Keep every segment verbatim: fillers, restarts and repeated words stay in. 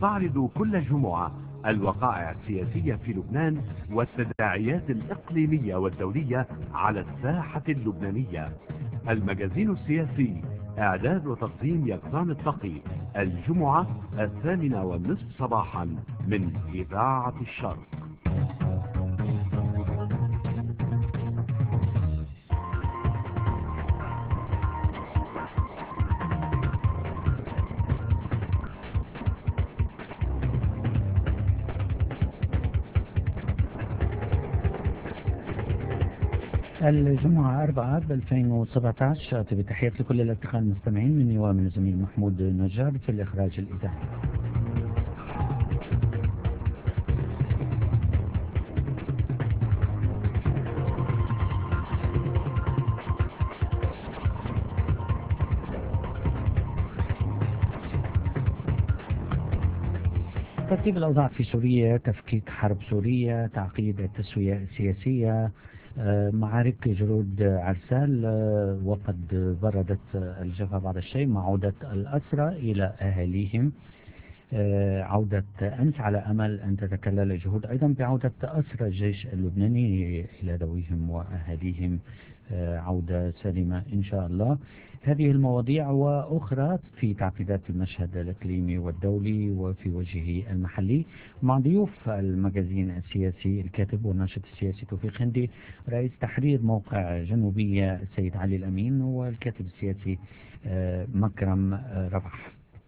نستعرض كل جمعة الوقائع السياسية في لبنان والتداعيات الإقليمية والدولية على الساحة اللبنانية. المجازين السياسي، إعداد وتقديم يقظان التقي، الجمعة الثامنة والنصف صباحا من إذاعة الشرق. الجمعة أربعة ألفين وسبعة عشر. أتي بتحيات لكل الأصدقاء المستمعين مني ومن الزميل محمود نجار في الإخراج الإذاعي. ترتيب الأوضاع في سوريا، تفكيك حرب سوريا، تعقيد التسوية السياسية، معارك جنود عرسال، وقد بردت الجبهة بعض الشيء مع عودة الأسرى إلى أهاليهم، عودة أمس على أمل أن تتكلل الجهود أيضا بعودة أسرى الجيش اللبناني إلى ذويهم وأهاليهم عودة سليمة إن شاء الله. هذه المواضيع وأخرى في تعقيدات المشهد الإقليمي والدولي وفي وجهه المحلي مع ضيوف المجازين السياسي الكاتب والناشط السياسي توفيق هندي، رئيس تحرير موقع جنوبية السيد علي الأمين، والكاتب السياسي مكرم ربح.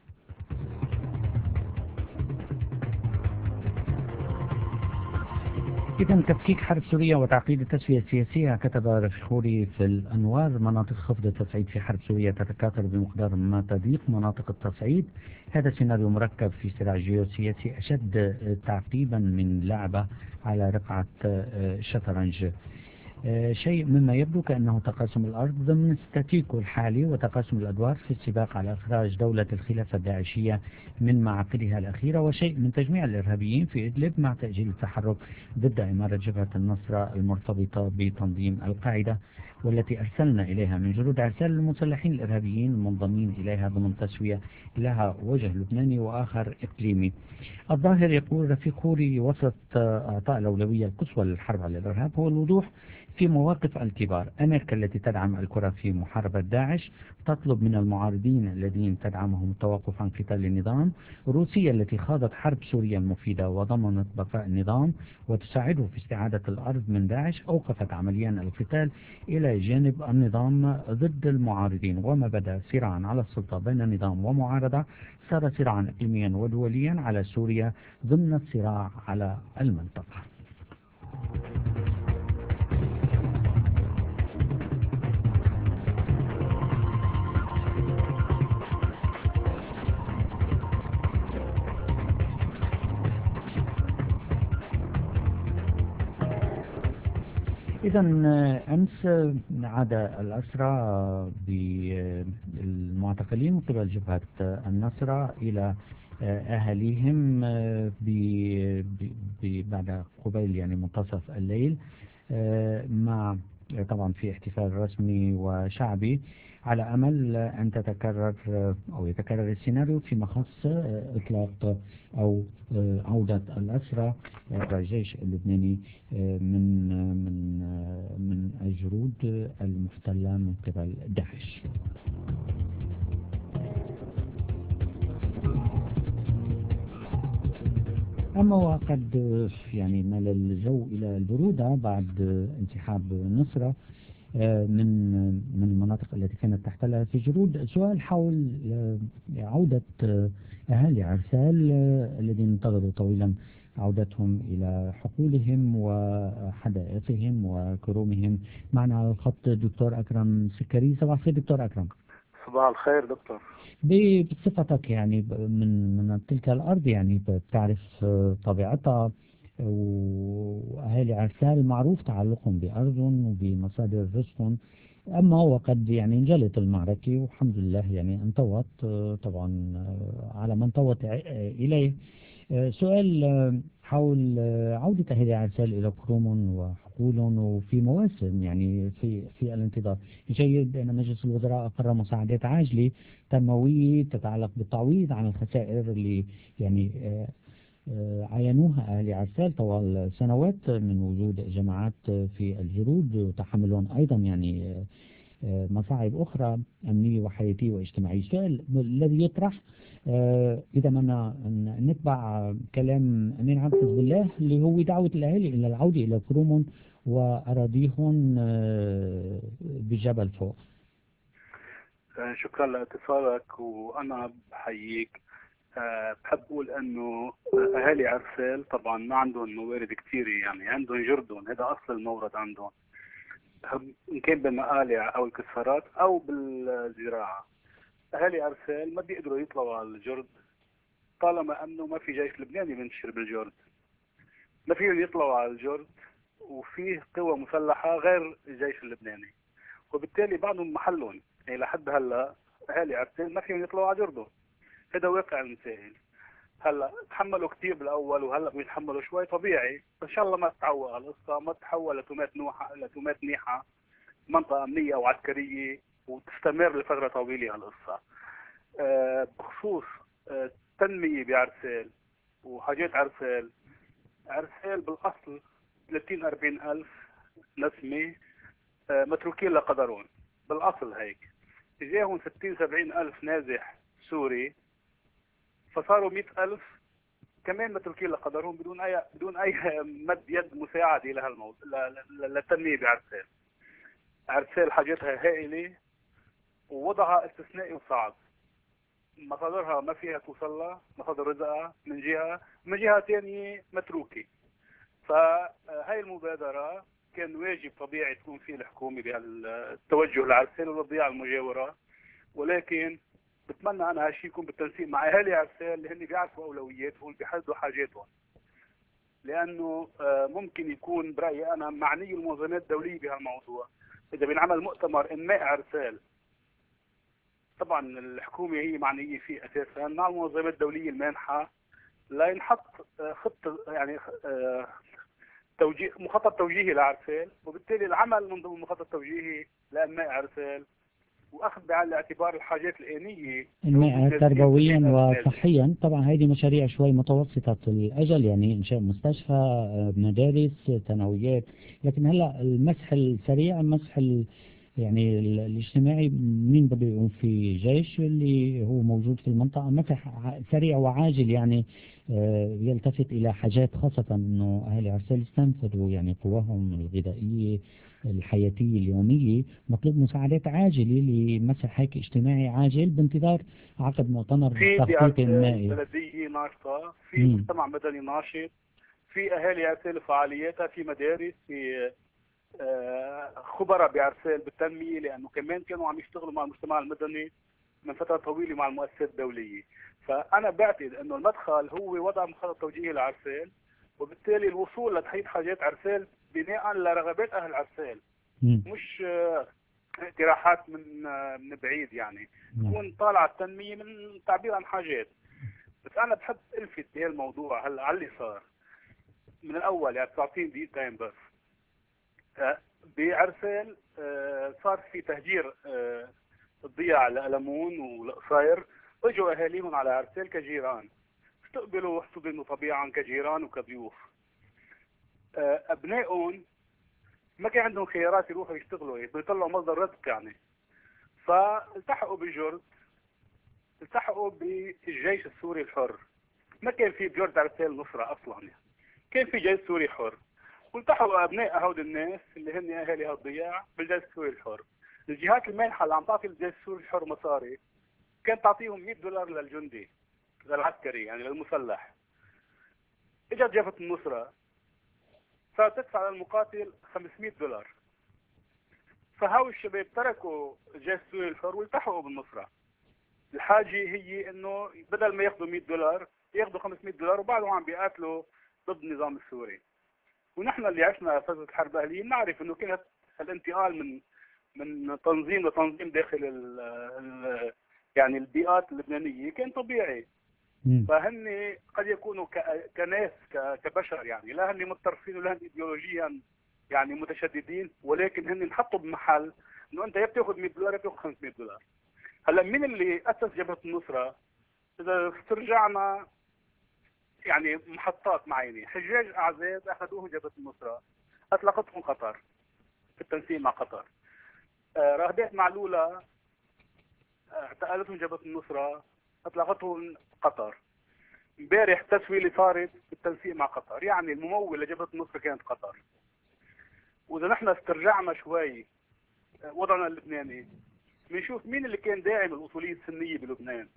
إذا تفكيك حرب سوريا وتعقيد التسوية السياسية، كتب رفيخوري في الأنوار: مناطق خفض التصعيد في حرب سوريا تتكاثر بمقدار ما تضيق مناطق التصعيد. هذا سيناريو مركب في صراع جيوسياسي أشد تعقيبا من لعبة على رقعة شطرنج، شيء مما يبدو كأنه تقاسم الأرض ضمن الستاتيكو الحالي وتقاسم الأدوار في السباق على إخراج دولة الخلافة الداعشية من معاقلها الأخيرة، وشيء من تجميع الإرهابيين في إدلب مع تأجيل التحرك ضد إمارة جبهة النصرة المرتبطة بتنظيم القاعدة، والتي أرسلنا إليها من جنود عرسال المسلحين الإرهابيين المنضمين إليها ضمن تسوية لها وجه لبناني وآخر إقليمي. الظاهر، يقول رفيخوري، وسط أعطاء الأولوية القصوى للحرب على الإرهاب هو الوضوح في مواقف الكبار. أمريكا التي تدعم الكرة في محاربة داعش تطلب من المعارضين الذين تدعمهم التوقف عن قتال النظام. روسيا التي خاضت حرب سوريا المفيدة وضمنت بقاء النظام وتساعده في استعادة الأرض من داعش أوقفت عمليا القتال إلى جانب النظام ضد المعارضين، وما بدا صراعا على السلطة بين نظام ومعارضة صار صراعا إقليميا ودوليا على سوريا ضمن الصراع على المنطقة. إذا أمس عاد الأسرى بالمعتقلين من قبل جبهة النصرة إلى أهاليهم بعد قبيل يعني منتصف الليل، مع طبعا في احتفال رسمي وشعبي على أمل أن تتكرر أو يتكرر السيناريو فيما يخص إطلاق أو عودة الأسرى الجيش اللبناني من من من الجنود المحتلة من قبل داعش. أما وقد يعني مال الجو إلى البرودة بعد انسحاب النصرة من من المناطق التي كانت تحتلها في جنود، سؤال حول عودة أهالي عرسال الذين انتظروا طويلا عودتهم إلى حقولهم وحدائقهم وكرومهم. معنا على الخط دكتور أكرم سكري. صباح الخير دكتور أكرم. صباح الخير دكتور. بصفتك يعني من من تلك الأرض، يعني بتعرف طبيعتها، وأهالي عرسال معروف تعلقهم بأرضهم وبمصادر رزقهم، أما وقد يعني انجلت المعركة والحمد لله يعني انطوت طبعا على ما انطوت إليه. سؤال حول آه، عودة أهالي عرسال إلى كرومهم وحقولهم وفي مواسم يعني في في الانتظار. جيد أن مجلس الوزراء أقر مساعدات عاجلة تنموية تتعلق بالتعويض عن الخسائر اللي يعني آه، آه، عاينوها أهالي عرسال طوال سنوات من وجود جماعات في الجرود وتحملهم أيضا يعني آه، آه، مصاعب أخرى أمنية وحياتية واجتماعية. السؤال الذي يطرح آه، إذا بدنا ن- نتبع كلام أمين عام حزب الله اللي هو دعوة الأهالي إلى العودة إلى كرومهم وأراضيهم آه، بجبل فوق. آه، شكرا لاتصالك وأنا بحييك. أه بحب أقول أنه أهالي عرسال طبعا ما عندهم موارد كثيرة، يعني عندهم جردهم، هذا أصل المورد عندهم، إن كان بالمقالع أو الكسارات أو بالزراعة. أهالي عرسال ما بيقدروا يطلعوا على الجرد طالما أنه ما في جيش لبناني بينتشر بالجرد، ما فيهم يطلعوا على الجرد وفيه قوى مسلحة غير الجيش اللبناني، وبالتالي بعضهم محلهم يعني لحد هلا اهالي عرسال ما فيهم يطلعوا على جرده. هذا واقع المسائل. هلا تحملوا كثير بالاول وهلا بيتحملوا شوي طبيعي، ان شاء الله ما تتعوق على القصه، ما تتحول لتومات نوحه لتومات نيحه منطقه امنيه وعسكريه وتستمر لفتره طويله هالقصه. أه بخصوص أه التنميه بعرسال وحاجات عرسال، عرسال بالاصل ثلاثين أربعين الف نسمه أه متروكين لقدرون، بالاصل هيك. اجاهم ستين سبعين الف نازح سوري فصاروا مئة الف كمان متروكين لقدرهم بدون اي بدون اي مد يد مساعده لهالموضوع للتنميه بعرسال. عرسال حاجتها هائله ووضعها استثنائي وصعب، مصادرها ما فيها توصل لها، مصادر رزقها من جهه، من جهه ثانيه متروكه. فهي المبادره كان واجب طبيعي تكون فيه الحكومه بهالتوجه لعرسال والضياع المجاوره، ولكن بتمنى انا هالشيء يكون بالتنسيق مع اهالي عرسال اللي هن بيعرفوا اولوياتهم بيحددوا حاجاتهم، لانه ممكن يكون برايي انا معني المنظمات الدوليه بهالموضوع. اذا بينعمل مؤتمر انماء عرسال، طبعا الحكومه هي معنيه فيه اساسا مع المنظمات الدوليه المانحه، لا ينحط خطه يعني توجيه مخطط توجيهي لعرسال، وبالتالي العمل من ضمن مخطط توجيهي لانماء عرسال واخذ بعين الاعتبار الحاجات الانيه تربويا وصحيا. طبعا هذه مشاريع شوي متوسطة الأجل، يعني إنشاء مستشفى، مدارس، ثانويات. لكن هلا المسح السريع، المسح يعني الاجتماعي، مين بده يقوم في جيش اللي هو موجود في المنطقة، مسح سريع وعاجل يعني يلتفت إلى حاجات، خاصة أنه أهل عرسال يستنفذوا يعني قواهم الغذائية الحياتية اليومية. مطلوب مساعدات عاجلة لمسح هيك اجتماعي عاجل بانتظار عقد مؤتمر تخطيط مائي. بلدية ناشطة، في مجتمع مدني ناشط، في أهالي عرسال فعالياتها، في مدارس، في خبراء بعرسال بالتنمية، لأنه كمان كانوا عم يشتغلوا مع المجتمع المدني من فترة طويلة مع المؤسسات الدولية. فأنا بعتقد أنه المدخل هو وضع مخطط توجيهي لعرسال، وبالتالي الوصول لتحقيق حاجات عرسال بناء لرغبات أهل عرسال، مش اقتراحات من من بعيد، يعني تكون طالعة التنمية من تعبير عن حاجات. بس أنا بحب ألفت بهالموضوع هلا على اللي صار من الأول، يعني تعطيني دقيقتين بس. بعرسال صار في تهجير الضياع لألمون والقصير، اجوا اهاليهم على عرسال كجيران، استقبلوا واحتضنوا طبيعا كجيران وكضيوف. ابنائهم ما كان عندهم خيارات يروحوا يشتغلوا، يطلعوا مصدر رزق يعني، فالتحقوا بالجرد، التحقوا بالجيش السوري الحر. ما كان في بجرد عرسال نصرة اصلا يعني، كان في جيش سوري حر، والتحقوا ابناء هود الناس اللي هن اهالي هالضياع بالجيش السوري الحر. الجهات المانحه اللي عم تعطي الجيش السوري الحر مصاري كانت تعطيهم مئة دولار للجندي للعسكري يعني للمسلح. اجت جبهه النصره صارت تدفع للمقاتل خمسمئة دولار، فهاو الشباب تركوا الجيش السوري الحر والتحقوا بالنصره. الحاجه هي انه بدل ما ياخذوا مئة دولار ياخذوا خمسمئة دولار وبعدهم عم بيقاتلوا ضد النظام السوري. ونحن اللي عشنا فتره الحرب الاهليه نعرف انه كانت الانتقال من من تنظيم لتنظيم داخل ال ال يعني البيئات اللبنانيه كان طبيعي. مم. فهن قد يكونوا ك- كناس ك- كبشر، يعني لا هن متطرفين ولا هن ايديولوجيا يعني متشددين، ولكن هن انحطوا بمحل انه انت يا بتاخذ مية دولار يا بتاخذ خمسمية دولار. هلا مين اللي اسس جبهه النصره؟ اذا استرجعنا يعني محطات معينه، حجاج اعزاب اخذوه جبهه النصره، اطلقتهم قطر في التنسيق مع قطر. آه، راهبات معلوله آه، اعتقلتهم جبهه النصره، اطلقتهم قطر. امبارح التسويه اللي صارت بالتنسيق مع قطر، يعني الممول لجبهه النصره كانت قطر. واذا نحن استرجعنا شوي آه، وضعنا اللبناني، بنشوف مين اللي كان داعم الاصوليه السنيه بلبنان.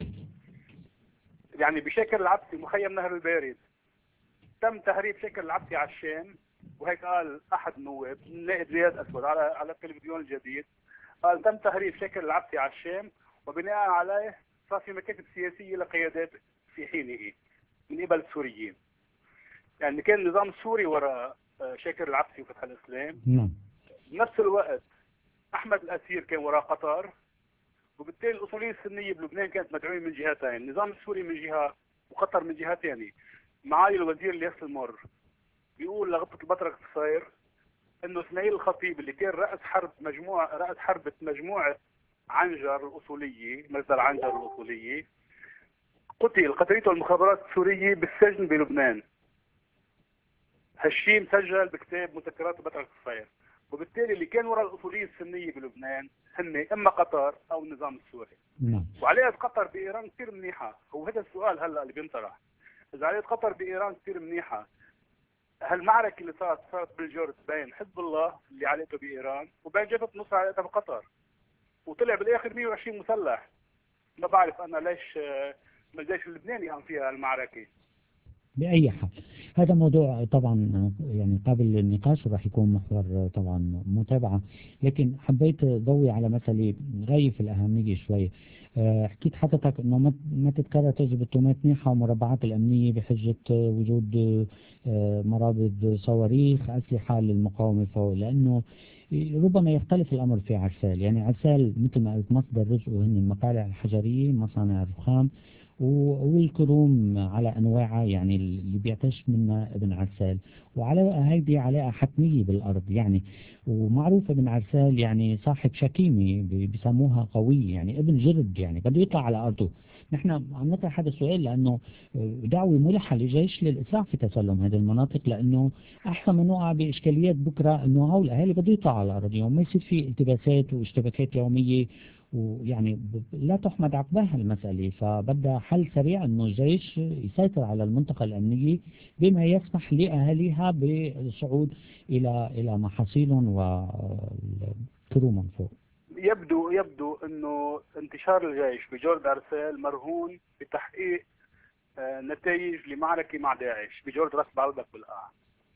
يعني بشكل العبسي مخيم نهر البارد تم تهريب شكل العبسي على الشام، وهيك قال احد النواب النائب زياد اسود على على التلفزيون الجديد، قال تم تهريب شكل العبسي على الشام، وبناء عليه صار في مكاتب سياسيه لقيادات في حينه من قبل السوريين. يعني كان النظام السوري وراء آه، شاكر العبسي وفتح الاسلام. نعم. بنفس الوقت احمد الاسير كان وراء قطر، وبالتالي الاصوليه السنيه بلبنان كانت مدعومه من جهتين، النظام السوري من جهه وقطر من جهه ثانيه. معالي الوزير الياس المر بيقول لغبطه البطرك الصاير انه اسماعيل الخطيب اللي كان راس حرب مجموعه راس حربه مجموعه عنجر الاصوليه، مصدر عنجر الاصوليه، قتل قتلته المخابرات السوريه بالسجن بلبنان. هالشيء مسجل بكتاب مذكرات البطرك الصاير. وبالتالي اللي كان وراء الاصوليه السنيه بلبنان هن اما قطر او النظام السوري. نعم. وعلاقه قطر بايران كثير منيحه، هو هذا السؤال هلا اللي بينطرح. اذا علاقه قطر بايران كثير منيحه، هالمعركه اللي صارت صارت بالجورد بين حزب الله اللي علاقته بايران وبين جبهه النصره علاقتها بقطر، وطلع بالاخر مية وعشرين مسلح. ما بعرف انا ليش آه، ما الجيش اللبناني قام فيها المعركه. بأي حال هذا موضوع طبعا يعني قابل للنقاش وراح يكون محور طبعا متابعة، لكن حبيت ضوي على مسألة غاية في الأهمية شوي. آه، حكيت حضرتك انه ما ما تتكرر تجربة تومات نيحة ومربعات الأمنية بحجة وجود آه، مرابط صواريخ أسلحة للمقاومة فوق، لأنه ربما يختلف الأمر في عرسال. يعني عرسال مثل ما قلت مصدر رزقه هن المقالع الحجرية، مصانع الرخام والكروم على أنواعها، يعني اللي بيعتش منها ابن عرسال، وعلى هيدي علاقة حتمية بالأرض يعني. ومعروف ابن عرسال يعني صاحب شكيمة بيسموها قوية، يعني ابن جرد يعني بده يطلع على أرضه. نحن عم نطرح هذا السؤال لأنه دعوة ملحة للجيش للإسراع في تسلم هذه المناطق، لأنه أحسن ما نوقع بإشكاليات بكرة أنه هؤلاء الأهالي بده يطلعوا على الأرض يوم ما يصير في التباسات واشتباكات يومية، ويعني ب- لا تحمد عقباها المسألة. فبدها حل سريع انه الجيش يسيطر على المنطقة الأمنية بما يسمح لأهاليها بالصعود إلى إلى محاصيلهم وكرومهم فوق. يبدو يبدو انه انتشار الجيش بجورد عرسال مرهون بتحقيق آه، نتائج لمعركه مع داعش بجورد راس بعلبك والقاع.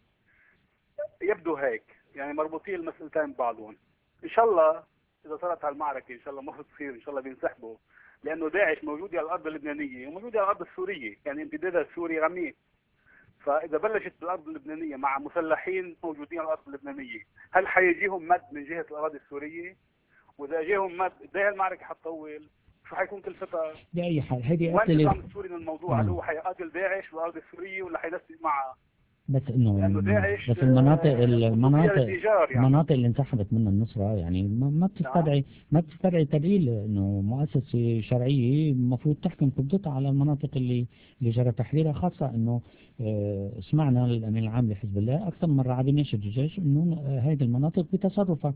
يبدو هيك، يعني مربوطين المسألتين ببعضهم. ان شاء الله اذا صارت هالمعركه ان شاء الله ما بتصير، ان شاء الله بينسحبوا، لانه داعش موجوده على الارض اللبنانيه وموجوده على الارض السوريه، يعني امتدادها السوري عميق. فاذا بلشت بالارض اللبنانيه مع مسلحين موجودين على الارض اللبنانيه، هل حيجيهم مد من جهه الاراضي السوريه؟ واذا جاهم مد قد ايه هالمعركه حتطول؟ شو حيكون كلفتها؟ بأي حال هذه وين أسئلة. النظام السوري من الموضوع؟ هل آه. هو حيقاتل داعش بالارض السوريه ولا حينسق معها؟ بس انه لانه داعش بس المناطق آه، خصوصيه المناطق للتجار يعني. المناطق اللي انسحبت منها النصرة يعني ما ما نعم. بتستدعي ما بتستدعي تدليل انه مؤسسة شرعية المفروض تحكم قبضتها على المناطق اللي اللي جرى تحريرها، خاصة انه آه، سمعنا الامين العام لحزب الله اكثر من مرة عم يناشد الجيش انه آه، هذه المناطق بتصرفها.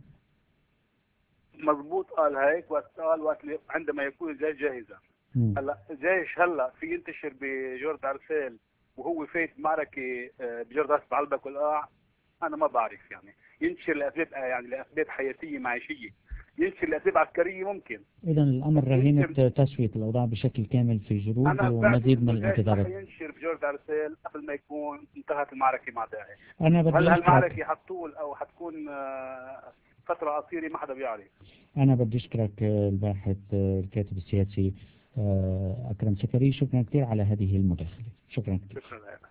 مضبوط قال هيك، وقت قال وقت اللي- عندما يكون الجيش جاهزا. مم. هلا الجيش هلا في ينتشر بجورد عرسال وهو فايت معركه آه، بجورد راس بعلبك والقاع؟ انا ما بعرف، يعني ينتشر لاسباب آه، يعني لاسباب حياتيه معيشيه، ينتشر لاسباب عسكريه ممكن. اذا الامر رهينة ينتشر- تسوية الاوضاع بشكل كامل في جنوب انا ومزيد بعتقد من انه الجيش الانتظارات. حينشر بجورد عرسال قبل ما يكون انتهت المعركه مع داعش. انا بدي هل اشكرك هالمعركه حتطول او حتكون آه، فتره قصيره؟ ما حدا بيعرف. أنا بدي أشكرك آه، الباحث آه، الكاتب السياسي آه، أكرم سكري، شكرا كثير على هذه المداخلة. شكرا كثير. شكرا لك.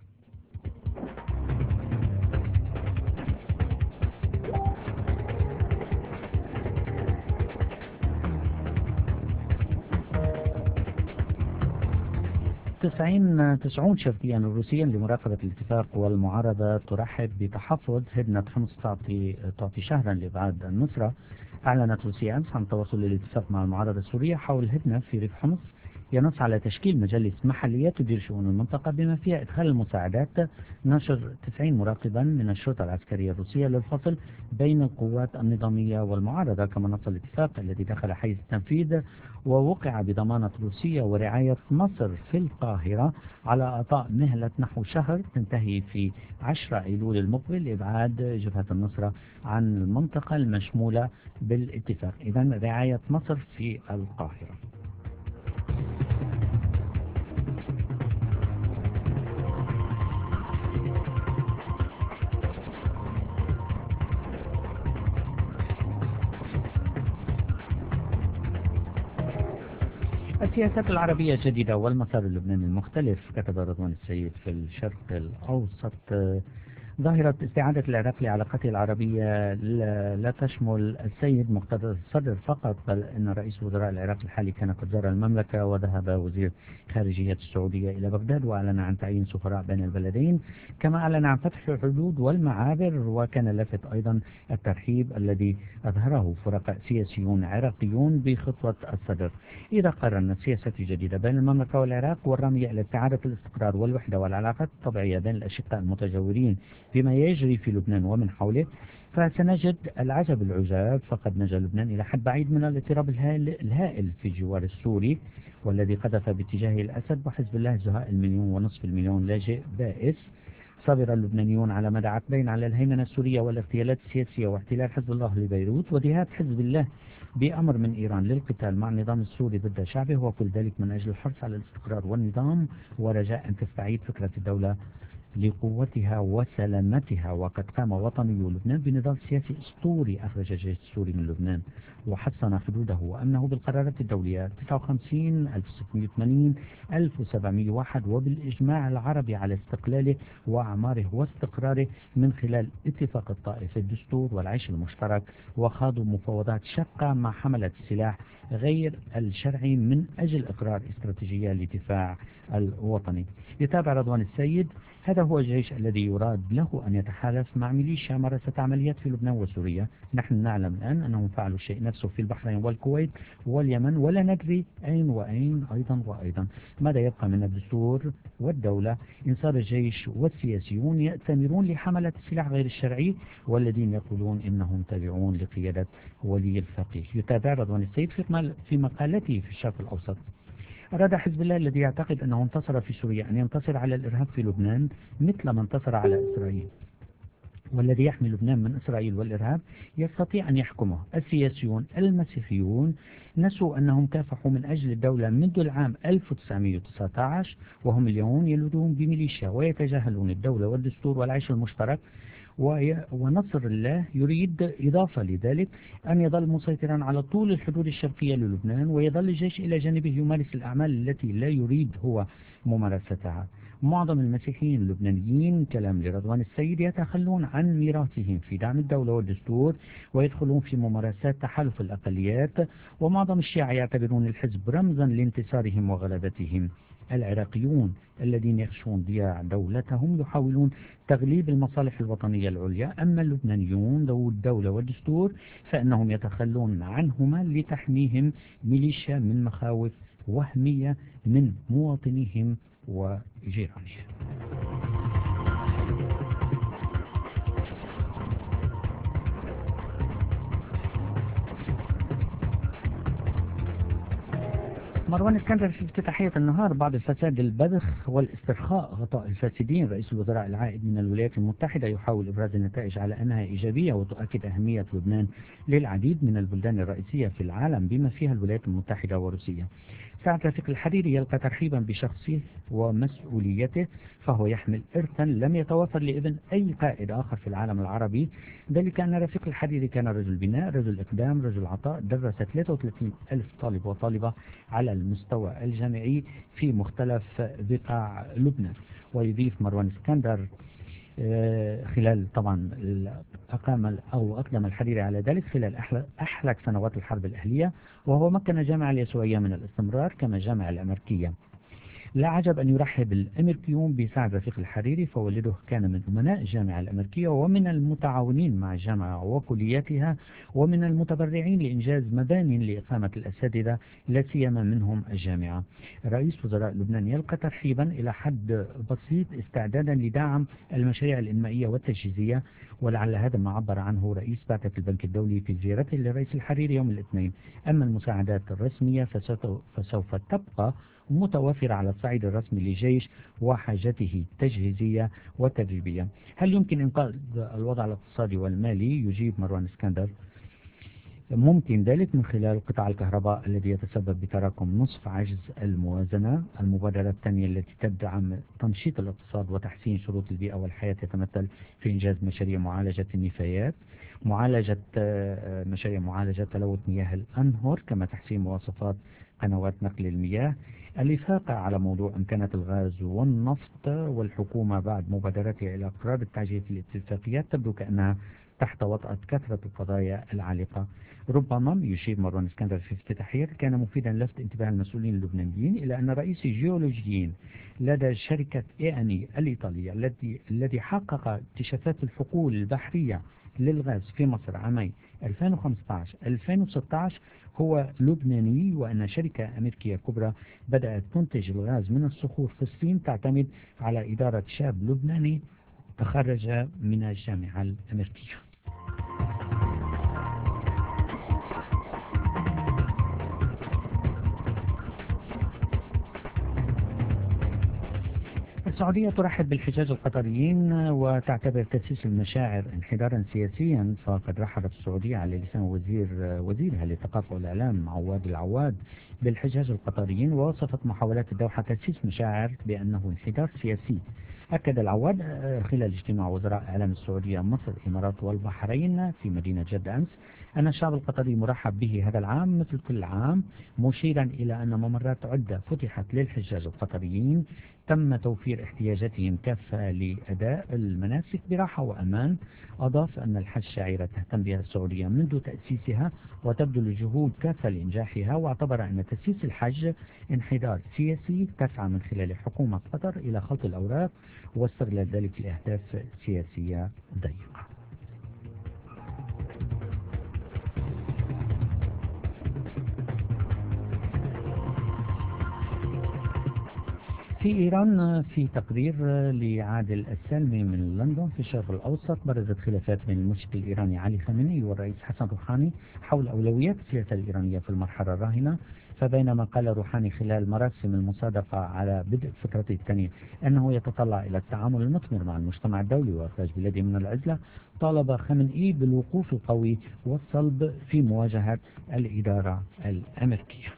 تسعين تسعون شرطيا روسيا لمراقبة الاتفاق، والمعارضة ترحب بتحفظ هدنة حمص تعطي تعطي شهرا لإبعاد النصرة. أعلنت روسيا أمس عن تواصل الاتفاق مع المعارضة السورية حول هدنة في ريف حمص ينص على تشكيل مجالس محلية تدير شؤون المنطقة بما فيها إدخال المساعدات، نشر تسعين مراقبا من الشرطة العسكرية الروسية للفصل بين القوات النظامية والمعارضة. كما نص الاتفاق الذي دخل حيز التنفيذ ووقع بضمانة روسيا ورعاية مصر في القاهرة على إعطاء مهلة نحو شهر تنتهي في عشرة أيلول المقبل لإبعاد جبهة النصرة عن المنطقة المشمولة بالاتفاق. إذن رعاية مصر في القاهرة. السياسات العربية الجديدة والمسار اللبناني المختلف، كتب رضوان السيد في الشرق الأوسط. ظاهرة استعادة العراق لعلاقته العربية لا تشمل السيد مقتدى الصدر فقط، بل إن رئيس وزراء العراق الحالي كان قد زار المملكة، وذهب وزير خارجية السعودية إلى بغداد وأعلن عن تعيين سفراء بين البلدين، كما أعلن عن فتح الحدود والمعابر. وكان لافت أيضا الترحيب الذي أظهره فرقاء سياسيون عراقيون بخطوة الصدر. إذا قارنا السياسات الجديدة بين المملكة والعراق والرامية إلى استعادة الاستقرار والوحدة والعلاقات الطبيعية بين الأشقاء المتجاورين بما يجري في لبنان ومن حوله، فسنجد العجب العجاب. فقد نجا لبنان إلى حد بعيد من الاضطراب الهائل في الجوار السوري، والذي قذف باتجاه الأسد وحزب الله زهاء المليون ونصف المليون لاجئ بائس. صبر اللبنانيون على مدى عقدين على الهيمنة السورية والاغتيالات السياسية واحتلال حزب الله لبيروت وذهاب حزب الله بأمر من إيران للقتال مع النظام السوري ضد شعبه، وكل ذلك من أجل الحرص على الاستقرار والنظام ورجاء أن تستعيد فكرة الدولة لقوتها وسلامتها. وقد قام وطني لبنان بنظام سياسي أسطوري أخرج الجيش السوري من لبنان وحصن حدوده وأمنه بالقرارات الدولية تسعة وخمسين ألف وستمئة وثمانين ألف وسبعمئة وواحد وبالإجماع العربي على استقلاله وأعماره واستقراره من خلال اتفاق الطائف، الدستور والعيش المشترك، وخاضوا مفاوضات شاقة مع حملة السلاح غير الشرعي من أجل إقرار استراتيجية للدفاع الوطني. يتابع رضوان السيد: هذا هو الجيش الذي يراد له أن يتحالف مع ميليشيا مارست عمليات في لبنان وسوريا. نحن نعلم الآن أنهم فعلوا الشيء نفسه في البحرين والكويت واليمن، ولا ندري أين وأين أيضا وأيضا. ماذا يبقى من الدستور والدولة إن صار الجيش والسياسيون يأتمرون لحملة السلاح غير الشرعي والذين يقولون إنهم تابعون لقيادة ولي الفقيه؟ يتابع رضوان السيد في مقالته في الشرق الأوسط: أراد حزب الله الذي يعتقد أنه انتصر في سوريا أن ينتصر على الإرهاب في لبنان مثل ما انتصر على إسرائيل، والذي يحمي لبنان من إسرائيل والإرهاب يستطيع أن يحكمه. السياسيون المسيحيون نسوا أنهم كافحوا من أجل الدولة منذ العام ألف وتسعمئة وتسعة عشر، وهم اليوم يلودون بميليشيا ويتجاهلون الدولة والدستور والعيش المشترك. ونصر الله يريد إضافة لذلك أن يظل مسيطرا على طول الحدود الشرقية للبنان، ويظل الجيش إلى جانبه يمارس الأعمال التي لا يريد هو ممارستها. معظم المسيحيين اللبنانيين، كلام لرضوان السيد، يتخلون عن ميراثهم في دعم الدولة والدستور ويدخلون في ممارسات تحالف الأقليات، ومعظم الشيعة يعتبرون الحزب رمزا لانتصارهم وغلبتهم. العراقيون الذين يخشون ضياع دولتهم يحاولون تغليب المصالح الوطنية العليا، أما اللبنانيون ذو الدولة والدستور فإنهم يتخلون عنهما لتحميهم ميليشيا من مخاوف وهمية من مواطنيهم وجيرانهم. مروان اسكندر في افتتاحية النهار: بعد الفساد البذخ والاسترخاء غطاء الفاسدين، رئيس الوزراء العائد من الولايات المتحدة يحاول إبراز النتائج على أنها إيجابية وتؤكد أهمية لبنان للعديد من البلدان الرئيسية في العالم بما فيها الولايات المتحدة وروسيا. سعد رفيق الحريري يلقى ترحيبا بشخصه ومسؤوليته، فهو يحمل إرثا لم يتوفر لابن أي قائد آخر في العالم العربي، ذلك أن رفيق الحريري كان رجل بناء، رجل إقدام، رجل عطاء، درس ثلاثة وثلاثين ألف طالب وطالبة على المستوى الجامعي في مختلف بقاع لبنان. ويضيف مروان اسكندر خلال طبعا أقام أو أقدم الحريري على ذلك خلال أحلك سنوات الحرب الأهلية، وهو مكن جامعة اليسوعية من الاستمرار كما جامعة الأمريكية. لا عجب أن يرحب الأمريكيون بسعد رفيق الحريري، فوالده كان من أمناء الجامعة الأمريكية ومن المتعاونين مع الجامعة وكلياتها ومن المتبرعين لإنجاز مبان لإقامة الأساتذة لا سيما منهم الجامعة. رئيس وزراء لبنان يلقى ترحيبا إلى حد بسيط استعدادا لدعم المشاريع الإنمائية والتجهيزية، ولعل هذا ما عبر عنه رئيس بعثة البنك الدولي في زيارته للرئيس الحريري يوم الاثنين. أما المساعدات الرسمية فسوف تبقى متوافرة على الصعيد الرسمي للجيش وحاجته التجهيزية والتدريبية. هل يمكن إنقاذ الوضع الاقتصادي والمالي؟ يجيب مروان اسكندر: ممكن ذلك من خلال قطاع الكهرباء الذي يتسبب بتراكم نصف عجز الموازنة. المبادرة الثانية التي تدعم تنشيط الاقتصاد وتحسين شروط البيئة والحياة تتمثل في إنجاز مشاريع معالجة النفايات، معالجة مشاريع معالجة تلوث مياه الأنهر، كما تحسين مواصفات قنوات نقل المياه. الإفاقة على موضوع إمكانات الغاز والنفط، والحكومة بعد مبادرتها إلى قرار التعجيل في الاتفاقيات تبدو كأنها تحت وطأة كثرة القضايا العالقة. ربما، يشير مروان اسكندر في افتتاحيته، كان مفيدا لفت انتباه المسؤولين اللبنانيين إلى أن رئيس الجيولوجيين لدى شركة إيه إن إي الإيطالية الذي الذي حقق اكتشافات الحقول البحرية للغاز في مصر عامي ألفين وخمسة عشر ألفين وستة عشر هو لبناني، وأن شركة أمريكية كبرى بدأت تنتج الغاز من الصخور في الصين تعتمد على إدارة شاب لبناني تخرج من الجامعة الأمريكية. السعودية ترحب بالحجاج القطريين وتعتبر تأسيس المشاعر انحدارا سياسيا، فقد رحبت السعودية على لسان وزير وزيرها للثقافة والإعلام عواد العواد بالحجاج القطريين، ووصفت محاولات الدوحة تأسيس مشاعر بأنه انحدار سياسي. أكد العواد خلال اجتماع وزراء إعلام السعودية مصر الإمارات والبحرين في مدينة جدة أمس أن الشعب القطري مرحب به هذا العام مثل كل عام، مشيرا إلى أن ممرات عدة فتحت للحجاج القطريين تم توفير احتياجاتهم كافة لأداء المناسك براحة وأمان. أضاف أن الحج شعيرة تهتم بها السعودية منذ تأسيسها وتبذل جهود كافة لإنجاحها، واعتبر أن تأسيس الحج انحدار سياسي تسعى من خلال حكومة قطر إلى خلط الأوراق واستغلال ذلك لأهداف سياسية ضيقة. في إيران، في تقرير لعادل السلمي من لندن في الشرق الأوسط، برزت خلافات بين المرشد الإيراني علي خامنئي والرئيس حسن روحاني حول أولويات السياسة الإيرانية في المرحلة الراهنة. فبينما قال روحاني خلال مراسم المصادقة على بدء فترته الثانية أنه يتطلع إلى التعامل المثمر مع المجتمع الدولي وإخراج بلاده من العزلة، طالب خامنئي بالوقوف القوي والصلب في مواجهة الإدارة الأمريكية.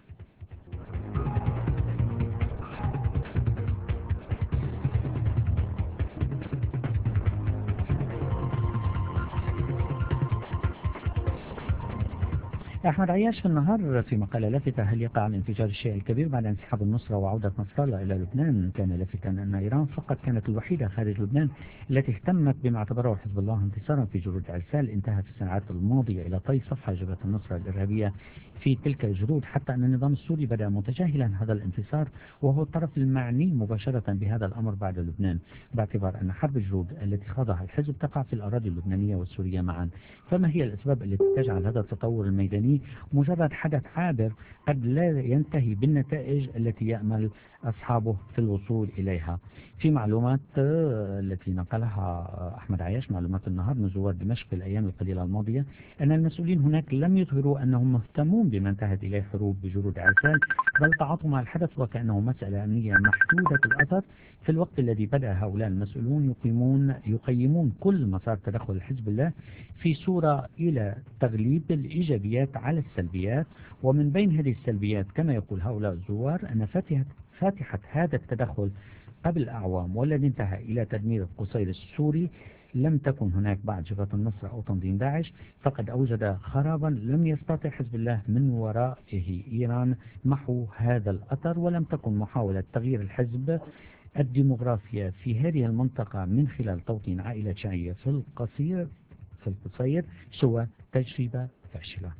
أحمد عياش في النهار في مقالة لافتة: هل يقع الانفجار الشيعي الكبير بعد انسحاب النصرة وعودة نصر الله إلى لبنان؟ كان لافتا أن إيران فقط كانت الوحيدة خارج لبنان التي اهتمت بما اعتبره حزب الله انتصارا في جرود عرسال انتهى في السنوات الماضية إلى طي صفحة جبهة النصرة الإرهابية في تلك الجرود، حتى أن النظام السوري بدأ متجاهلا هذا الانتصار وهو الطرف المعني مباشرة بهذا الأمر بعد لبنان، باعتبار أن حرب الجرود التي خاضها الحزب تقع في الأراضي اللبنانية والسورية معا. فما هي الأسباب التي تجعل هذا التطور الميداني مجرد حدث عابر قد لا ينتهي بالنتائج التي يأمل أصحابه في الوصول إليها؟ في معلومات التي نقلها أحمد عياش، معلومات النهار من زوار دمشق في الأيام القليلة الماضية، أن المسؤولين هناك لم يظهروا أنهم مهتمون بما انتهت إليه حروب بجرود عرسال، بل تعاطوا مع الحدث وكأنه مسألة أمنية محدودة الأثر، في الوقت الذي بدأ هؤلاء المسؤولون يقيمون يقيمون كل مسار تدخل حزب الله في صورة إلى تغليب الإيجابيات على السلبيات. ومن بين هذه السلبيات كما يقول هؤلاء الزوار أن فاتحة, فاتحة هذا التدخل قبل أعوام والذي انتهى إلى تدمير القصير السوري لم تكن هناك بعد جبهة النصر أو تنظيم داعش، فقد أوجد خرابا لم يستطع حزب الله من ورائه إيران محو هذا الأثر، ولم تكن محاولة تغيير الحزب الديمغرافيا في هذه المنطقة من خلال توطين عائلة شيعية في القصير في القصير سوى تجربة فاشلة.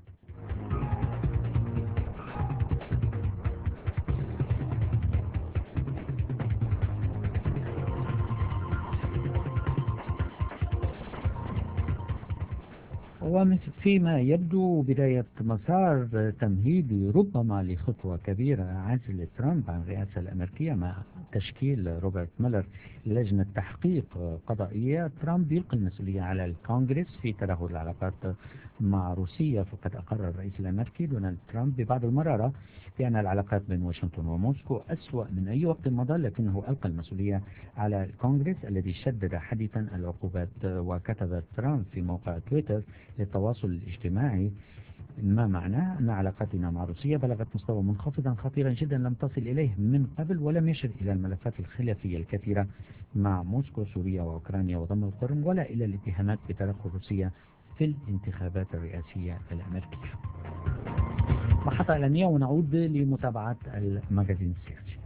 وفيما يبدو بداية مسار تمهيدي ربما لخطوة كبيرة عزل ترامب عن الرئاسة الأمريكية مع تشكيل روبرت ميلر لجنة تحقيق قضائية. ترامب يلقي المسؤولية على الكونغرس في تدهور العلاقات مع روسيا، فقد أقر الرئيس الأمريكي دونالد ترامب ببعض المرارة بأن العلاقات بين واشنطن وموسكو أسوأ من أي وقت مضى، لكنه ألقى المسؤولية على الكونغرس الذي شدد حديثا العقوبات. وكتب ترامب في موقع تويتر للتواصل الاجتماعي ما معناه أن علاقتنا مع روسيا بلغت مستوى منخفضا خطيرا جدا لم تصل إليه من قبل، ولم يشر إلى الملفات الخلافية الكثيرة مع موسكو سوريا وأوكرانيا وضم القرم، ولا إلى الاتهامات بتدخل روسيا في الانتخابات الرئاسية الأمريكية. محطة إعلانية ونعود لمتابعة المجازين السياسي.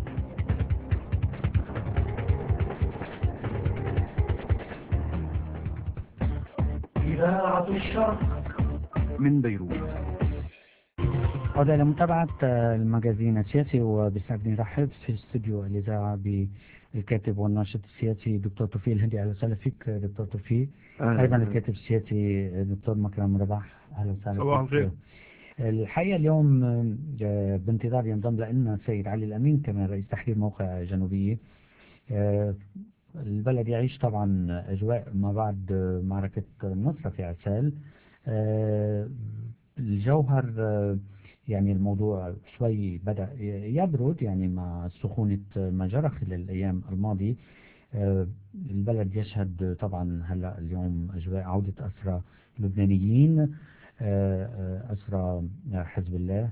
إذاعة الشرق من بيروت. عودة لمتابعة المجازين السياسي، وبسعدني نرحب في استوديو الإذاعة بالكاتب والناشط السياسي دكتور توفيق الهندي. أهلا وسهلا فيك دكتور توفيق. أيضا الكاتب السياسي دكتور مكرم رباح. أهلا وسهلا صباح الخير. الحقيقة اليوم بانتظار ينضم لنا السيد علي الأمين كمان رئيس تحرير موقع جنوبية. البلد يعيش طبعا أجواء ما بعد معركة النصرة في عسال. الجوهر يعني الموضوع شوي بدأ يبرد يعني مع سخونة ما جرى خلال الأيام الماضية. البلد يشهد طبعا هلأ اليوم أجواء عودة أسرى لبنانيين، أسرى حزب الله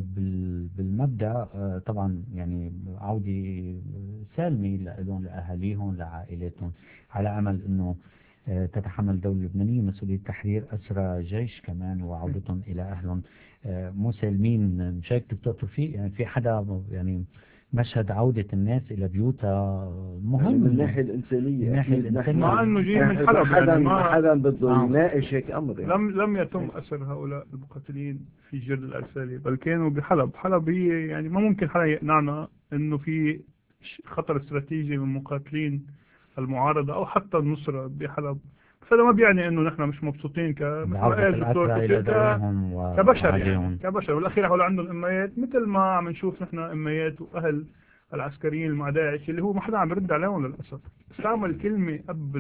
بالمبدأ طبعا يعني عودة سالمة لهم لأهاليهم لعائلاتهم، على أمل أنه تتحمل دولة لبنانية مسؤولية تحرير أسرى جيش كمان وعودتهم إلى أهلهم مسالمين. مش هيك دكتور توفيق؟ يعني في حدا يعني مشهد عودة الناس إلى بيوتها مهم يعني من الناحية الإنسانية، من ناحية الإنسانية مع أنه جاي من حلب حدا يعني ما حدا بده آه. يناقش هيك أمر يعني. لم لم يتم أسر هؤلاء المقاتلين في جرد الأرسالي، بل كانوا بحلب. حلب هي يعني ما ممكن حدا يقنعنا إنه في خطر استراتيجي من مقاتلين المعارضة أو حتى النصرة بحلب. فهذا ما بيعني إنه نحن مش مبسوطين ك بعودة الأسرى إلى دورهم كبشر يعني وعليهم. كبشر والأخير هؤلاء عندهم إميات مثل ما عم نشوف نحن إميات وأهل العسكريين مع داعش اللي هو ما حدا عم يرد عليهم للأسف. استعمل كلمة أب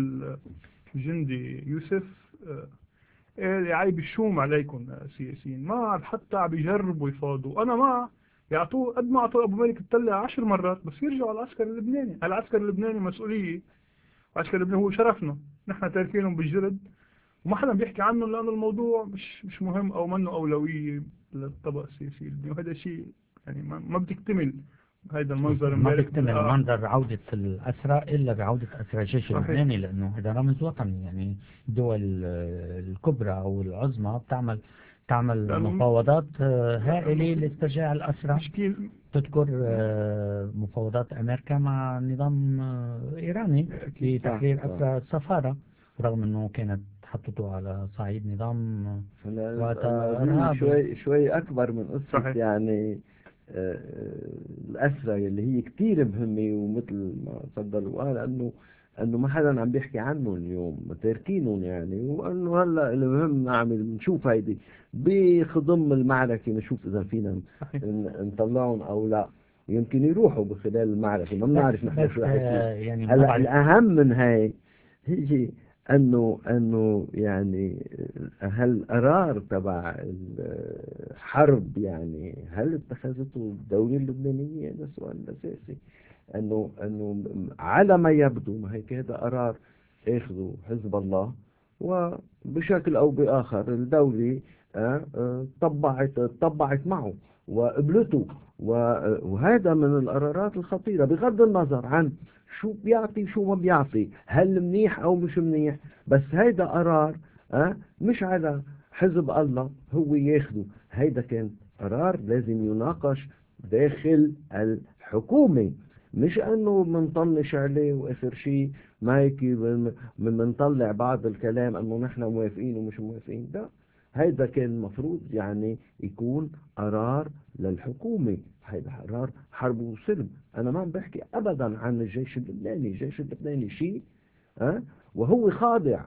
الجندي يوسف قال يا عيب الشوم عليكم سياسيين، ما عاد حتى عم يجربوا يفاضوا. أنا ما يعطوه قد ما أعطوه أبو مالك التلة عشر مرات بس يرجعوا على العسكر اللبناني. العسكر اللبناني مسؤولية، العسكر اللبناني هو شرفنا، نحن تاركينهم بالجرد وما حدا بيحكي عنه لأنه الموضوع مش مش مهم أو منه أولوية للطبقة السياسية. وهذا شيء يعني ما, ما بتكتمل هذا المنظر. ما بيكتمل آه. منظر عودة الأسرى إلا بعودة أسرى الجيش اللبناني، لأنه هذا رمز وطني. يعني الدول الكبرى أو العظمى بتعمل تعمل مفاوضات هائلة لاسترجاع الأسرى. مشكل تذكر مفاوضات أمريكا مع النظام الإيراني في تحرير أسرى السفارة، رغم أنه كانت حطته على صعيد نظام وقتها شوي شوي أكبر من قصة يعني آه الأسرى اللي هي كتير مهمة. ومثل ما تفضل وقال أنه أنه ما حدا عم بيحكي عنهم اليوم تاركينهم يعني، وأنه هلا المهم نعمل نشوف هيدي بخضم المعركة نشوف إذا فينا نطلعهم أو لا. يمكن يروحوا بخلال المعركة ما بنعرف نحن شو رح يصير. هلا الأهم من هاي هي أنه أنه يعني هل قرار تبع الحرب يعني هل اتخذته الدولة اللبنانية؟ هذا سؤال أساسي. أنه أنه على ما يبدو ما هيك هذا قرار اخذه حزب الله، وبشكل أو بآخر الدولة طبعت طبعت معه وقبلته، وهذا من القرارات الخطيرة بغض النظر عن شو بيعطي شو ما بيعطي، هل منيح أو مش منيح. بس هيدا قرار أه مش على حزب الله هو ياخده، هيدا كان قرار لازم يناقش داخل الحكومة، مش أنه منطنش عليه وآخر شيء ما هيك منطلع بعض الكلام أنه نحن موافقين ومش موافقين. لا، هيدا كان المفروض يعني يكون قرار للحكومة. هيدا قرار حرب وسلم. أنا ما عم بحكي أبدا عن الجيش اللبناني. الجيش اللبناني شيء أه؟ وهو خاضع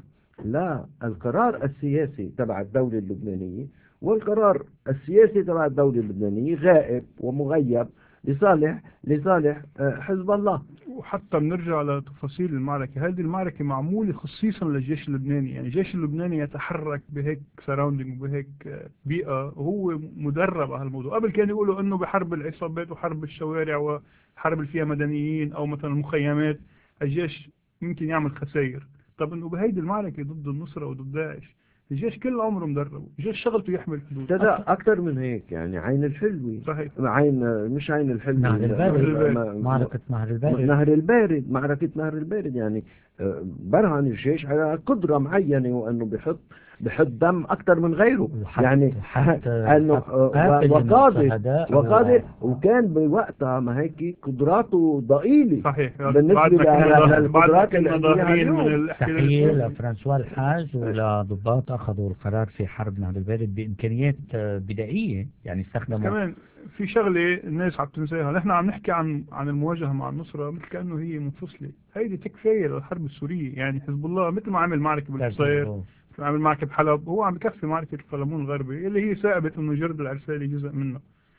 لا، القرار السياسي تبع الدولة اللبنانية والقرار السياسي تبع الدولة اللبنانية غائب ومغيب لصالح لصالح آه، حزب الله. وحتى بنرجع لتفاصيل المعركة، هذه المعركة معمولة خصيصا للجيش اللبناني، يعني الجيش اللبناني يتحرك بهيك سراوندينج وبهيك بيئة، وهو مدرب على الموضوع. قبل كانوا يقولوا انه بحرب العصابات وحرب الشوارع وحرب اللي فيها مدنيين او مثلا المخيمات الجيش يمكن يعمل خسائر. طب انه بهيدي المعركة ضد النصرة وضد داعش الجيش كل عمره مدرب، الجيش شغلته يحمي الحدود. لا أكثر من هيك، يعني عين الحلوي صحيح. عين مش عين الحلوي، نهر البارد، ما- معركة نهر البارد نهر البارد معركة نهر البارد يعني آه، برهن الجيش على قدرة معينة، وأنه بيحط بحط دم أكثر من غيره. وحتى يعني حتى أنه قاتل وقادر الشهداء وقادر وكان بوقتها ما هيك قدراته ضئيلة صحيح. بالنسبة بعدنا كنا ظاهر- بعدنا للقدرات كنا اللي عندها ظاهرين من اليوم. الاحتلال تحية السوري. لفرانسوا الحاج ولضباط أخذوا القرار في حرب نهر البارد بإمكانيات آه، بدائية، يعني بس استخدموا. كمان في شغلة الناس عم تنساها، نحن عم نحكي عن عن المواجهة مع النصرة مثل كأنه هي منفصلة. هيدي تكفية للحرب السورية، يعني حزب الله مثل ما عمل معركة بالحصير، مثل ما عمل معركة بحلب، هو عم بكفي معركة القلمون الغربي اللي هي ثابت انه جرد العرسالي جزء منها.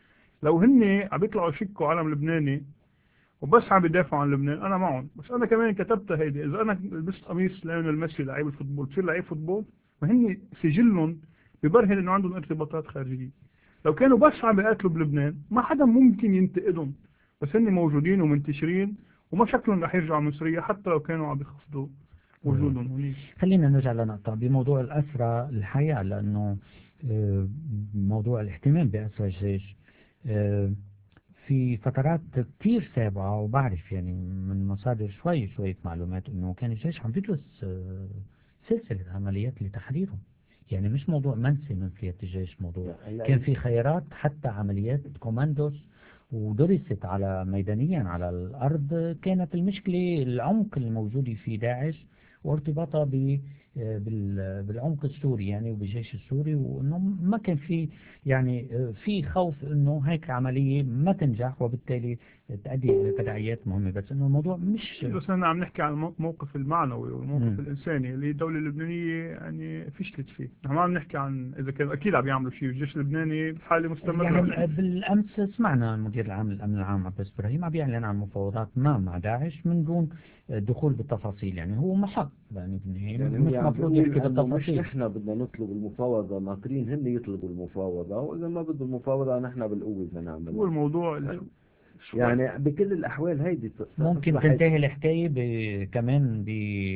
لو هن عم يطلعوا يشكوا علم لبناني وبس عم بيدافعوا عن لبنان انا معهم، بس انا كمان كتبتها هيدي، اذا انا لبست قميص ليونيل ميسي لعيب الفوتبول بصير لعيب فوتبول، ما هن سجلهم ببرهن انه عندهم ارتباطات خارجية. لو كانوا بس عم بيقاتلوا بلبنان ما حدا ممكن ينتقدهم، بس هن موجودين ومنتشرين وما شكلهم رح يرجعوا مصرية حتى لو كانوا عم بيخفضوا وجودهم هنيك. خلينا نرجع لنقطة بموضوع الأسرى الحقيقة، لأنه آه، موضوع الاهتمام بأسرى الجيش آه، في فترات كتير سابقة، وبعرف يعني من مصادر شوي شوية معلومات أنه كان الجيش عم بيدرس آه، سلسلة عمليات لتحريرهم، يعني مش موضوع منسي من فئة الجيش، موضوع كان في خيارات حتى عمليات كوماندوس ودرست على ميدانيا على الأرض. كانت المشكلة العمق الموجود في داعش وارتباطها ب بال- بالعمق السوري يعني وبالجيش السوري، وانه ما كان في يعني في خوف انه هيك عملية ما تنجح وبالتالي تؤدي الى تداعيات مهمة، بس انه الموضوع مش بس احنا عم نحكي عن الموقف المعنوي والموقف مم. الانساني اللي الدولة اللبنانية يعني فشلت فيه. نحن ما عم نحكي عن اذا كان اكيد عم يعملوا شيء، الجيش اللبناني بحالة مستمرة. يعني بالامس سمعنا المدير العام للامن العام عباس ابراهيم عم بيعلن عن مفاوضات ما مع داعش من دون دخول بالتفاصيل، يعني هو محق يعني بالنهاية يعني مش هو مفروض يحكي مش بالتفاصيل. نحن بدنا نطلب المفاوضة، ناطرين هن يطلبوا المفاوضة، وإذا ما بدوا المفاوضة نحن بالقوة بدنا هو نعملها. الموضوع ال- يعني بكل الأحوال هيدي ممكن أصبحت- تنتهي الحكاية ب... كمان ب...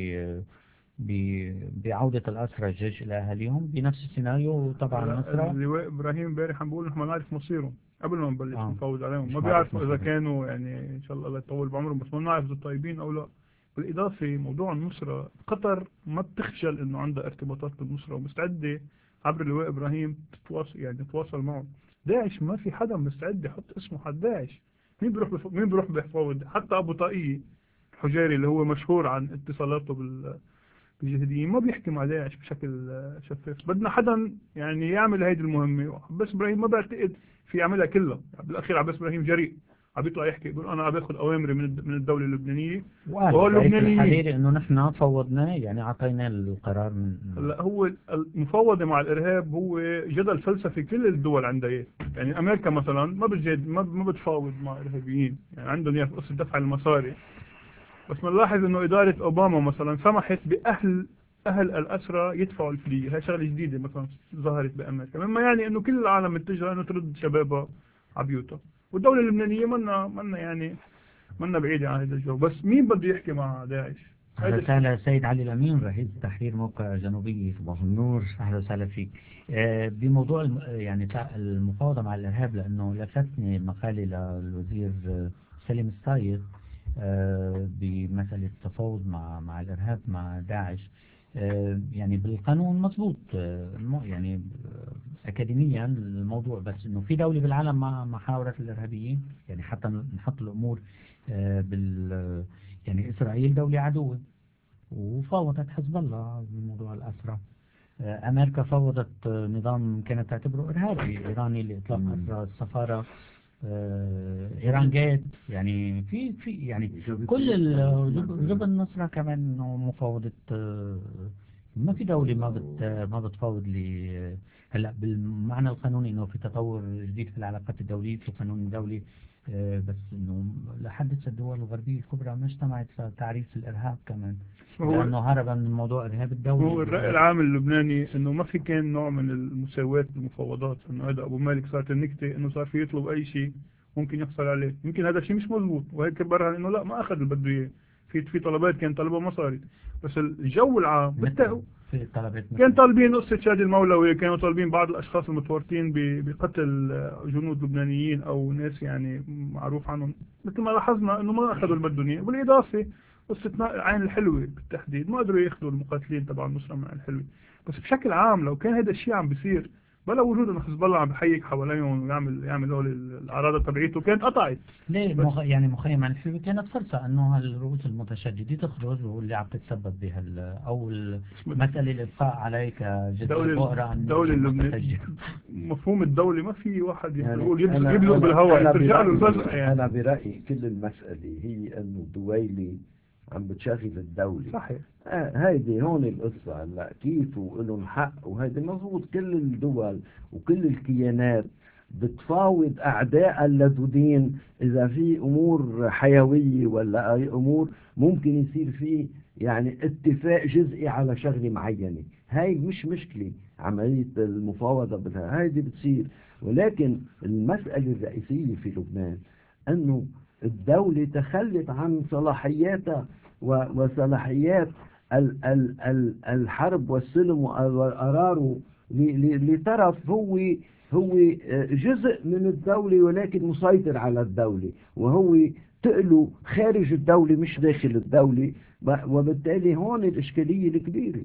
ب... بعودة الأسرى الجيش إلى أهاليهم بنفس السيناريو طبعا هلا النصرة. اللواء ابراهيم امبارح عم بيقول نحن ما نعرف مصيرهم قبل ما نبلش آه. نفوض عليهم، مش ما معروف بيعرفوا اذا مصيرهم. كانوا يعني ان شاء الله الله يطول بعمرهم، بس ما بنعرف اذا طيبين او لا. بالاضافه موضوع النصره، قطر ما بتخجل انه عندها ارتباطات بالنصره ومستعده عبر اللواء ابراهيم تتواصل يعني تتواصل معه. داعش ما في حدا مستعد يحط اسمه حد داعش. مين بيروح بف... مين بيروح بيفاوض؟ حتى ابو طاقية الحجيري اللي هو مشهور عن اتصالاته بال الجهاديين ما بيحكي مع داعش بشكل آه، شفاف. بدنا حدا يعني يعمل هيدي المهمة. عباس إبراهيم ما بعتقد في يعملها كلها، يعني بالأخير عباس إبراهيم جريء عم بيطلع يحكي يقول أنا عم باخذ أوامري من الد- من الدولة اللبنانية وقال وهو رئيس اللبنانيين. الحريري إنه نحن فوضنا يعني أعطينا القرار من هلا هو المفاوضة مع الإرهاب هو جدل فلسفي كل الدول عندها إياه. يعني أمريكا مثلا ما بتجد ما ما بتفاوض مع إرهابيين، يعني عندهم إياه في قصة دفع المصاري. بس بنلاحظ انه ادارة اوباما مثلا سمحت باهل اهل الاسرى يدفعوا الفدية، هاي شغلة جديدة مثلا ظهرت بامريكا، مما يعني انه كل العالم متجهة انه ترد شبابها على بيوتها، والدولة اللبنانية منا منا يعني منا بعيدة عن هذا الجو. بس مين بده يحكي مع داعش؟ أهلا وسهلا سيد علي الأمين رئيس تحرير موقع جنوبي. صباح النور، أهلا وسهلا فيك. آه، بموضوع الم- يعني تاع المفاوضة مع الإرهاب، لأنه لفتني مقالي للوزير آه، سليم الصايغ آه، بمسألة التفاوض مع مع الإرهاب مع داعش. آه، يعني بالقانون مضبوط، آه، الم- يعني آه، أكاديميا الموضوع، بس إنه في دولة بالعالم مع محاورة الإرهابيين، يعني حتى نحط الأمور آه، بال يعني إسرائيل دولة عدوة وفاوضت حزب الله بموضوع الأسرى. آه، أمريكا فاوضت آه، نظام كانت تعتبره إرهابي إيراني لإطلاق أسرى السفارة. آه، إيران جيت، يعني في في يعني كل ال- جب جبل النصرة كمان إنه مفاوضة آه، ما في دولة ما بت ما بتفاوض لي هلا بالمعنى القانوني انه في تطور جديد في العلاقات الدولية في قانون دولي، آه، بس انه لحد هسه الدول الغربية الكبرى ما اجتمعت لتعريف الارهاب كمان، لانه هربا من موضوع ارهاب الدولي. هو الرأي العام اللبناني انه ما في كان نوع من المساواة بالمفاوضات، انه هذا ابو مالك صارت النكتة انه صار في يطلب اي شيء ممكن يحصل عليه. يمكن هذا الشيء مش مضبوط وهيك برهن انه لا ما اخذ اللي بده اياه، في في طلبات كان طلبها ما صارت. بس الجو العام بالتالي في طلبات كان طالبين قصة شادي المولوي، كانوا طالبين بعض الأشخاص المتورطين ب- بقتل جنود لبنانيين أو ناس يعني معروف عنهم، مثل ما لاحظنا إنه ما أخذوا اللي بدهم إياه. بالإضافة قصة عين الحلوة بالتحديد ما قدروا ياخذوا المقاتلين تبع النصرة من عين الحلوة. بس بشكل عام لو كان هذا الشيء عم بيصير بلا وجود إنه حزب الله عم بحيك حواليهم ويعمل يعمل هول الأعراض تبعيته كانت قطعت. ليه مخ... يعني مخيم عن الحلو كانت فرصة انه هالرؤوس المتشددة تخرج واللي عم تتسبب بها ال... او المسألة الابقاء عليك جد الدولة الدولة اللبنانية مفهوم الدولة ما في واحد يعني يقول يبزق أنا يبزق أنا بالهواء أنا ترجع له برأيي البزق يعني. أنا برأيي كل المسألة هي إنه دويلي عم بتشغل الدولة. صحيح. آه هيدي هون القصة. هلا كيف ولهم حق وهيدي مظبوط. كل الدول وكل الكيانات بتفاوض أعداء اللدودين إذا في أمور حيوية ولا أي أمور ممكن يصير فيه يعني اتفاق جزئي على شغلة معينة. هاي مش مشكلة عملية المفاوضة بدها هيدي بتصير. ولكن المسألة الرئيسية في لبنان أنه الدولة تخلت عن صلاحياتها وصلاحيات ال ال ال الحرب والسلم والقرار لطرف هو هو جزء من الدولة ولكن مسيطر على الدولة، وهو تقله خارج الدولة مش داخل الدولة. وبالتالي هون الإشكالية الكبيرة.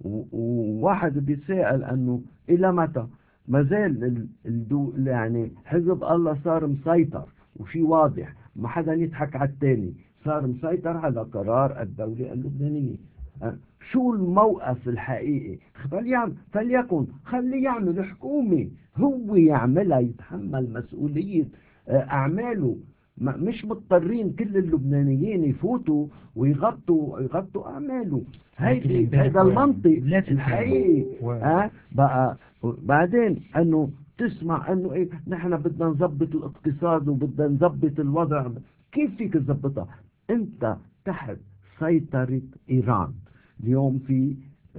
وواحد بيتساءل أنه إلى متى ما زال يعني حزب الله صار مسيطر وشي واضح ما حدا يضحك على التاني، صار مسيطر على قرار الدولة اللبنانية. شو الموقف الحقيقي؟ فليعمل فليكن خليه يعمل حكومة هو يعملها، يتحمل مسؤولية أعماله. مش مضطرين كل اللبنانيين يفوتوا ويغطوا يغطوا أعماله. هيدي هذا المنطق الحقيقي. أه بقى بعدين أنه تسمع أنه إيه نحن بدنا نظبط الاقتصاد وبدنا نظبط الوضع. كيف فيك تظبطها؟ أنت تحت سيطرة إيران اليوم في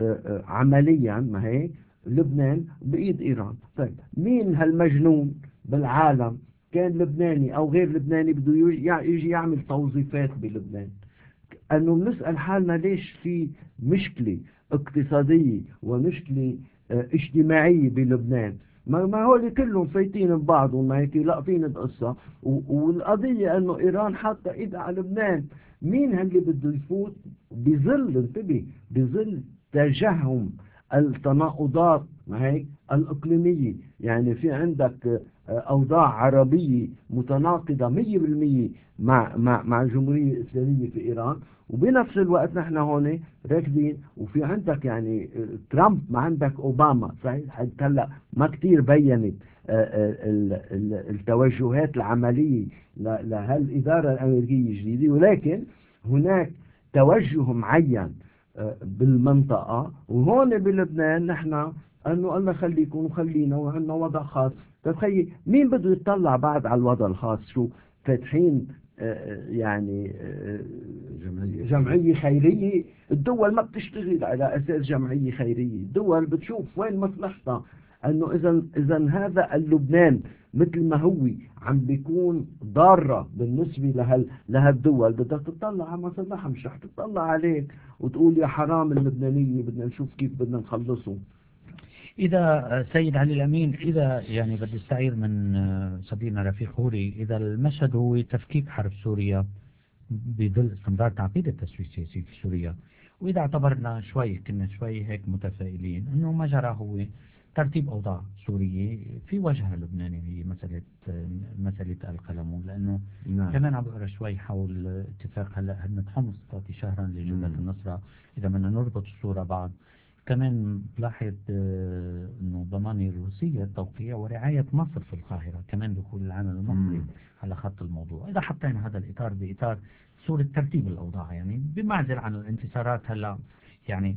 عمليا ما هيك لبنان بإيد إيران. طيب مين هالمجنون بالعالم كان لبناني أو غير لبناني بده يجي يعمل توظيفات بلبنان؟ أنه بنسأل حالنا ليش في مشكلة اقتصادية ومشكلة اجتماعية بلبنان؟ ما ما هو كلهم فايتين ببعض وما هيك لاقطين القصة. والقضية أنه إيران حاطة إيدها على لبنان. مين اللي بده يفوت بظل انتبه بظل تجهم التناقضات ما هيك الإقليمية؟ يعني في عندك أوضاع عربية متناقضة مية بالمية مع مع مع الجمهورية الإسلامية في إيران، وبنفس الوقت نحن هون راكبين. وفي عندك يعني ترامب ما عندك أوباما. صحيح هلا ما كتير بينت التوجهات العملية لهالإدارة الأمريكية الجديدة، ولكن هناك توجه معين بالمنطقة. وهون بلبنان نحن أنه الله خليكم وخلينا وعندنا وضع خاص. تخيل مين بده يطلع بعد على الوضع الخاص؟ شو فاتحين يعني جمعية خيرية؟ الدول ما بتشتغل على أساس جمعية خيرية. الدول بتشوف وين مصلحتها. أنه إذا إذا هذا اللبنان مثل ما هو عم بيكون ضارة بالنسبة لهال لهالدول بدها تطلع على مصلحة، مش رح تطلع عليك وتقول يا حرام اللبنانية بدنا نشوف كيف بدنا نخلصهم. إذا سيد علي الأمين إذا يعني بدي استعير من صديقنا رفيق خوري، إذا المشهد هو تفكيك حرب سوريا بظل استمرار تعقيد التسوية السياسي في سوريا، وإذا اعتبرنا شوي كنا شوي هيك متفائلين أنه ما جرى هو ترتيب أوضاع سورية في وجهها لبناني هي مسألة مسألة القلمون، لأنه نعم. كمان عم بقرا شوي حول اتفاق هلا هدنة حمص تعطي شهرا لجبهة النصرة. إذا بدنا نربط الصورة بعض كمان بلاحظ أنه ضمان الروسية التوقيع ورعاية مصر في القاهرة كمان دخول العامل المصري على خط الموضوع. إذا حطينا هذا الإطار بإطار صورة ترتيب الأوضاع يعني بمعزل عن الانتصارات هلا يعني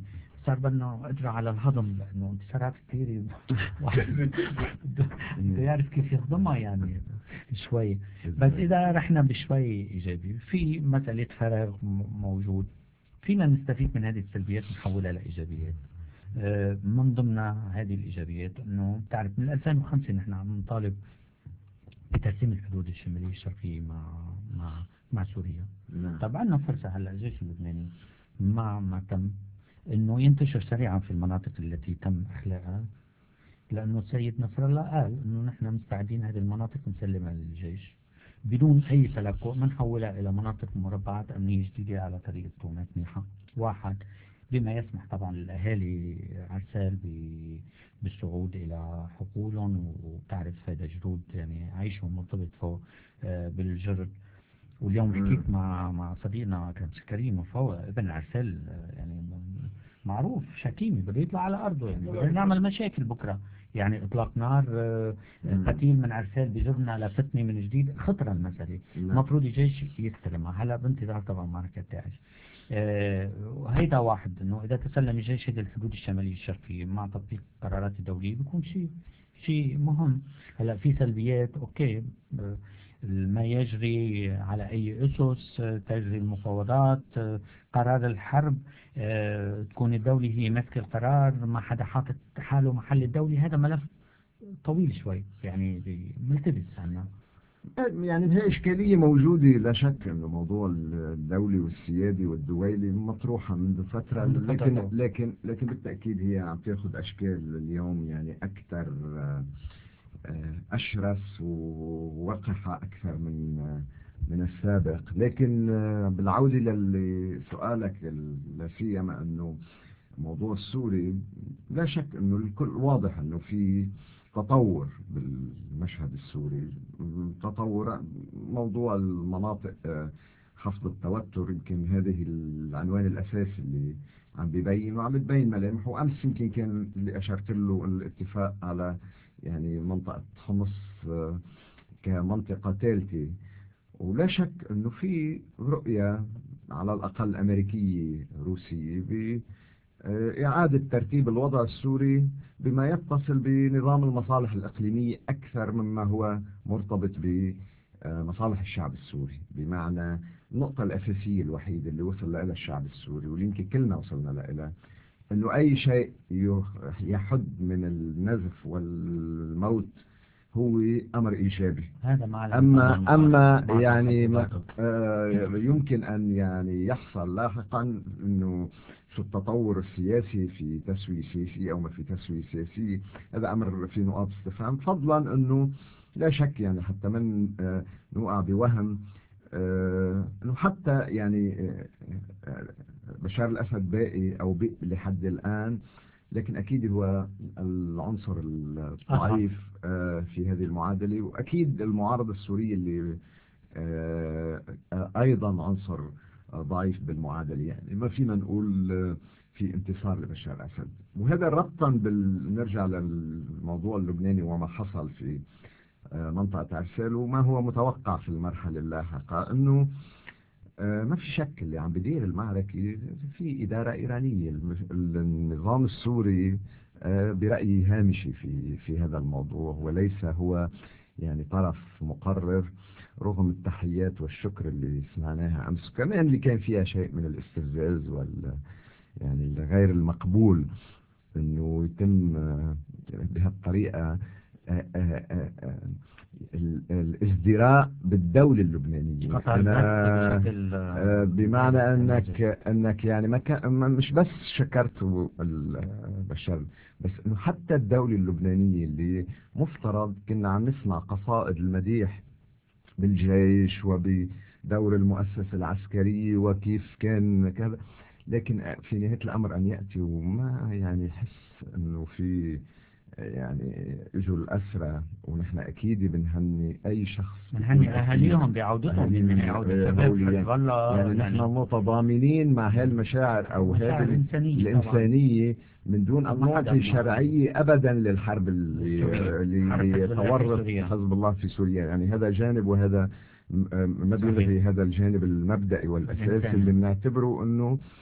صار بدنا قدرة على الهضم، لأنه انتصارات كثيرة واحد بده يعرف كيف يهضمها يعني شوي. بس إذا رحنا بشوي إيجابي، في مسألة فراغ موجود، فينا نستفيد من هذه السلبيات ونحولها لإيجابيات. من ضمن هذه الإيجابيات أنه تعرف من ألفين وخمسة نحن عم نطالب بترسيم الحدود الشمالية الشرقية مع مع مع سوريا. نعم. طبعا عندنا فرصة هلا الجيش اللبناني مع ما تم انه ينتشر سريعا في المناطق التي تم اخلاءها، لانه السيد نصر الله قال انه نحن مستعدين هذه المناطق نسلمها للجيش بدون اي تلكؤ، منحولها الى مناطق مربعات امنية جديدة على طريقة تومات منيحة واحد، بما يسمح طبعا للاهالي عرسال بالصعود الى حقولهم. وتعرف هذا جدود يعني عيشهم مرتبط فوق بالجرد. واليوم حكيت مع مع صديقنا كان كريم فوق ابن عرسال، يعني معروف شكيمي بده يطلع على ارضه، يعني بدنا نعمل مشاكل بكره، يعني اطلاق نار، قتيل من عرسال بجرنا لفتني من جديد، خطره المساله. المفروض الجيش يستلمها. هلا بانتظار طبعا معركه داعش. وهيدا آه واحد انه اذا تسلم الجيش هذه الحدود الشماليه الشرقيه مع تطبيق القرارات الدوليه بيكون شيء شيء مهم. هلا في سلبيات، اوكي، ما يجري على أي أسس تجري المفاوضات، قرار الحرب تكون الدولة هي ماسكة القرار، ما حدا حاطط حاله محل الدولة. هذا ملف طويل شوي يعني ملتبس عنا. يعني هي إشكالية موجودة لا شك أنه موضوع الدولي والسيادي والدويلي مطروحة منذ فترة، لكن لكن لكن بالتأكيد هي عم تاخذ أشكال اليوم يعني أكثر أشرس ووقحة أكثر من من السابق. لكن بالعودة لسؤالك لا سيما أنه موضوع السوري، لا شك أنه الكل واضح أنه في تطور بالمشهد السوري، تطور موضوع المناطق، خفض التوتر، يمكن هذه العنوان الأساسي اللي عم بيبين وعم بتبين ملامح. وأمس يمكن كان اللي أشرت له الاتفاق على يعني منطقة حمص كمنطقة ثالثة. ولا شك أنه في رؤية على الأقل أمريكية روسية بإعادة ترتيب الوضع السوري بما يتصل بنظام المصالح الإقليمية أكثر مما هو مرتبط بمصالح الشعب السوري. بمعنى النقطة الأساسية الوحيدة اللي وصل لها الشعب السوري، واللي يمكن كلنا وصلنا لها، أنه أي شيء يحد من النزف والموت هو أمر إيجابي. هذا أما أما يعني آه يمكن أن يعني يحصل لاحقا أنه في التطور السياسي في تسوية سياسية أو ما في تسوية سياسية، هذا أمر في نقاط استفهام، فضلا أنه لا شك يعني حتى من آه نوقع بوهم آه أنه حتى يعني آه بشار الأسد باقي أو بقي لحد الآن، لكن أكيد هو العنصر الضعيف في هذه المعادلة. وأكيد المعارضة السورية اللي أيضا عنصر ضعيف بالمعادلة، يعني ما فينا نقول في انتصار لبشار الأسد. وهذا ربطا نرجع للموضوع اللبناني وما حصل في منطقة عرسال وما هو متوقع في المرحلة اللاحقة، أنه ما في شك اللي عم بدير المعركة في إدارة إيرانية. النظام السوري برأيي هامشي في في هذا الموضوع، وليس هو يعني طرف مقرر، رغم التحيات والشكر اللي سمعناها أمس، كمان اللي كان فيها شيء من الاستفزاز وال يعني غير المقبول إنه يتم بهالطريقة الازدراء بالدولة اللبنانية. أنا بمعنى أنك أنك يعني ما كان مش بس شكرت بشار، بس إنه حتى الدولة اللبنانية اللي مفترض كنا عم نسمع قصائد المديح بالجيش وبدور المؤسسة العسكرية وكيف كان كذا، لكن في نهاية الأمر أن يأتي وما يعني يحس إنه في يعني اجوا الأسرى. ونحن أكيد بنهني أي شخص، بنهني أهاليهم بعودتهم، إن يعودوا شباب حزب الله. يعني نحن متضامنين مع هالمشاعر أو هذه الإنسانية, الإنسانية من دون أن نعطي شرعية أبدا للحرب اللي, اللي تورط حزب الله في سوريا. يعني هذا جانب، وهذا ما بيلغي هذا الجانب المبدئي والأساسي اللي بنعتبره أنه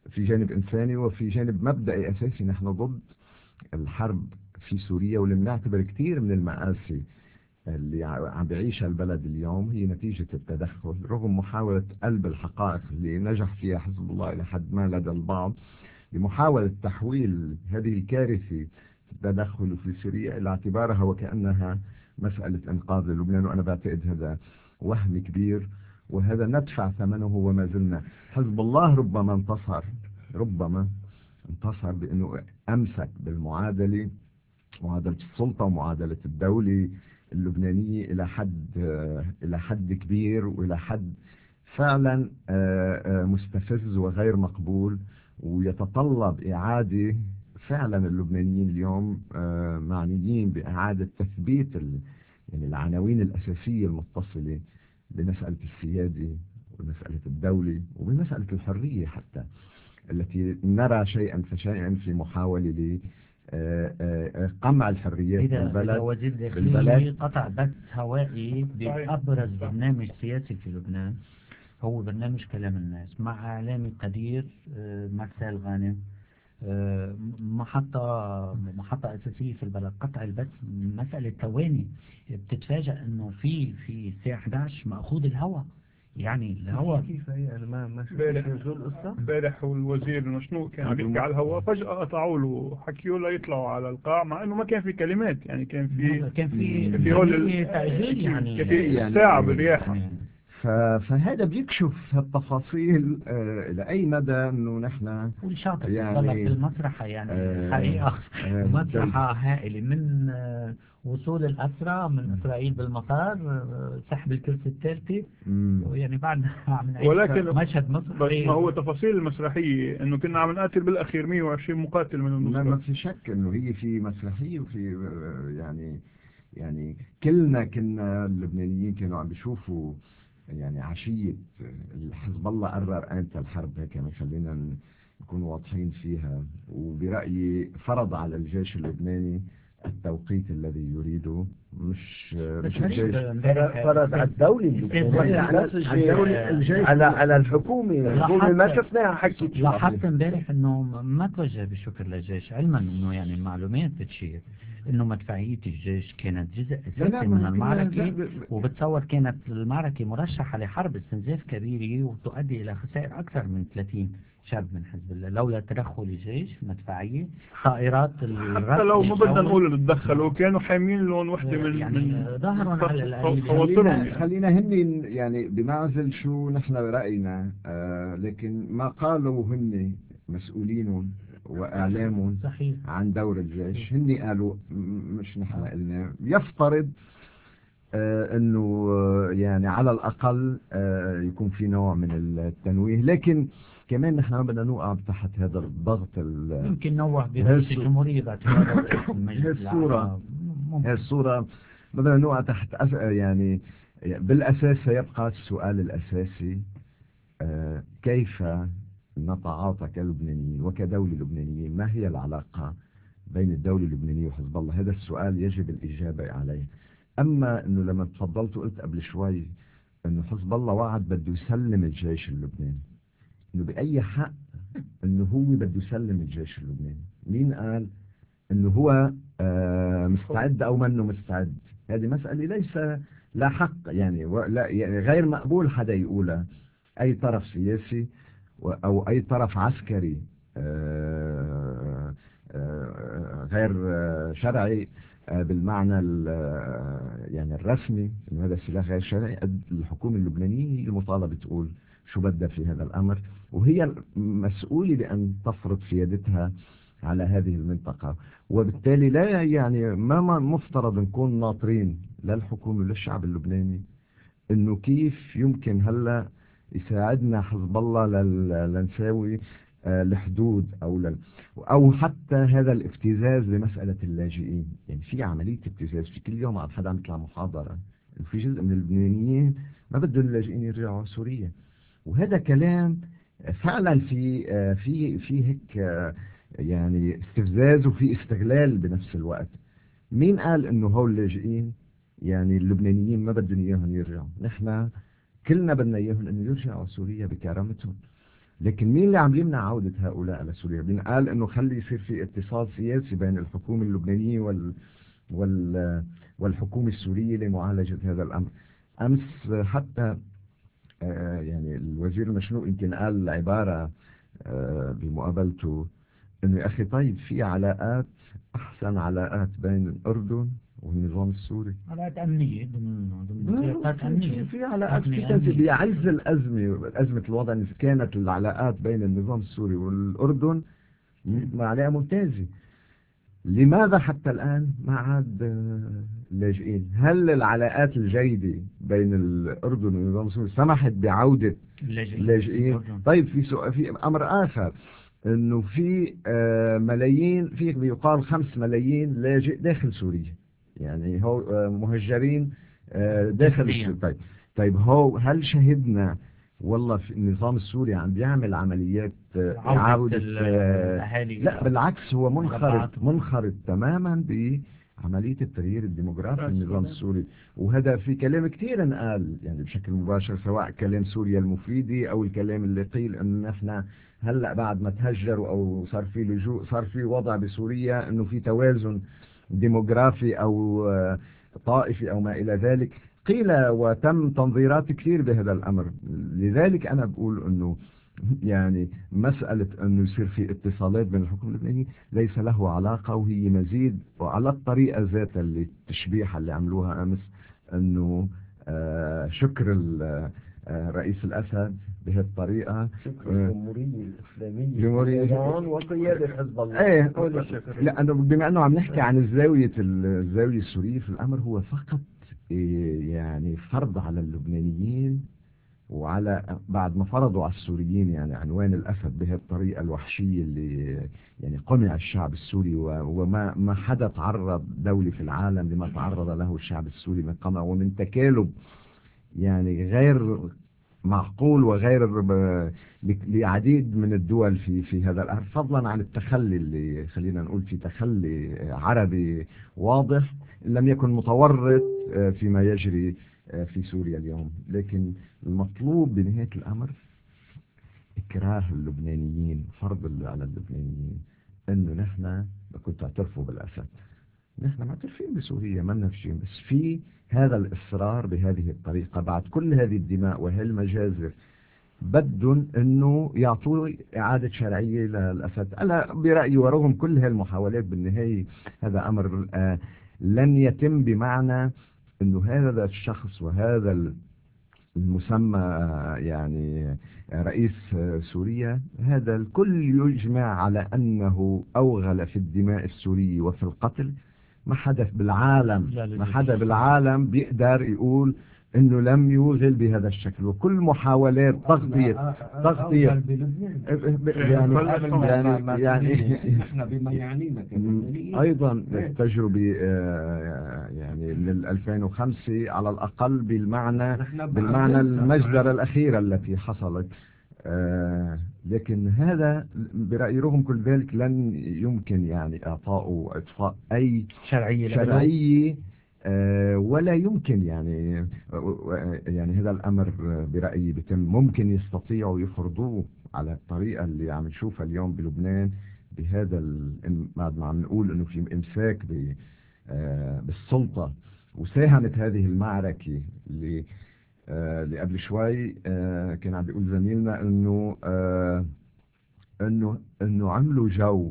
في جانب إنساني وفي جانب مبدئي أساسي. نحن ضد الحرب في سوريا، واللي بنعتبر كثير من المآسي اللي عم بيعيشها البلد اليوم هي نتيجة التدخل، رغم محاولة قلب الحقائق اللي نجح فيها حزب الله إلى حد ما لدى البعض لمحاولة تحويل هذه الكارثة التدخل في سوريا إلى اعتبارها وكأنها مسألة إنقاذ لبنان. وأنا بعتقد هذا وهم كبير، وهذا ندفع ثمنه وما زلنا. حزب الله ربما انتصر ربما انتصر بأنه أمسك بالمعادلة، معادلة السلطة ومعادلة الدولة اللبنانية إلى حد إلى حد كبير، وإلى حد فعلا مستفز وغير مقبول، ويتطلب إعادة. فعلا اللبنانيين اليوم معنيين بإعادة تثبيت يعني العناوين الأساسية المتصلة بمسألة السيادة ومسألة الدولة وبمسألة الحرية حتى، التي نرى شيئا فشيئا في محاولة ل قمع الحريات في البلد. إذا وزير الداخلية قطع بث هوائي بأبرز برنامج سياسي في لبنان، هو برنامج كلام الناس، مع إعلامي قدير مارسيل غانم، محطة محطة أساسية في البلد، قطع البث مسألة ثواني. بتتفاجأ إنه في في الساعة إحدى عشر مأخوذ الهواء، يعني الهواء كيف هي أنا ما ما امبارح شو القصة؟ امبارح والوزير المشنوق كان عم يحكي على الهواء، فجأة قطعوا له حكيوا له يطلعوا على القاع، مع إنه ما كان في كلمات، يعني كان في كان في في هول تأجيل، يعني كان في الساعة بالرياح. فهذا بيكشف التفاصيل آه لأي مدى أنه نحن والشاطئ يعني في المسرحة، يعني آه حقيقة آه مسرحة هائلة، من آه وصول الأسرى من إسرائيل بالمطار، آه سحب الكرسي الثالثة، يعني بعدنا عم نعيش ولكن مشهد مسرحي. بس ما هو تفاصيل المسرحية إنه كنا عم نقاتل بالأخير مئة وعشرين مقاتل من النص. ما في شك أنه هي في مسرحية، وفي يعني يعني كلنا كنا اللبنانيين كانوا عم بيشوفوا يعني عشية حزب الله قرر أنت الحرب، هيك يعني خلينا نكون واضحين فيها. وبرأيي فرض على الجيش اللبناني التوقيت الذي يريده، مش مش الجيش، فرض على الدولة اللبنانية، على على الحكومة. الحكومة ما شفناها حكيت. لاحظت امبارح انه ما توجه بالشكر للجيش، علما انه يعني المعلومات بتشير انه مدفعية الجيش كانت جزء اساسي من المعركة، وبتصور كانت المعركة مرشحة لحرب استنزاف كبيرة وتؤدي الى خسائر اكثر من ثلاثين شاب من حزب الله لولا تدخل الجيش. مدفعية، طائرات حتى لو ما بدنا نقول اللي تدخلوا كانوا حامين لهم وحدة من يعني من ظهرا على القليل. خلينا, خلينا هن يعني بمعزل شو نحن رأينا، آه لكن ما قالوا هن مسؤولين وإعلامهم صحيح عن دور الجيش، هن قالوا مش نحن قلنا. يفترض آه انه يعني على الأقل آه يكون في نوع من التنويه، لكن كمان نحن ما بدنا نوقع تحت هذا الضغط. يمكن نوه برئيس الجمهورية باعتباره الصورة هي الصورة بدنا نوقع تحت أس... يعني بالأساس سيبقى السؤال الأساسي آه كيف نتعاطى كلبنانيين وكدولة لبنانية؟ ما هي العلاقة بين الدولة اللبنانية وحزب الله؟ هذا السؤال يجب الإجابة عليه. أما أنه لما تفضلت وقلت قبل شوي أنه حزب الله وعد بده يسلم الجيش اللبناني، أنه بأي حق أنه هو بده يسلم الجيش اللبناني؟ مين قال أنه هو آه مستعد أو منه مستعد؟ هذه مسألة ليس لا حق يعني, لا يعني غير مقبول حدا يقولها أي طرف سياسي أو أي طرف عسكري آه آه غير شرعي بالمعنى يعني الرسمي، إنه هذا السلاح غير شرعي. الحكومة اللبنانية المطالبة تقول شو بدها في هذا الأمر، وهي مسؤولة بأن تفرض سيادتها على هذه المنطقة. وبالتالي لا يعني ما مفترض نكون ناطرين للحكومة وللشعب اللبناني إنه كيف يمكن هلا يساعدنا حزب الله لنساوي الحدود أو لل... أو حتى هذا الابتزاز بمسألة اللاجئين. يعني في عملية ابتزاز، في كل يوم عم حدا عم يطلع محاضرة في جزء من اللبنانيين ما بدهم اللاجئين يرجعوا سوريا، وهذا كلام فعلا في في في هيك يعني استفزاز وفي استغلال بنفس الوقت. مين قال انه هول اللاجئين يعني اللبنانيين ما بدهم اياهم يرجعوا؟ نحن كلنا بدنا اياهم انه يرجعوا سوريا بكرامتهم، لكن مين اللي عم يمنع عودة هؤلاء لسوريا؟ بنقال انه خلي يصير في اتصال سياسي بين الحكومة اللبنانية وال وال والحكومة السورية لمعالجة هذا الأمر. أمس حتى آه، يعني الوزير المشنوق يمكن قال عبارة آه، بمقابلته انه يا اخي طيب في علاقات، احسن علاقات بين الاردن والنظام السوري، علاقات أمنية ضمن ضمن سياقات أمنية. في علاقات في أمنية كانت أمنية. بعز الازمه ازمه الوضع، إن كانت العلاقات بين النظام السوري والاردن م- علاقه ممتازه. لماذا حتى الآن ما عاد آه، لاجئين؟ هل العلاقات الجيدة بين الأردن والنظام السوري سمحت بعودة اللاجئين؟ طيب في سؤال، في أمر آخر، إنه في آه، ملايين، في بيقال خمس ملايين لاجئ داخل سوريا، يعني هو آه، مهجرين آه، داخل سوريا. طيب طيب هو هل شهدنا والله في النظام السوري عم بيعمل عمليات آه، عودة آه، الأهالي؟ لا بالعكس، هو منخرط مربعات. منخرط تماما بعملية التغيير الديموغرافي في النظام السوري. وهذا في كلام كثير انقال يعني بشكل مباشر، سواء كلام سوريا المفيدي او الكلام اللي قيل انه نحن هلا بعد ما تهجروا او صار في لجوء، صار في وضع بسوريا انه في توازن ديموغرافي او آه، طائفي او ما الى ذلك. قيل وتم تنظيرات كثير بهذا الامر. لذلك انا بقول انه يعني مسألة أنه يصير في اتصالات بين الحكومة اللبنانية ليس له علاقة، وهي مزيد وعلى الطريقة ذاتها اللي التشبيحة اللي عملوها أمس، أنه آه شكر ال- آه رئيس الأسد بهالطريقة، شكر الجمهورية الإسلامية جمهورية إيران وقيادة حزب الله. ايه لأنه بما أنه عم نحكي عن الزاوية الزاوية السورية في الأمر، هو فقط إيه يعني فرض على اللبنانيين، وعلى بعد ما فرضوا على السوريين يعني عنوان الأسد بهالطريقة الوحشية اللي يعني قمع الشعب السوري، و- وما ما حدا تعرض دولي في العالم لما تعرض له الشعب السوري من قمع ومن تكالب يعني غير معقول وغير ب- لعديد من الدول في في هذا الأمر، فضلا عن التخلي اللي خلينا نقول في تخلي عربي واضح إن لم يكن متورط آه، فيما يجري آه، في سوريا اليوم. لكن المطلوب بنهاية الأمر إكراه اللبنانيين، فرض على اللبنانيين إنه نحن كنت اعترفوا بالأسد، نحن معترفين بسوريا ما نفشين، بس في هذا الإصرار بهذه الطريقة بعد كل هذه الدماء وهالمجازر بدهم انه يعطوا اعادة شرعية للاسد. انا برأيي ورغم كل هالمحاولات بالنهاية هذا امر آه لن يتم، بمعنى انه هذا الشخص وهذا المسمى آه، يعني رئيس آه، سوريا، هذا الكل يجمع على انه اوغل في الدماء السورية وفي القتل. ما حدا بالعالم ما حدا بالعالم بيقدر يقول انه لم يوغل بهذا الشكل، وكل محاولات تغطية تغطية يعني يعني يعني احنا بما يعنينا كلبنانيين ايضا التجربة آه، يعني من ألفين وخمسة على الاقل بالمعنى بالمعنى المجزرة الاخيرة التي حصلت. آه لكن هذا برأيي رغم كل ذلك لن يمكن يعني إعطاء إطفاء أي شرعية شرعية آه ولا يمكن يعني يعني هذا الأمر برأيي بتم ممكن يستطيعوا يفرضوه على الطريقة اللي عم نشوفها اليوم بلبنان، بهذا بعد ما عم نقول إنه في إمساك آه بالسلطة. وساهمت هذه المعركة اللي آه اللي قبل شوي آه كان عم بيقول زميلنا انه آه انه انه عملوا جو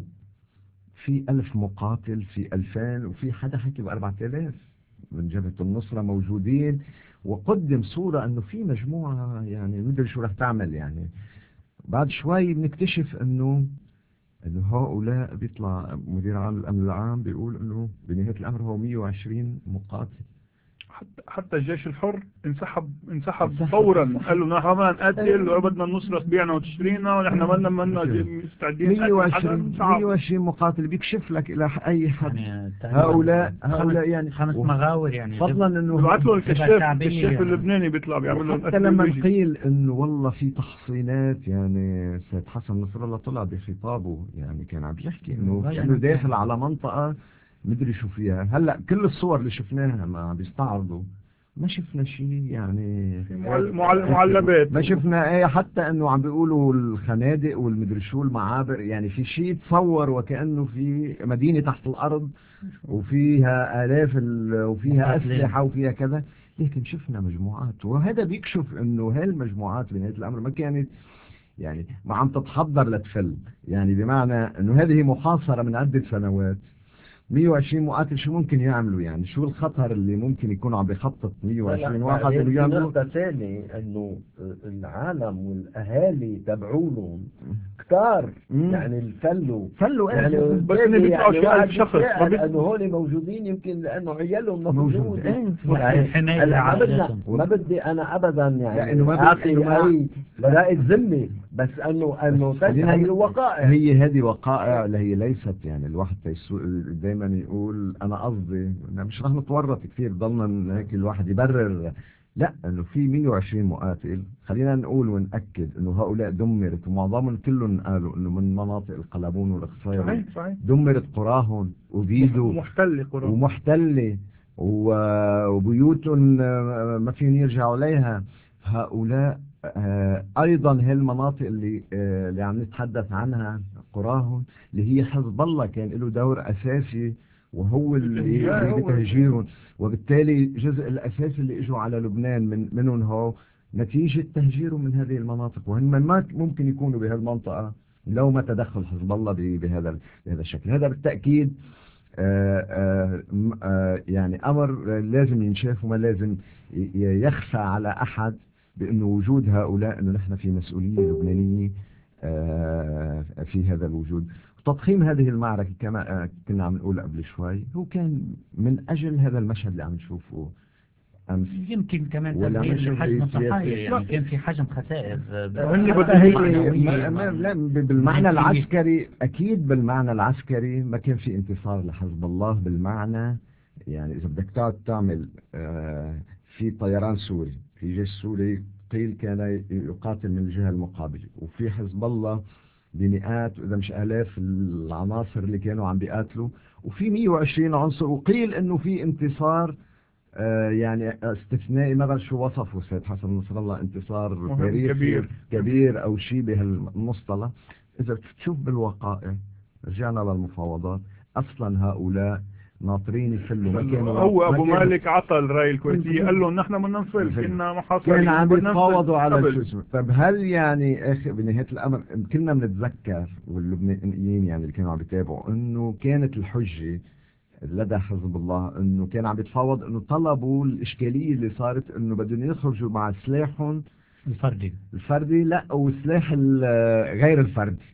في ألف مقاتل في ألفين، وفي حدا حكي بأربعة آلاف من جبهة النصرة موجودين، وقدم صورة انه في مجموعة يعني مدري شو رح تعمل. يعني بعد شوي بنكتشف انه انه هؤلاء بيطلع مدير عام الامن العام بيقول انه بنهاية الامر هو مية وعشرين مقاتل. حتى حتى الجيش الحر انسحب انسحب فورا، قال له نحن ما نقتل وبدنا النصرة تبيعنا وتشترينا ونحن ما منا مستعدين مية وعشرين مية وعشرين مقاتل بيكشف لك الى اي حد يعني هؤلاء هؤلاء يعني خمس مغاور يعني فضلا انه ببعث له الكشاف الكشاف يعني. اللبناني بيطلع بيعمل له حتى لما قيل انه والله في تحصينات، يعني سيد حسن نصر الله طلع بخطابه يعني كان عم بيحكي انه انه داخل على منطقة مدري شو فيها. هلا كل الصور اللي شفناها ما بيستعرضوا ما شفنا شيء يعني معل- معل- معلبات ما شفنا ايه، حتى انه عم بيقولوا الخنادق والمدري شو المعابر، يعني في شيء تصور وكأنه في مدينة تحت الارض وفيها آلاف ال- وفيها مقاتلين. أسلحة وفيها كذا، لكن شفنا مجموعات. وهذا بيكشف انه هاي المجموعات بنهاية الامر ما كانت يعني ما عم تتحضر لتفل، يعني بمعنى انه هذه محاصرة من عدة سنوات. مية وعشرين مقاتل شو ممكن يعملوا؟ يعني شو الخطر اللي ممكن يكونوا عم بيخطط مية وعشرين واحد بعدين اللي في يعملوا؟ نقطة ثانية انه العالم والاهالي تبعولهم كتار، مم. يعني الفلوا فلوا ايه يعني بس إنه بيطلعوا شيء واحد ألف شخص، ما بيتساءل بي- انه هول موجودين يمكن لانه عيالهم موجود. موجود. ايه يعني الحماية هلا ما بدنا لعائلتهم. ما بدي انا ابدا لا، يعني إنه ما بدي- اعطي إنه ما- اي براءة ذمة، بس انه انه بس خلينا هي ن- الوقائع. هي هذه وقائع اللي هي ليست يعني الواحد دائما يقول انا قصدي أنا مش رح نتورط كثير، ضلنا هيك الواحد يبرر. لا، انه في مية وعشرين مقاتل، خلينا نقول ونأكد انه هؤلاء دمرت، ومعظمهم كلهم قالوا انه من مناطق القلبون والاخصائي، صحيح صحيح دمرت قراهم وبيدوا محتل قرى. ومحتلة و- وبيوتهم آه، ما فيهم يرجعوا عليها. هؤلاء آه، أيضا هالمناطق اللي آه، اللي عم نتحدث عنها قراهم اللي هي حزب الله كان له دور أساسي، وهو اللي الإنهاء اللي هو- بتهجيرهم، وبالتالي الجزء الأساسي اللي إجوا على لبنان من منهم هو نتيجة تهجيرهم من هذه المناطق، وهم ما ممكن يكونوا بهالمنطقة لو ما تدخل حزب الله ب- بهذا بهذا الشكل. هذا بالتأكيد آه، آه، م- آه، يعني أمر لازم ينشاف، وما لازم ي- يخفى على أحد بأنه وجود هؤلاء، أنه نحن في مسؤولية لبنانية آه، في هذا الوجود. تضخيم هذه المعركة كما آه، كنا عم نقول قبل شوي هو كان من أجل هذا المشهد اللي عم نشوفه أمس. يمكن كمان ولا تغيير مش لحجم سياسي. الضحايا، يعني كان في حجم خسائر هني حتى بدهم هي معنوية. ما- ما- لا، بالمعنى معنوية. العسكري أكيد، بالمعنى العسكري ما كان في انتصار لحزب الله بالمعنى، يعني إذا بدك تقعد تعمل آه، في طيران سوري، في جيش سوري قيل كان يقاتل من الجهة المقابلة، وفي حزب الله بمئات وإذا مش آلاف العناصر اللي كانوا عم بيقاتلوا، وفي مية وعشرين عنصر، وقيل إنه في انتصار آه، يعني استثنائي، ما بعرف شو وصفه السيد حسن نصر الله، انتصار مهم، تاريخي كبير. كبير أو شيء بهالمصطلح. إذا بتشوف بالوقائع رجعنا للمفاوضات، أصلا هؤلاء ناطرين يفلوا، ما كانوا هو ما ابو كانوا- مالك عطى الراي الكويتية، قال له نحن بدنا نفل، كنا محاصرين كان عم بدنا نفل يتفاوضوا على قبل. شو اسمه. طب هل يعني اخي بنهاية الامر كلنا بنتذكر، واللبنانيين يعني اللي كانوا عم يتابعوا، انه كانت الحجة لدى حزب الله انه كان عم يتفاوض، انه طلبوا الاشكالية اللي صارت انه بدهم يخرجوا مع سلاحهم الفردي. الفردي، لا وسلاح ال- غير الفردي.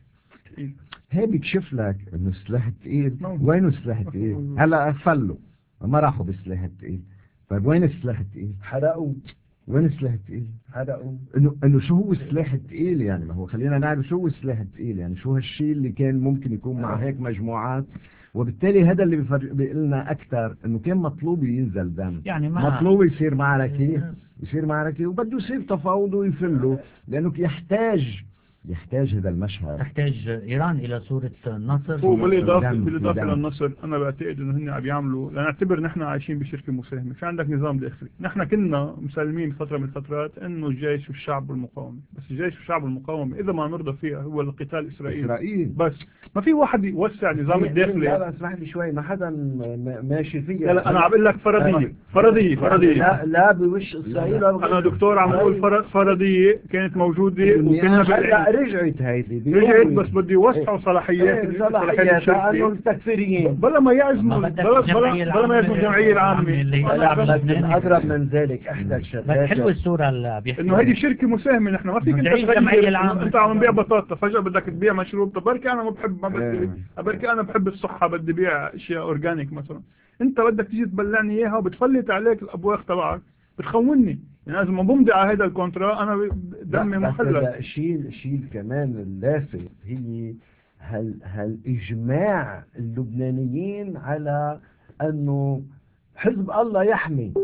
هي بيكشف لك انه السلاح الثقيل، وينه السلاح الثقيل؟ هلا فلوا ما راحوا بالسلاح الثقيل. طيب وين السلاح الثقيل؟ حرقوا وين السلاح الثقيل؟ حرقوا انه انه شو هو السلاح الثقيل؟ يعني ما هو خلينا نعرف شو هو السلاح الثقيل، يعني شو هالشيء اللي كان ممكن يكون مع هيك مجموعات. وبالتالي هذا اللي بيقلنا اكثر انه كان مطلوب ينزل دم، يعني ما مطلوب يصير معركة، يصير معركة وبده يصير تفاوض ويفلوا، لانه يحتاج يحتاج هذا المشهد. تحتاج إيران إلى صورة نصر. هو بالاضافه دم- بالاضافه دم. للنصر، انا بعتقد انه هن عم يعملوا، لنعتبر نحن عايشين بشركه مساهمه، في عندك نظام داخلي، نحن كنا مسلمين فتره من الفترات انه الجيش والشعب والمقاومه، بس الجيش والشعب والمقاومه اذا ما نرضى فيها هو القتال الاسرائيلي اسرائيل بس. ما في واحد يوسع النظام لا الداخلي. لا اسمح لي شوي، ما حدا م- ماشي فيها. لا لا انا عم بقول لك فرضيه فرضيه فرضيه لا لا بوش اسرائيل. انا دكتور عم بقول فر- فرضيه كانت موجوده وكنا هلا بالعين. رجعت هيدي رجعت بس بده يوسعوا صلاحيات إيه، صلاحيات انه الشركه التكفيريين. بلا ما يعزموا ما بدك بلا الجمعية بلا بلا ما يعزموا الجمعيه العامه. اللي هي لا تدعم بس لبنان. اقرب من ذلك احدى بس الشغلات حلوة الصورة اللي بيحكي انه هيدي شركه مساهمه، نحن ما فيك انت تعيش تغير. الجمعية العامة. انت عم نبيع بطاطا فجاه بدك تبيع مشروب، طب بركي انا ما بحب ما بدي إيه. بركي انا بحب الصحه بدي بيع اشياء اورجانيك مثلا، انت بدك تيجي تبلعني اياها وبتفلت عليك الابواق تبعك، بتخونني. يعني لازم ما بمضي على هذا الكونترا انا دمي لا، بس محلل. لا، شيل شيل كمان اللافت هي هل هالاجماع اللبنانيين على انه حزب الله يحمي،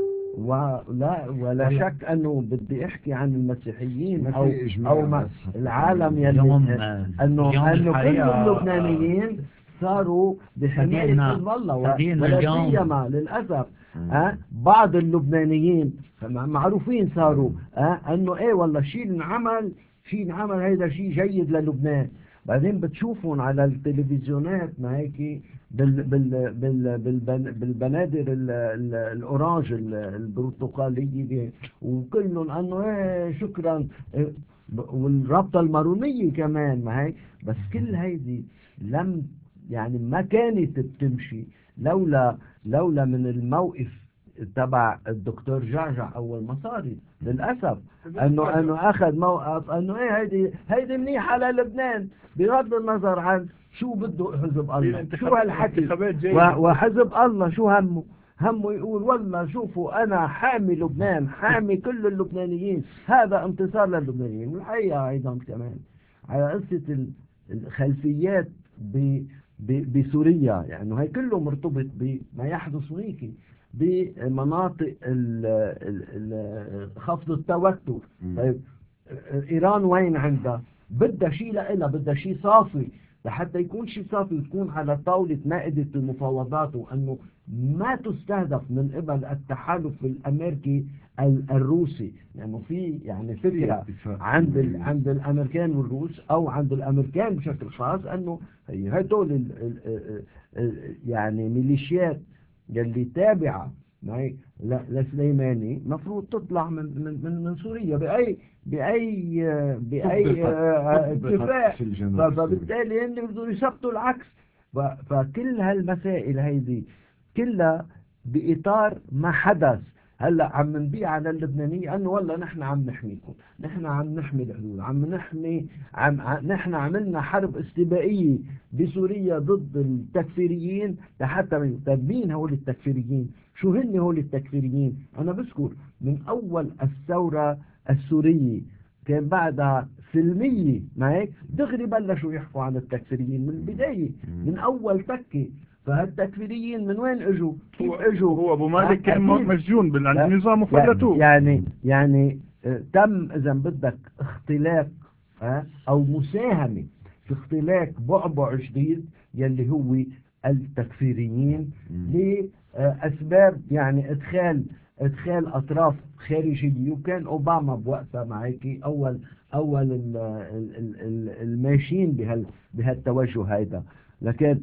ولا ولا شك انه بدي احكي عن المسيحيين ما في او إجماع او ما بس. العالم يلي اليوم انه اليوم انه كل الحقيقة اللبنانيين صاروا بحماية فدينا- حزب الله، فدينا ولا اليوم. سيما للأسف ها بعض اللبنانيين معروفين صاروا ها انه ايه والله شيء انعمل شيء انعمل هيدا شيء جيد للبنان. بعدين بتشوفون على التلفزيونات ما هيك بال بال بال بالبن بالبنادر ال- ال- الاورانج ال- البرتقاليه دي، وكلهم انه ايه شكرا إيه، والرابطه المارونيه كمان ما هيك. بس كل هيدي لم يعني ما كانت بتمشي لولا لولا من الموقف تبع الدكتور جعجع اول مصاري. للاسف انه انه اخذ موقف انه ايه هيدي هيدي منيحه للبنان بغض النظر عن شو بده حزب الله، شو هالحكي. و- وحزب الله شو همه؟ همه يقول والله شوفوا انا حامي لبنان، حامي كل اللبنانيين، هذا انتصار للبنانيين. والحقيقه ايضا كمان على قصه ال- الخلفيات ب ب- بسوريا، يعني هي كله مرتبط بما يحدث هناك بمناطق ال- ال- ال- خفض التوتر. طيب ايران وين عندها؟ بدها شيء لها، بدها شيء صافي لحتى يكون شيء صافي وتكون على طاولة مائدة المفاوضات، وأنه ما تستهدف من قبل التحالف الأمريكي ال- الروسي، لأنه يعني في يعني فكرة عند ال عند الأمريكان والروس أو عند الأمريكان بشكل خاص أنه هدول ال- ال- ال- يعني ميليشيات يلي تابعة معي ل- لسليماني مفروض تطلع من من من من سوريا بأي بأي بأي آه، اتفاق. في الجنوب ف- السوري. فبالتالي هن بدهم يثبتوا العكس. ف- فكل هالمسائل هيدي كلها بإطار ما حدث. هلا عم نبيع على اللبنانية انه والله نحن عم نحميكم، نحن عم نحمي الحدود، عم نحمي عم ع- نحن عملنا حرب استباقية بسوريا ضد التكفيريين لحتى من طيب مين هول التكفيريين؟ شو هن هول التكفيريين؟ انا بذكر من اول الثورة السورية كان بعدها سلمية ما هيك دغري بلشوا يحكوا عن التكفيريين من البداية، من اول تكة. فهالتكفيريين من وين اجوا؟ كيف اجوا؟ هو ابو مالك كان أكيد. مسجون لا. بالنظام وفلتوه. يعني يعني آه، تم اذا بدك اختلاق آه، او مساهمة في اختلاق بعبع جديد يلي هو التكفيريين لاسباب يعني ادخال ادخال اطراف خارجيه. وكان اوباما بوقتها معك اول اول ال- ال- ال- ال- الماشيين بهال بهالتوجه هيدا. لكن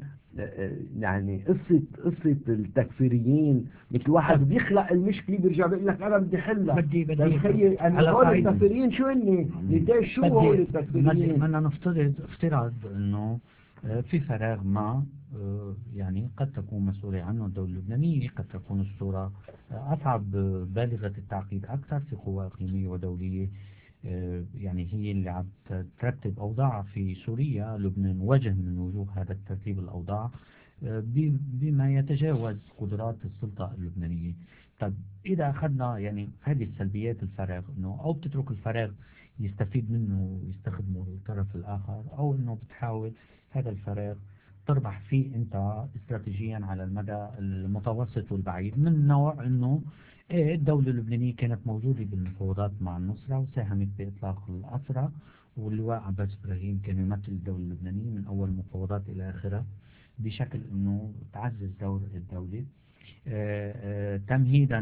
يعني قصة قصة التكفيريين مثل واحد بيخلق المشكلة بيرجع بيقول لك أنا بدي حلها. بدي بدي تخيل أن على هول قاعدة. التكفيريين شو هن؟ ليش شو هول التكفيريين؟ بدنا نفترض افتراض انه آه، في فراغ ما آه، يعني قد تكون مسؤولة عنه الدولة اللبنانية، قد تكون الصورة آه، أصعب، آه، بالغة التعقيد أكثر في قوى إقليمية ودولية آه، يعني هي اللي عم ترتب أوضاع في سوريا. لبنان وجه من وجوه هذا الترتيب الأوضاع آه، ب- بما يتجاوز قدرات السلطة اللبنانية. طب إذا أخذنا يعني هذه السلبيات الفراغ، إنه أو بتترك الفراغ يستفيد منه ويستخدمه الطرف الآخر، أو إنه بتحاول هذا الفراغ تربح فيه أنت استراتيجيا على المدى المتوسط والبعيد، من نوع إنه إيه الدولة اللبنانية كانت موجودة بالمفاوضات مع النصرة وساهمت بإطلاق الأسرى، واللواء عباس إبراهيم كان يمثل الدولة اللبنانية من أول المفاوضات إلى آخرها بشكل إنه تعزز دور الدولة آه، آه، تمهيدا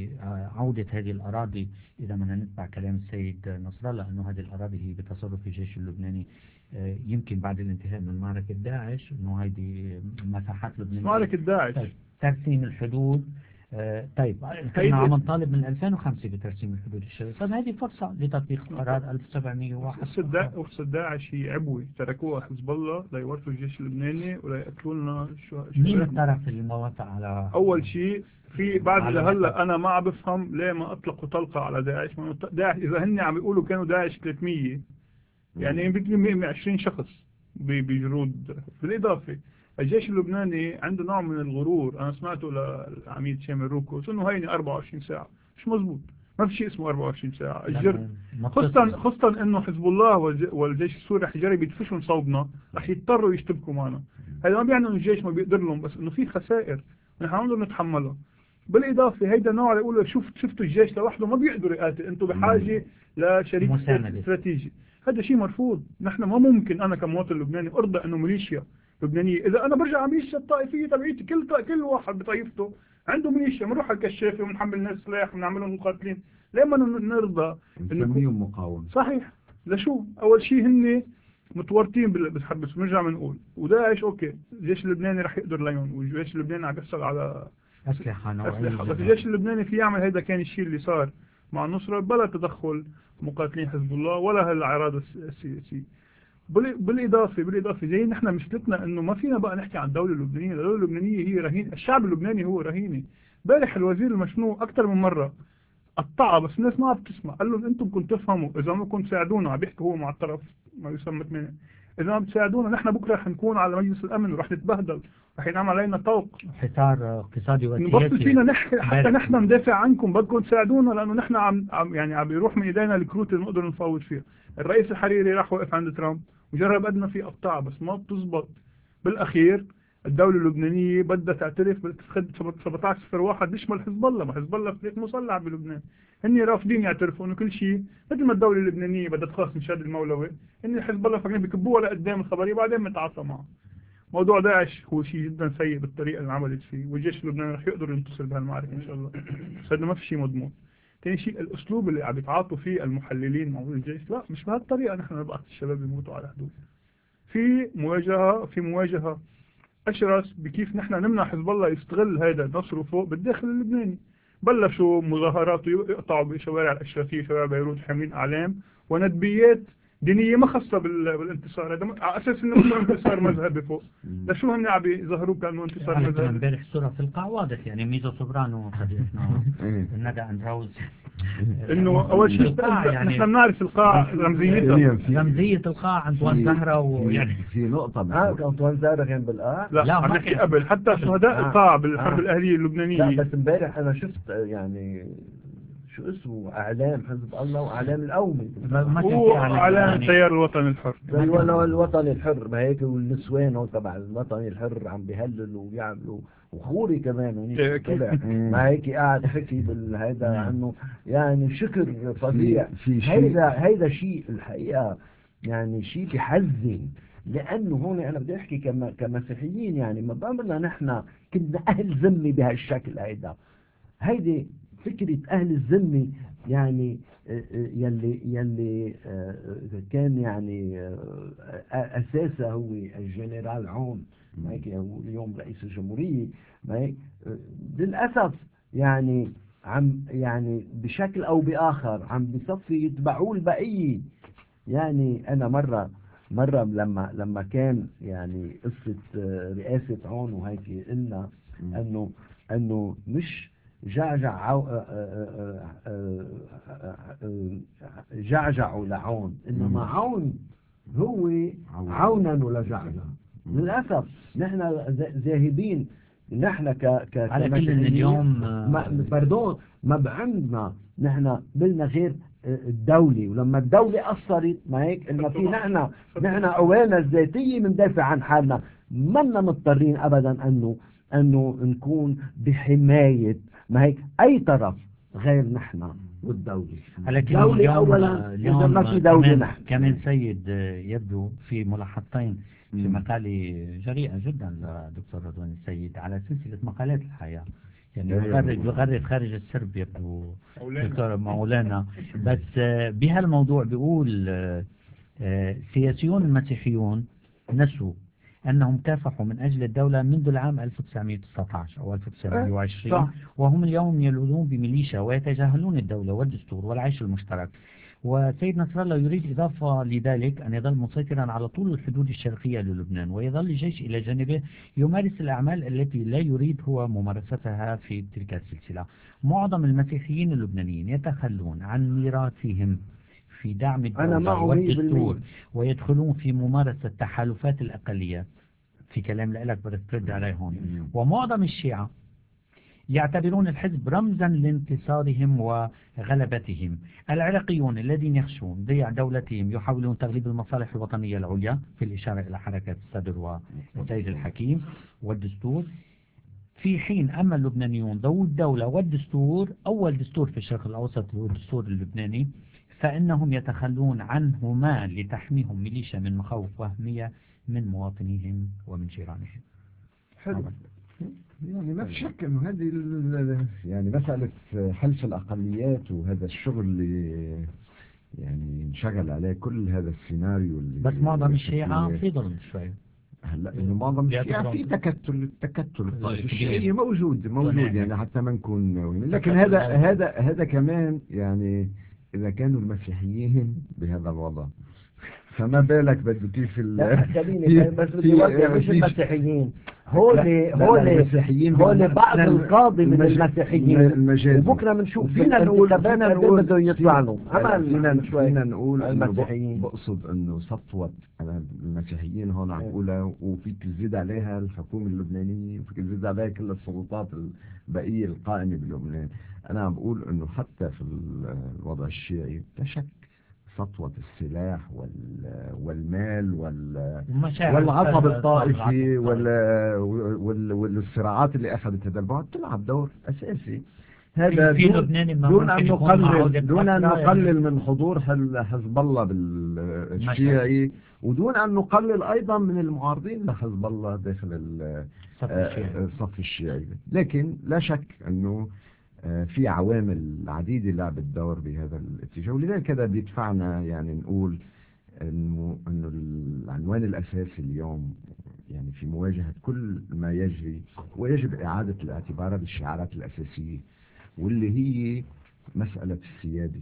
لعودة هذه الأراضي. إذا بدنا نتبع كلام السيد نصر الله أنه هذه الأراضي هي بتصرف الجيش اللبناني آه، يمكن بعد الانتهاء من معركة داعش، أنه هذه مساحات لبنانية. معركة داعش. طيب ترسيم الحدود. آه، طيب هيدي- كنا عم نطالب من ألفين وخمسة بترسيم الحدود الشرعية. طيب هذه فرصة لتطبيق قرار ألف وسبعمية وواحد. قصة دا- قصة داعش هي عبوة تركوها حزب الله ليورثوا الجيش اللبناني وليقتلوا لنا شو مين شو- الطرف اللي موافق على أول شيء في بعد على لهلا أنا ما عم بفهم ليه ما أطلقوا طلقة على داعش. ما داعش إذا هن عم يقولوا كانوا داعش ثلاثمية يعني بيجي مئة وعشرين شخص ب- بجرود. بالإضافة الجيش اللبناني عنده نوع من الغرور. أنا سمعته للعميد شامل روكوس إنه هيني أربعة وعشرين ساعة. مش مزبوط، ما في شيء اسمه أربعة وعشرين ساعة. الجر خصوصا خصوصا انه حزب الله والج- والجيش السوري رح يجرب يدفشوا صوبنا، رح يضطروا يشتبكوا معنا. هذا ما بيعني انه الجيش ما بيقدر لهم، بس انه في خسائر نحن عم نتحملها. بالاضافه هيدا نوع اللي يقولوا شوف شفتوا الجيش لوحده ما بيقدر يقاتل، انتم بحاجه لشريك مساندة. استراتيجي. هذا شيء مرفوض. نحن ما ممكن انا كمواطن لبناني ارضى انه ميليشيا لبنانية. إذا أنا برجع أميش الطائفية تبعيتي، كل طا... كل واحد بطائفته عنده ميليشيا، بنروح على الكشافة ونحمل الناس سلاح ونعملهم مقاتلين. ليه ما نرضى نسميهم مقاومة؟ صحيح. لشو؟ أول شيء هن متورطين بالحرب، بس بنرجع بنقول وداعش أوكي، الجيش اللبناني رح يقدر ليون، والجيش اللبناني عم يحصل على أسلحة نوعية. أسلحة، بس الجيش اللبناني في يعمل هيدا كان الشيء اللي صار مع النصرة بلا تدخل مقاتلين حزب الله ولا هالأعراض السياسية. بالإضافة بالإضافة زي نحن مشكلتنا إنه ما فينا بقى نحكي عن الدولة اللبنانية. الدولة اللبنانية هي رهين، الشعب اللبناني هو رهينة. امبارح الوزير المشنوق أكثر من مرة قطعها، بس الناس ما عم بتسمع. قال لهم أنتم كنتوا تفهموا، إذا ما كنتوا تساعدونا، عم بيحكي هو مع الطرف ما يسمى ثمانية، إذا ما بتساعدونا نحن بكرة رح نكون على مجلس الأمن ورح نتبهدل، رح ينعمل علينا طوق، حصار اقتصادي وسياسي. نبطل فينا نحكي حتى نحن ندافع عنكم، بدكم تساعدونا لأنه نحن عم, عم يعني عم بيروح من إيدينا الكروت اللي نقدر نفاوض فيها. الرئيس الحريري راح وقف عند ترامب وجرب قدنا في أقطاع، بس ما بتزبط. بالأخير الدولة اللبنانية بدها تعترف باتفاق سبعة عشر صفر واحد بيشمل حزب الله، ما حزب الله فريق مسلح بلبنان. هني رافضين يعترفوا انه كل شيء مثل ما الدولة اللبنانية بدها تخلص من شاد المولوي، هني حزب الله فاكرين بيكبوها لقدام الخبرية بعدين بنتعاطى معه. موضوع داعش هو شيء جدا سيء بالطريقة اللي عملت فيه، والجيش اللبناني رح يقدر ينتصر بهالمعركة ان شاء الله، بس هذا ما في شيء مضمون. ثاني شيء الاسلوب اللي عم يتعاطوا فيه المحللين مع الجيش، لا مش بهالطريقة نحن نبعث الشباب يموتوا على حدود. في مواجهة في مواجهة أشرس بكيف نحن نمنع حزب الله يستغل هذا النصر فوق بالداخل اللبناني. بلشوا مظاهرات ويقطعوا بشوارع الأشرفية، شوارع بيروت، حاملين أعلام وندبيات دينية ما خاصة بالانتصار، هذا على أساس إنه مثل انتصار مذهبي فوق. لشو هن عم يظهروا كأنه انتصار مذهبي؟ امبارح الصورة في القاع واضح، يعني ميزو سوبرانو صديقنا ندى أندراوز إنه أول شيء يعني نحن بنعرف القاع رمزيتها، رمزية القاع أنطوان زهرة، ويعني في نقطة اه أنطوان زهرة كان بالقاع؟ لا, لا عم نحكي قبل حتى شهداء القاع بالحرب الأهلية اللبنانية. لا بس امبارح أنا شفت يعني شو اسمه اعلام حزب الله واعلام القومي، هو اعلام تيار الوطن الحر، ايوه الوطن الحر، ما هيك والنسوان تبع الوطن الحر عم بيهللوا وبيعملوا، وخوري كمان ونيش ما هيك قاعد حكي بالهيدا عنه، يعني شكر فظيع. هيدا هيدا شيء الحقيقه يعني شيء بحزن، لانه هون انا بدي احكي كما كمسيحيين، يعني ما بعمرنا نحن كنا اهل ذمه بهالشكل. هيدا هيدي فكرة أهل الذمة، يعني يلي يلي كان يعني أساسه هو الجنرال عون، اليوم رئيس الجمهورية. للأسف يعني عم يعني بشكل أو بآخر عم بصفي يتبعوا البقية. يعني أنا مرة مرة لما لما كان يعني قصة رئاسة عون وهيك قلنا أنه أنه مش جعجع جعجعوا لعون، إنما عون هو عونا لجعجع. للأسف نحن ذاهبين نحن ك ك على كل اليوم ما باردون ما بعندنا نحن بلنا غير الدولة، ولما الدولة قصرت ما هيك إنه في نحن نحن قوانا الذاتية بندافع عن حالنا، منا مضطرين أبدا أنه أنه نكون بحماية ما هيك أي طرف غير نحن والدولة. على كل اليوم أولا اليوم ما في دولة كمان, نحن. كمان سيد يبدو في ملاحظتين في مقالة جريئة جدا لدكتور رضوان السيد على سلسلة مقالات الحياة، يعني يغرد يغرد خارج السرب يبدو دكتور مولانا. بس بهالموضوع بيقول سياسيون المسيحيون نسوا أنهم كافحوا من أجل الدولة منذ العام ألف وتسعمئة وتسعة عشر أو ألف وتسعمئة وعشرين، وهم اليوم يلوذون بميليشيا ويتجاهلون الدولة والدستور والعيش المشترك. وسيد نصر الله يريد إضافة لذلك أن يظل مسيطرا على طول الحدود الشرقية للبنان، ويظل الجيش إلى جانبه يمارس الأعمال التي لا يريد هو ممارستها في تلك السلسلة. معظم المسيحيين اللبنانيين يتخلون عن ميراثهم في دعم الدولة والدستور ويدخلون في ممارسة تحالفات الأقليات. في كلام لك بدك ترد عليه هون. ومعظم الشيعة يعتبرون الحزب رمزا لانتصارهم وغلبتهم. العراقيون الذين يخشون ضياع دولتهم يحاولون تغليب المصالح الوطنية العليا، في الإشارة إلى حركة الصدر والسيد الحكيم والدستور، في حين أما اللبنانيون ذو الدولة والدستور، أول دستور في الشرق الأوسط هو الدستور اللبناني، فإنهم يتخلون عنهما لتحميهم ميليشيا من مخاوف وهمية من مواطنيهم ومن جيرانهم. حلو. يعني ما في شك انه هذه ال- يعني مسألة حلف الأقليات وهذا الشغل اللي يعني انشغل عليه كل هذا السيناريو اللي بس معظم اللي الشيعة فيه- في ظلم شوي. هلا انه معظم الشيعة في تكتل التكتل الطائفي الشيعي موجود موجود يعني حتى ما نكون، لكن هذا هذا هذا كمان يعني اذا كانوا المسيحيين بهذا الوضع فما بالك بده كيف ال لا خليني في- بس في- بدي أوضح مش في- المسيحيين لا، هولي لا، لا، هولي المسيحيين هولي بال- بعض لا، القاضي من المج- المسيحيين المجازي. وبكره بنشوف فينا نقول بالانتخابات فينا قد إيه نقول بده يطلع له فينا فينا, شوي فينا نقول انه المسيحيين. بقصد انه سطوة المسيحيين هون عم بقولها، وفيك تزيد عليها الحكومة اللبنانية وفيك تزيد عليها كل السلطات البقية القائمة بلبنان. انا عم بقول انه حتى في الوضع الشيعي لا شك سطوة السلاح وال- والمال وال والعصب الطائفي وال... وال... والصراعات اللي أخذت هذا البعد تلعب دور أساسي. هذا في دون, لبنان دون أن نقلل دون أن نقلل يعني. من حضور حل- حزب الله بالشيعي، ودون أن نقلل أيضا من المعارضين لحزب الله داخل الصف الشيعي. الصف الشيعي. لكن لا شك أنه في عوامل عديدة لعبت دور بهذا الاتجاه، ولذلك هذا بيدفعنا يعني نقول انه انه العنوان الاساسي اليوم يعني في مواجهة كل ما يجري ويجب اعادة الاعتبار بالشعارات الاساسية، واللي هي مسألة السيادة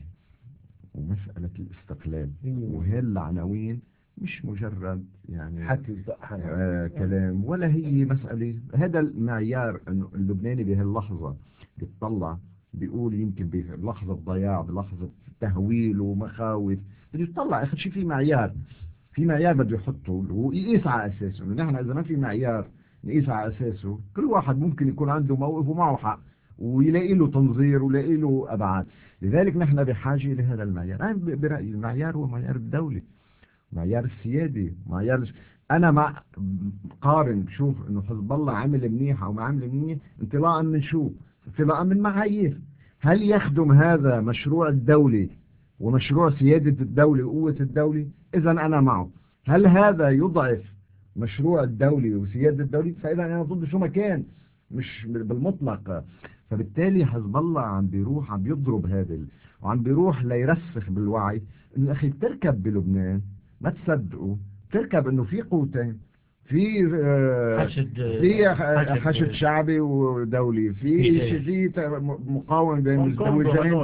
ومسألة الاستقلال. وهي العناوين مش مجرد يعني حكي آه كلام، ولا هي مسألة. هذا المعيار انه اللبناني بهاللحظة بيطلع بيقول يمكن بلحظة ضياع بلحظة تهويل ومخاوف بده يطلع اخر شيء في معيار في معيار بده يحطه ويقيس على اساسه. نحن اذا ما في معيار نقيس على اساسه كل واحد ممكن يكون عنده موقف ومعه حق ويلاقي له تنظير ويلاقي له ابعاد. لذلك نحن بحاجة لهذا المعيار. انا برأيي المعيار هو معيار الدولة، معيار السيادي، معيار. انا مع قارن بشوف انه حزب الله عمل منيح او ما عمل منيح انطلاقا من شو؟ انطلاقا من معايير. هل يخدم هذا مشروع الدولة ومشروع سيادة الدولة وقوة الدولة؟ اذا انا معه. هل هذا يضعف مشروع الدولة وسيادة الدولة؟ فاذا انا ضد شو ما كان، مش بالمطلق. فبالتالي حزب الله عم بيروح عم بيضرب هذا وعم بيروح ليرسخ بالوعي انه اخي بتركب بلبنان ما تصدقوا تركب انه في قوتين، في حشد في حشد شعبي ودولي، في في مقاومه بين مزدوجين.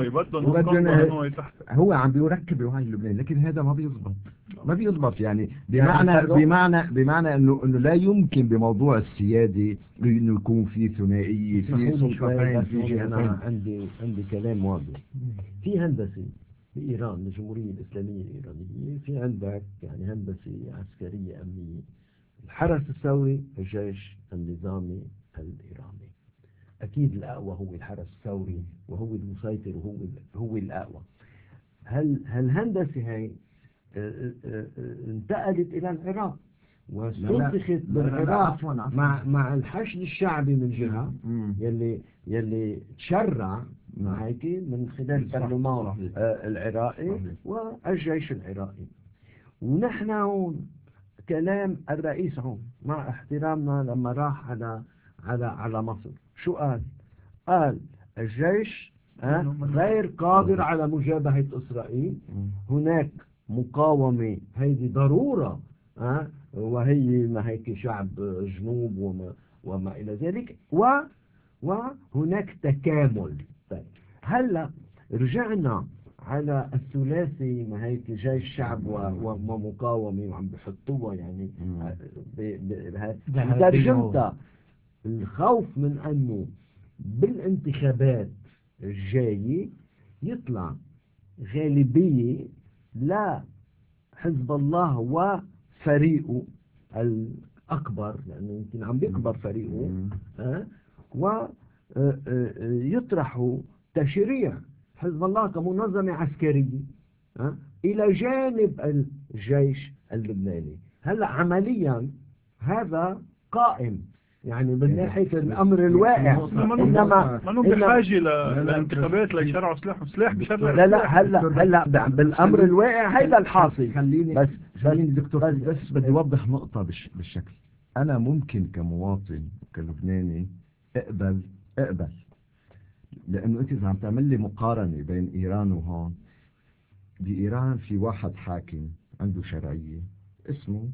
هو عم بيركب الوعي اللبناني، لكن هذا ما بيزبط ما بيزبط يعني بمعنى بمعنى بمعنى انه انه لا يمكن بموضوع السياده انه يكون في ثنائيه في سلطتين في جهتين. انا عندي عندي كلام واضح. في هندسه في إيران الجمهورية الإسلامية الإيرانية، في عندك يعني هندسة عسكرية أمنية. الحرس الثوري الجيش النظامي الإيراني، أكيد الأقوى هو الحرس الثوري وهو المسيطر وهو هو الأقوى. هل هالهندسة هاي انتقلت إلى العراق واستنسخت بالعراق مع مع الحشد الشعبي من جهة يلي يلي تشرع مع هيك من خلال البرلمان العراقي والجيش العراقي. ونحن هون كلام الرئيس هون مع احترامنا لما راح على على على مصر شو قال؟ قال الجيش غير قادر على مجابهة إسرائيل، هناك مقاومة هيدي ضرورة أه؟ وهي ما هيك شعب جنوب وما, وما إلى ذلك و وهناك تكامل. طيب هلا رجعنا على الثلاثي ما هيك جيش شعب ومقاومة وعم بحطوها يعني ترجمتها الخوف من أنه بالانتخابات الجاية يطلع غالبية لا حزب الله وفريقه الأكبر لأنه يمكن عم بيكبر فريقه أه؟ ويطرحوا تشريع حزب الله كمنظمة عسكرية أه؟ إلى جانب الجيش اللبناني. هلأ عمليا هذا قائم يعني من ناحية الأمر الواقع. إنما ما بحاجة لانتخابات ليشرعوا سلاح سلاح بشرع. لا لا هلا هلا بالأمر الواقع هيدا الحاصل. خليني بس خليني دكتور بس بدي أوضح نقطة بالشكل. أنا ممكن كمواطن كلبناني اقبل اقبل لأنه أنت إذا عم تعمل لي مقارنة بين إيران وهون، بإيران في واحد حاكم عنده شرعية اسمه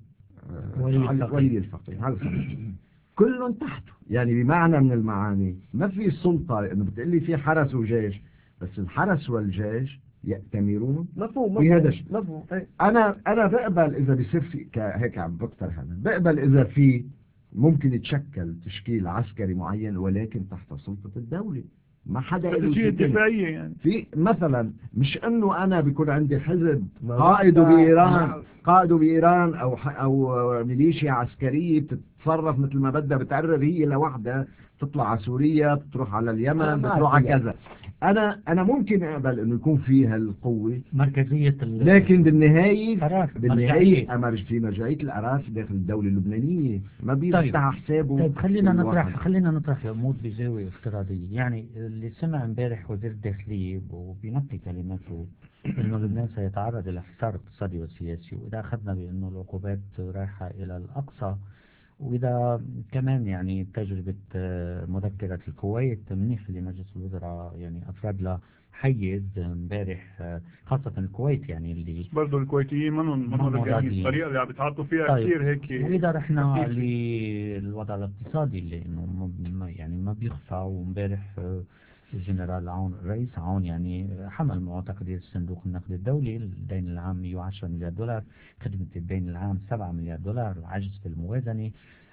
ولي الفقيه على كلهم تحته، يعني بمعنى من المعاني ما في سلطة، لأنه بتقول لي في حرس وجيش، بس الحرس والجيش يأتمرون مفهوم بهذا مفهوم. أنا أنا بقبل إذا بيصير في هيك عم بكتر هذا، بقبل إذا في ممكن يتشكل تشكيل عسكري معين ولكن تحت سلطة الدولة، ما حدا له شيء دفاعية يعني. في مثلا مش انه انا بيكون عندي حزب قائده بايران قائده بايران او او ميليشيا عسكريه بتتصرف مثل ما بدها، بتعرر هي لوحدها، تطلع على سوريا، بتروح على اليمن، بتروح على كذا. انا انا ممكن اقبل انه يكون في هالقوه مركزيه، لكن بالنهايه بالنهايه مرجعيه في مرجعيه القرار داخل الدوله اللبنانيه، ما بيفتح طيب. حسابه. طيب خلينا نطرح خلينا نطرح امور بزاويه افتراضيه. يعني اللي سمع امبارح وزير الداخليه وبنقي كلماته انه لبنان سيتعرض الى حصار اقتصادي وسياسي، واذا اخذنا بانه العقوبات رايحه الى الاقصى، وإذا كمان يعني تجربة مذكرة الكويت منيح اللي مجلس الوزراء يعني أفراد له حيز امبارح، خاصة الكويت يعني اللي برضه الكويتيين منهم منهم يعني الطريقة اللي عم بيتعاطوا فيها طيب. كثير هيك. وإذا رحنا للوضع الاقتصادي اللي إنه ما يعني ما بيخفى، وامبارح الجنرال عون الرئيس عون يعني حمل معتقدية الصندوق النقد الدولي، الدين العام مئة وعشرة مليار دولار، خدمة الدين العام سبعة مليار دولار، عجز في الموازنة.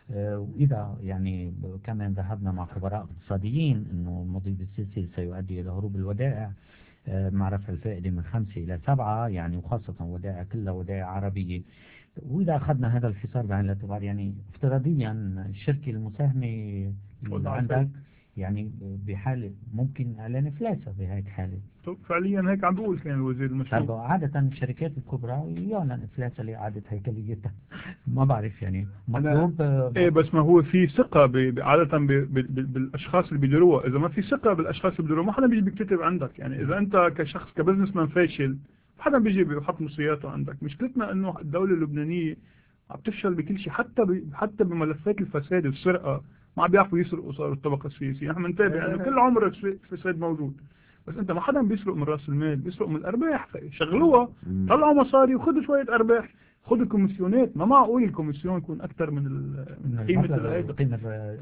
وإذا يعني كمان ذهبنا مع خبراء اقتصاديين إنه المضي السياسي سيؤدي إلى هروب الودائع مع رفع الفائدة من خمسة إلى سبعة، يعني وخاصة ودائع كلها ودائع عربية. وإذا أخذنا هذا الحصار بعين الاعتبار، يعني افتراضيا الشركة المساهمة اللي عندك يعني بحالة ممكن اعلان افلاسها بهيك حالة. فعليا هيك عم بقول كان الوزير المشهور. طيب عادة الشركات الكبرى يعلن افلاسها لإعادة هيكليتها. ما بعرف يعني مطلوب. ايه بس ما هو في ثقة ب... عادة ب... ب... بالاشخاص اللي بيديروها. اذا ما في ثقة بالاشخاص اللي بيديروها ما حدا بيجي بيكتب عندك. يعني اذا انت كشخص كبزنس مان فاشل ما حدا بيجي بيحط مصرياته عندك. مشكلتنا انه الدولة اللبنانية عم تفشل بكل شيء، حتى ب... حتى بملفات الفساد والسرقة ما عم بيعرفوا يسرقوا. صاروا الطبقة السياسية نحن نتابع انه كل عمر الفساد موجود، بس انت ما حدا بيسرق من راس المال، بيسرق من الارباح. شغلوها، طلعوا مصاري وخذوا شوية ارباح، خذوا كوميسيونات. ما معقول الكوميسيون يكون اكثر من من قيمة القيمة.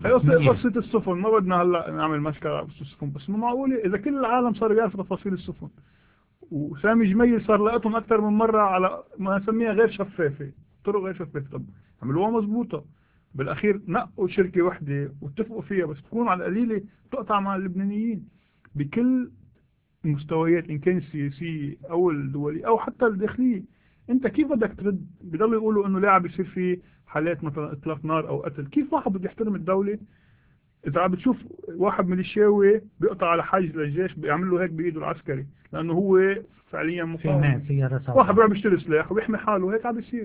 قصة السفن ما بدنا هلا نعمل مشكلة على السفن، بس ما معقول اذا كل العالم صاروا يعرفوا تفاصيل السفن وسامي جميل صار لقيتهم اكثر من مرة على ما نسميها غير شفافة، طرق غير شفافة. طب عملوها مضبوطة، بالاخير نقوا شركة واحدة واتفقوا فيها، بس تكون على القليلة تقطع مع اللبنانيين بكل المستويات، ان كان السياسية او الدولية او حتى الداخلية. انت كيف بدك ترد؟ بيضلوا يقولوا انه لا عم بيصير في حالات مثلا اطلاق نار او قتل. كيف واحد بده يحترم الدولة اذا عم بتشوف واحد ميليشياوي بيقطع على حاجز للجيش بيعمل له هيك بايده العسكري لانه هو فعليا مقاوم؟ واحد بيروح بيشتري سلاح وبيحمي حاله، هيك عم بيصير.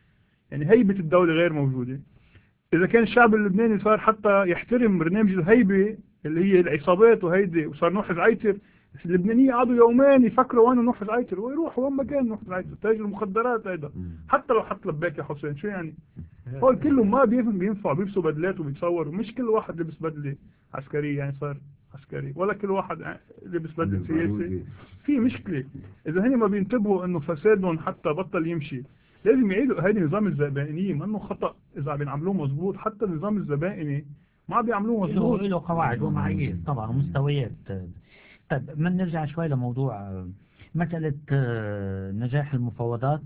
يعني هيبة الدولة غير موجودة. إذا كان الشعب اللبناني صار حتى يحترم برنامج الهيبة اللي هي العصابات وهيدي، وصار نوحز عيتر، اللبنانيين قعدوا يومين يفكروا وين نوحز عيتر ويروحوا وين ما كان نوحز عيتر، تاجر المخدرات هيدا حتى لو حط لباك يا حسين. شو يعني؟ هول كله ما بيفهم بينفع، بيلبسوا بدلات وبيتصوروا. مش كل واحد لبس بدلة عسكرية يعني صار عسكري، ولا كل واحد لبس بدلة سياسي. في مشكلة إذا هني ما بينتبهوا إنه فسادهم حتى بطل يمشي. لازم يعيدوا هذه نظام الزبائنية، ما انه خطأ اذا بيعملوه مظبوط. حتى النظام الزبائني ما بيعملوه مظبوط، له قواعد ومعايير طبعا ومستويات. طيب ما نرجع شوي لموضوع مسألة نجاح المفاوضات.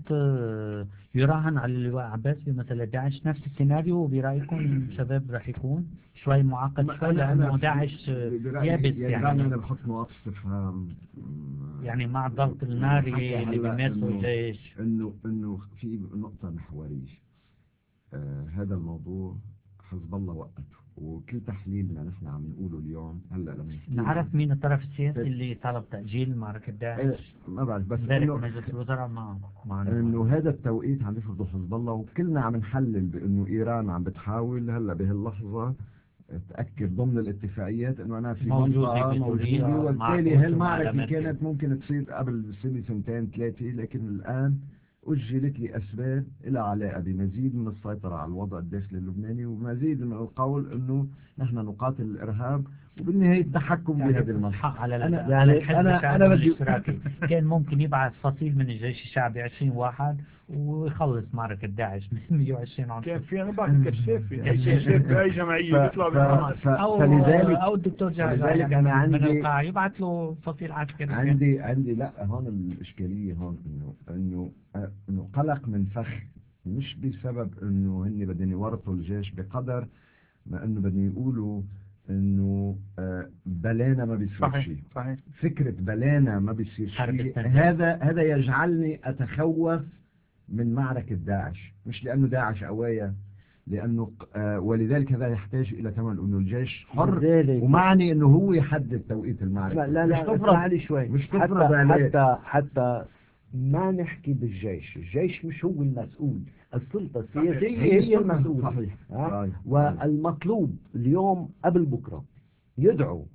يراهن على اللواء عباس بمسألة داعش نفس السيناريو برأيكم شباب راح يكون شوي معقد شوي لأنه داعش يابس يعني أنا بحط نقاط استفهام يعني مع الضغط الناري اللي بيمارسه الجيش. إنه إنه في نقطة محورية. آه هذا الموضوع حزب الله وقته وكل تحليلنا نحن عم نقوله اليوم هلا لما نعرف مين الطرف السياسي اللي طلب تأجيل معركة داعش؟ ما بعرف بس ذلك انه مجلس الوزراء ما ما انه هذا التوقيت عم يفرضه حزب الله، وكلنا عم نحلل بانه ايران عم بتحاول هلا بهاللحظه تأكد ضمن الاتفاقيات انه انا في منطقه موجوده، وبالتالي هالمعركه كانت ممكن تصير قبل سنه سنتين ثلاثه، لكن الان أجلت لأسباب لها علاقة بمزيد من السيطرة على الوضع الداخلي اللبناني، ومزيد من القول أنه نحن نقاتل الإرهاب، وبالنهاية التحكم يعني بهذه المنطقة. على أنا يعني يعني الحزب أنا أنا بدي الاشتراكي كان ممكن يبعث فصيل من الجيش الشعبي عشرين واحد ويخلص معركة داعش من مية وعشرين عنصر. كان في أنا بعد كشاف كشاف بأي جمعية بيطلع بحماس أو فلذلك أو الدكتور جعفر فلذلك يعني أنا عندي من القاعة يبعث له فصيل عسكري. عندي عندي لا هون الإشكالية هون إنه إنه إنه قلق من فخ، مش بسبب إنه هن بدهم يورطوا الجيش بقدر ما إنه بدهم يقولوا إنه بلانا ما بيصير شيء. صحيح. فكرة بلانا ما بيصير شيء هذا هذا يجعلني أتخوف من معركة داعش، مش لأنه داعش قوايا، لأنه آه ولذلك هذا يحتاج إلى كمان إنه الجيش حر، ومعني إنه هو يحدد توقيت المعركة. لا لا مش تفرض علي شوي، مش تفرض حتى, عليه. حتى حتى ما نحكي بالجيش، الجيش مش هو المسؤول، السلطة السياسية هي, هي المسؤول. صحيح. آه. والمطلوب اليوم قبل بكرة يدعو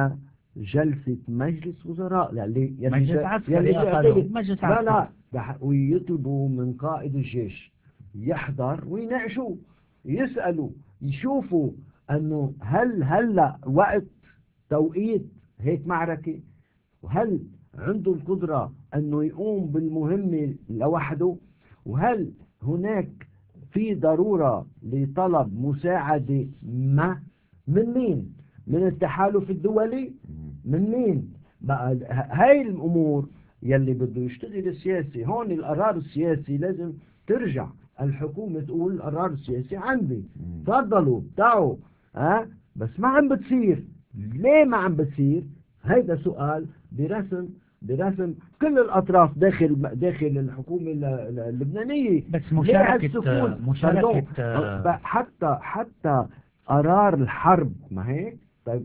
لجلسة مجلس وزراء، يعني مجلس عسكري مجلس لا لا ويطلبوا من قائد الجيش يحضر ويناقشوا، يسألوا، يشوفوا أنه هل هلا وقت توقيت هيك معركة، وهل عنده القدرة أنه يقوم بالمهمة لوحده، وهل هناك في ضرورة لطلب مساعدة ما من مين؟ من التحالف الدولي؟ من مين؟ بقى هاي الأمور يلي بده يشتغل السياسي. هون القرار السياسي لازم ترجع الحكومة تقول القرار السياسي عندي، تفضلوا تعوا، ها بس ما عم بتصير. ليه ما عم بتصير؟ هيدا سؤال برسم برسم كل الأطراف داخل داخل الحكومة اللبنانية. بس مشاركة مشاركة حتى حتى قرار الحرب ما هيك. طيب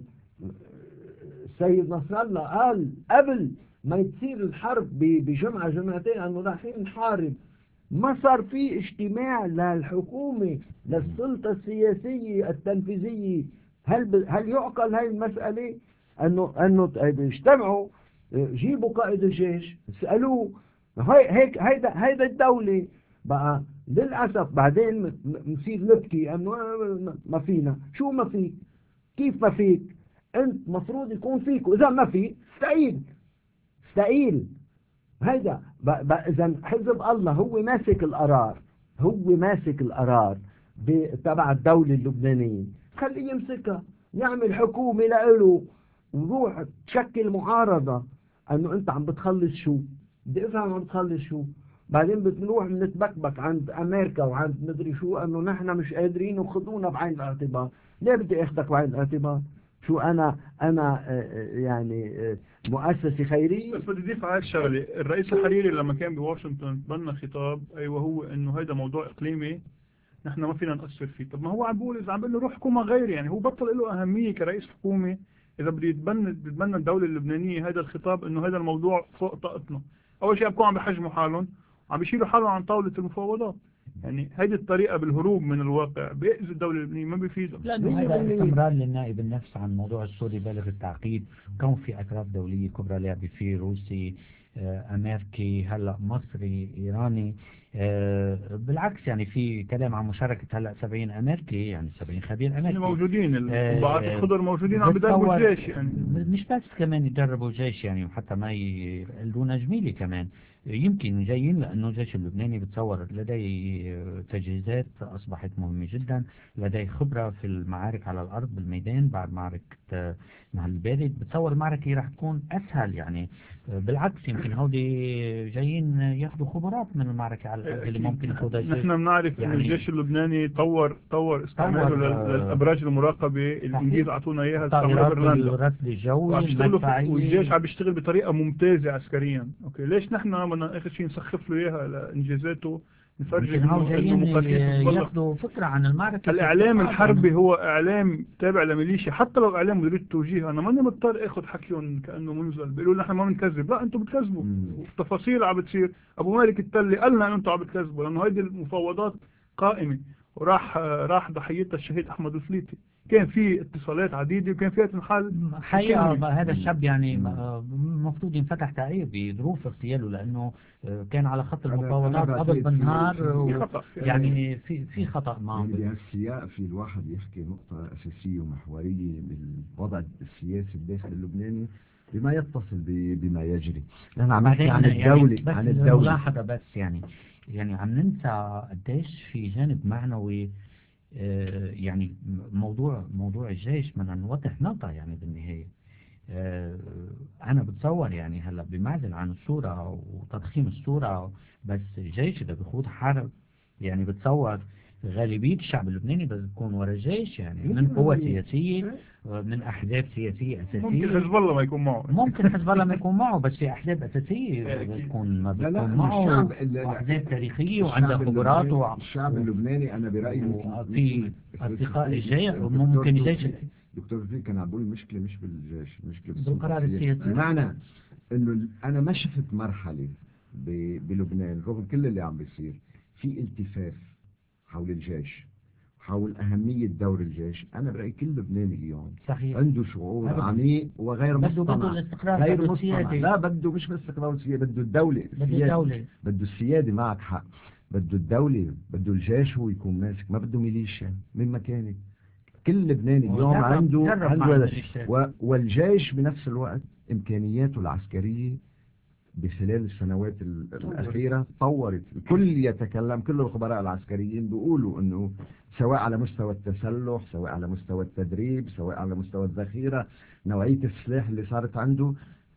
السيد نصر الله قال قبل ما تصير الحرب بجمعة جمعتين أنه رايحين نحارب، ما صار في اجتماع للحكومة للسلطة السياسية التنفيذية. هل ب... هل يعقل هاي المسألة أنه أنه يجتمعوا جيبوا قائد الجيش اسألوه هاي هيك هيدا هيدا الدولة بقى. للأسف بعدين نصير نبكي أنه ما فينا. شو ما فيك؟ كيف ما فيك؟ أنت مفروض يكون فيك، وإذا ما فيك استقيل استقيل. هيدا إذا حزب الله هو ماسك القرار، هو ماسك القرار تبع الدولة اللبنانية، خليه يمسكها، يعمل حكومة لإله، وروح تشكل معارضة. أنه أنت عم بتخلص شو؟ بدي أفهم عم بتخلص شو؟ بعدين بتروح بنتبكبك عند أمريكا وعند مدري شو أنه نحن مش قادرين وخذونا بعين الاعتبار. ليه بدي أخذك بعين الاعتبار؟ شو أنا أنا يعني مؤسسة خيرية؟ بس بدي أضيف على الشغلة، الرئيس الحريري لما كان بواشنطن بنى خطاب أيوة هو إنه هيدا موضوع إقليمي نحن ما فينا نأثر فيه. طب ما هو عم بيقول إذا عم بيقول له روح حكومة غير، يعني هو بطل له أهمية كرئيس حكومة إذا بدي يتبنى تتبنى الدولة اللبنانية هذا الخطاب إنه هذا الموضوع فوق طاقتنا. أول شيء بكون عم بحجموا حالهم وعم بيشيلوا حالهم عن طاولة المفاوضات. يعني هذه الطريقة بالهروب من الواقع بيأذي الدولة اللبنانية ما بيفيدها. لأنه هذا استمرار للنائب النفس عن الموضوع السوري بالغ التعقيد، كون في أطراف دولية كبرى لعب فيه، روسي أمريكي هلا مصري إيراني. بالعكس يعني في كلام عن مشاركة هلا سبعين أمريكي، يعني سبعين خبير أمريكي موجودين، القبعات الخضر موجودين عم بدربوا الجيش. يعني مش بس كمان يدربوا الجيش يعني، وحتى ما يقلدونا جميلة كمان يمكن جايين لأنه الجيش اللبناني بتصور لديه تجهيزات أصبحت مهمة جدا، لديه خبرة في المعارك على الأرض بالميدان بعد معركة مع البارد. بتصور المعركة راح تكون أسهل يعني. بالعكس يمكن هودي جايين ياخذوا خبرات من المعركة على الأرض اللي ممكن ياخذها الجيش. نحن بنعرف يعني إن الجيش اللبناني طور طور استعماله للأبراج المراقبة. الإنجليز أعطونا إياها استعملها برلندا والجيش عم بيشتغل بطريقة ممتازة عسكريا. أوكي ليش نحن بدنا آخر شيء نسخف له إياها لإنجازاته نفرج يمكن هو إنه جايين مقاتلين حزب الله. ياخذوا فكرة عن المعركة. الإعلام الحربي هو إعلام تابع لميليشيا، حتى لو إعلام مديرية التوجيه أنا ماني مضطر آخذ حكيهم كأنه منزل بيقولوا لنا إحنا ما بنكذب، لا أنتم بتكذبوا والتفاصيل عم بتصير. أبو مالك التلي قال لنا أنتم عم بتكذبوا لأنه هيدي المفاوضات قائمة وراح راح ضحيتها الشهيد أحمد الفليتي، كان في اتصالات عديدة وكان فيها تنحل حقيقة. هذا الشاب يعني المفروض ينفتح تعير بظروف اغتياله، لأنه كان على خط المفاوضات قبل بالنهار و... يعني في في خطأ معه. يعني بهالسياق في الواحد يحكي نقطة أساسية ومحورية بالوضع السياسي الداخل اللبناني بما يتصل بما يجري. نحن عم نحكي عن الدولة يعني عن الدولة ملاحظة بس يعني يعني عم ننسى قديش في جانب معنوي. آه يعني موضوع موضوع الجيش بدنا نوضح نقطة يعني بالنهاية. آه أنا بتصور يعني هلا بمعزل عن الصورة وتضخيم الصورة، بس الجيش إذا بيخوض حرب يعني بتصور غالبية الشعب اللبناني بتكون ورا الجيش، يعني من قوة سياسية من أحزاب سياسية أساسية. ممكن حزب الله ما يكون معه ممكن حزب الله ما يكون معه، بس في أحزاب أساسية بتكون ما بتكون معه، وأحزاب تاريخية وعندها خبرات و... الشعب اللبناني أنا برأيي في أصدقاء الجيش ممكن الجيش. دكتور فيه كان عم بقول المشكلة مش بالجيش، المشكلة بالقرار السياسي. بمعنى إنه أنا ما شفت مرحلة بلبنان رغم كل اللي عم بيصير في التفاف حول الجيش، حول أهمية دور الجيش. أنا برأيي كل لبناني اليوم صحيح عنده شعور عميق وغير مصطنع. بده الاستقرار، غير بده مصطنع. السيادة. لا بده مش بالاستقرار والسيادة، بده الدولة بده الدولة، بده السيادة. معك حق، بده الدولة، بده الجيش هو يكون ماسك، ما بده ميليشيا من مكانه. كل لبناني اليوم عنده عنده و... والجيش بنفس الوقت إمكانياته العسكرية بخلال السنوات الأخيرة طورت. الكل يتكلم، كل الخبراء العسكريين بيقولوا أنه سواء على مستوى التسلح، سواء على مستوى التدريب، سواء على مستوى الذخيرة، نوعية السلاح اللي صارت عنده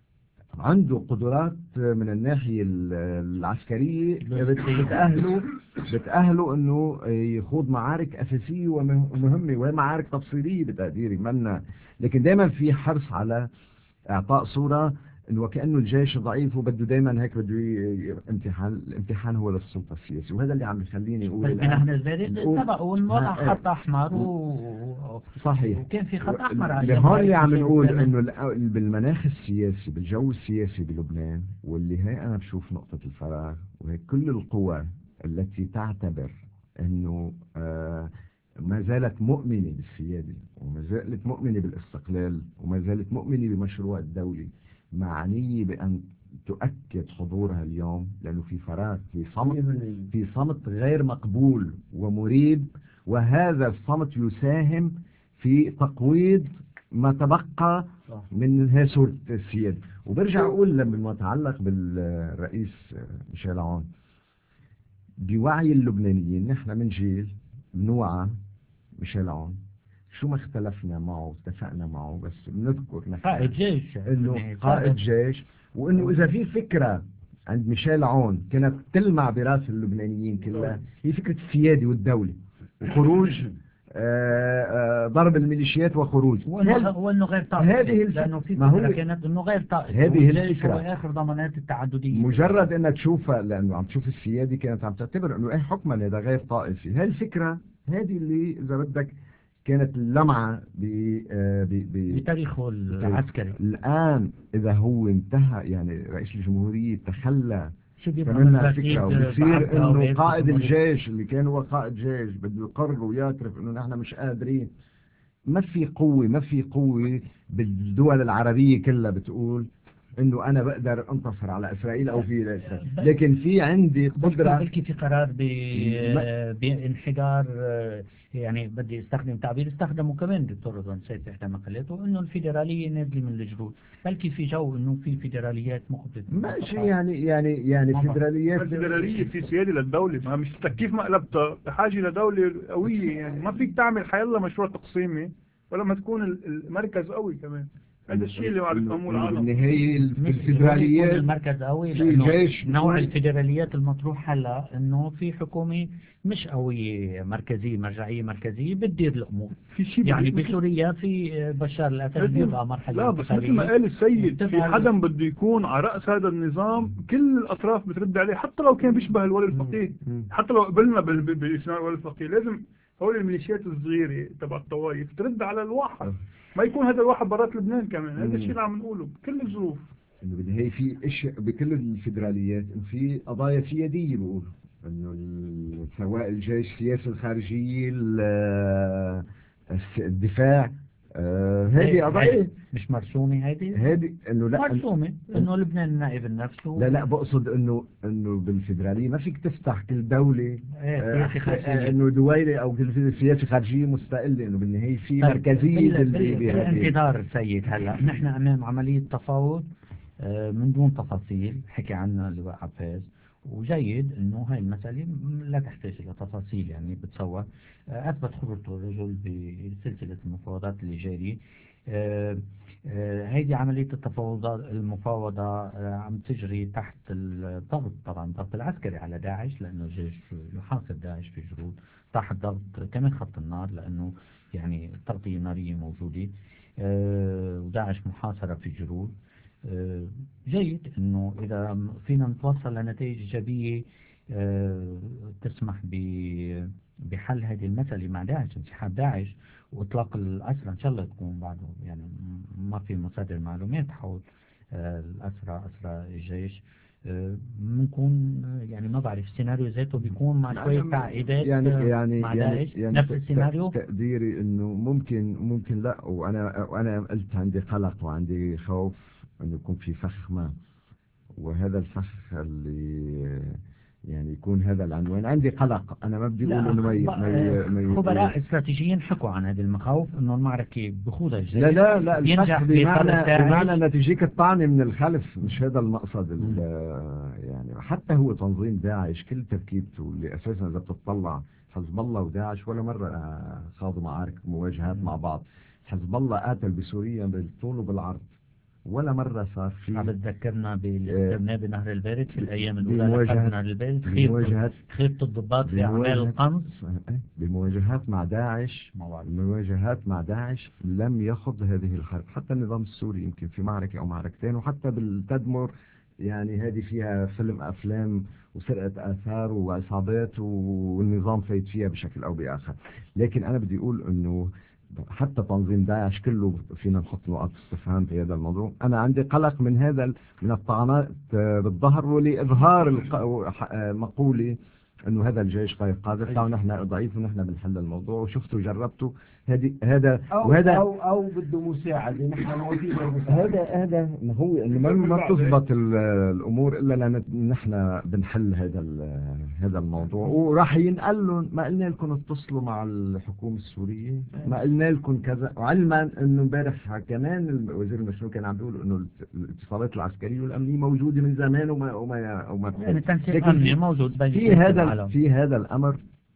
عنده قدرات من الناحية العسكرية بتأهله بتأهله أنه يخوض معارك أساسية ومهمة، وهي معارك تفصيلية بتقديري منا. لكن دائما في حرص على إعطاء صورة انه وكأنه الجيش ضعيف وبده دايما هيك بده امتحان. الامتحان هو للسلطة السياسية، وهذا اللي عم يخليني اقول بس نحن سبقوا ونوضع خط احمر و... صحيح، وكان في خط احمر على هون اللي عم نقول انه بالمناخ السياسي بالجو السياسي بلبنان، واللي هي انا بشوف نقطة الفراغ، وهي كل القوى التي تعتبر انه آه ما زالت مؤمنة بالسيادة وما زالت مؤمنة بالاستقلال وما زالت مؤمنة بمشروع الدولي، معنية بأن تؤكد حضورها اليوم، لأنه في فراغ، في صمت في صمت غير مقبول ومريب، وهذا الصمت يساهم في تقويض ما تبقى من هاسورة السيادة. وبرجع أقول لما يتعلق بالرئيس ميشيل عون، بوعي اللبنانيين نحن من جيل بنوعى ميشيل عون، شو ما اختلفنا معه اتفقنا معه، بس بنذكر نحن قائد جيش، انه قائد جيش، وانه اذا في فكرة عند ميشيل عون كانت تلمع براس اللبنانيين كلها هي فكرة السيادة والدولة وخروج آآ آآ ضرب الميليشيات وخروج، وانه غير طائفي. هذه لانه في فكرة كانت انه غير طائفي، هذه الفكرة هو اخر ضمانات التعددية. مجرد انك تشوفها، لانه عم تشوف السيادة كانت عم تعتبر انه ايه حكما هذا غير طائفي. هاي الفكرة هذه اللي اذا بدك كانت اللمعة بتاريخه العسكري. الآن إذا هو انتهى، يعني رئيس الجمهورية تخلى منها فكرة، وبصير إنه قائد الجيش اللي كان هو قائد جيش بده يقرر ويعترف إنه نحن مش قادرين. ما في قوة ما في قوة بالدول العربية كلها بتقول انه انا بقدر انتصر على اسرائيل او في إسرائيل. لكن في عندي قدرة. بلكي في قرار بانحدار، يعني بدي استخدم تعبير استخدمه كمان دكتور رضوان سيد في احدى مقالاته، انه الفيدرالية نازلة من الجدود. بلكي في جو انه في فيدراليات مقبلة ماشي، يعني يعني يعني فيدراليات الفيدرالية في سيادة للدولة، ما مش كيف مقلبتها بحاجة لدولة قوية. يعني ما فيك تعمل حيالله مشروع تقسيمي ولا ما تكون المركز قوي كمان. هذا الشيء اللي بعد يفهموه العالم. بالنهاية في مش الفيدراليات المركز قوي، في لأنه جيش نوع الفيدراليات المطروح هلا انه في حكومة مش قوية مركزية مرجعية مركزية بتدير الامور. في شيء يعني مثل- بسوريا في بشار الاسد مثل- بيبقى مرحلة لا بس مثل ما انتقالية. قال السيد، في بتبقى- حدا بده يكون على رأس هذا النظام، كل الأطراف بترد عليه حتى لو كان بيشبه الولي الفقيه، حتى لو قبلنا بال- بال- باسم الولي الفقيه، لازم هول الميليشيات الصغيرة تبع الطوائف ترد على الواحد، ما يكون هذا الواحد برات لبنان كمان. هذا الشيء اللي عم نقوله بكل الظروف. انه بالنهاية في اشياء بكل الفيدراليات، انه في قضايا سيادية بيقولوا انه ال- سواء الجيش السياسي الخارجية ال- الس- الدفاع، آه، هذه قضايا مش مرسومة هيدي؟ هذه انه لا مرسومة انه لبنان نائب النفس و... لا لا بقصد انه انه بالفيدرالية ما فيك تفتح كل دولة ايه آه، سياسي خارجية. انه دويلة او كل سياسة خارجية مستقلة، انه بالنهاية في طيب، مركزية بال- بال- بال- بهذه. بالانتظار سيد، هلا نحن امام عملية تفاوض آه، من دون تفاصيل حكي عنها اللواء عباس، وجيد انه هاي المسألة لا تحتاج الى تفاصيل. يعني بتصور آه، اثبت خبرته الرجل بسلسلة المفاوضات اللي جارية. آه، آه، هيدي عملية التفاوضات المفاوضة آه، عم تجري تحت الضغط، طبعا الضغط العسكري على داعش لأنه الجيش يحاصر داعش في جنود، تحت ضغط كمان خط النار لأنه يعني تغطية نارية موجودة، آه، وداعش محاصرة في جنود. آه، جيد انه اذا فينا نتوصل لنتائج ايجابيه آه، تسمح ب- بحل هذه المسألة مع داعش، انسحاب داعش واطلاق الأسرى، ان شاء الله تكون بعده يعني ما في مصادر معلومات حول آه، الأسرى أسرى الجيش. آه، بنكون آه، يعني ما بعرف السيناريو ذاته بيكون مع شوية تعقيدات يعني آه، يعني مع يعني داعش يعني نفس ت- السيناريو. تقديري انه ممكن ممكن لا، وانا وانا قلت عندي قلق وعندي خوف انه يكون في فخ ما، وهذا الفخ اللي يعني يكون هذا العنوان. عندي قلق، انا ما بدي اقول انه ما ي- ما ي- ما ي- خبراء استراتيجيين حكوا عن هذه المخاوف انه المعركة بخوضها الجيش لا لا لا ينجح الفخ في بمعنى فرض داعش. بمعنى نتيجيك الطعنة من الخلف، مش هذا المقصد ال- يعني حتى هو تنظيم داعش كل تركيبته اللي اساسا اذا بتطلع حزب الله وداعش ولا مرة آه، خاضوا معارك مواجهات مع بعض. حزب الله قاتل بسوريا بالطول وبالعرض، ولا مرة صار عم في بتذكرنا بالاستبناء بنهر البارد في الايام الاولى بمواجهة- لحرب نهر البارد، بمواجهة خيبة الضباط في اعمال بمواجهة القنص. بمواجهات مع داعش ما بعرف. المواجهات مع داعش لم يخض هذه الحرب. حتى النظام السوري يمكن في معركة أو معركتين، وحتى بالتدمر يعني هذه فيها فيلم أفلام وسرقة آثار وعصابات والنظام فايت فيها بشكل أو بآخر. لكن أنا بدي أقول أنه حتى تنظيم داعش كله فينا نحط نقاط استفهام في هذا الموضوع. أنا عندي قلق من هذا ال- من الطعنات بالظهر ولإظهار الق- مقولة انه هذا الجيش غير قادر، تعالوا نحن ضعيف ونحن بنحل الموضوع، وشفتوا وجربتوا هذه هذا أو وهذا أو أو بده مساعدة، نحن موجودين هذا هذا ما هو انه ما ما بتزبط ال- الامور الا لما نحن بنحل هذا ال- هذا الموضوع. وراح ينقل لهم ما قلنا لكم اتصلوا مع الحكومه السوريه، ما قلنا لكم كذا، وعلما انه امبارح كمان وزير المشروع كان عم بيقول انه الاتصالات العسكريه والامنيه موجوده من زمان وما وما وما يعني التنسيق لكن الامني موجود بين في شركة هذا العالم. في هذا الامر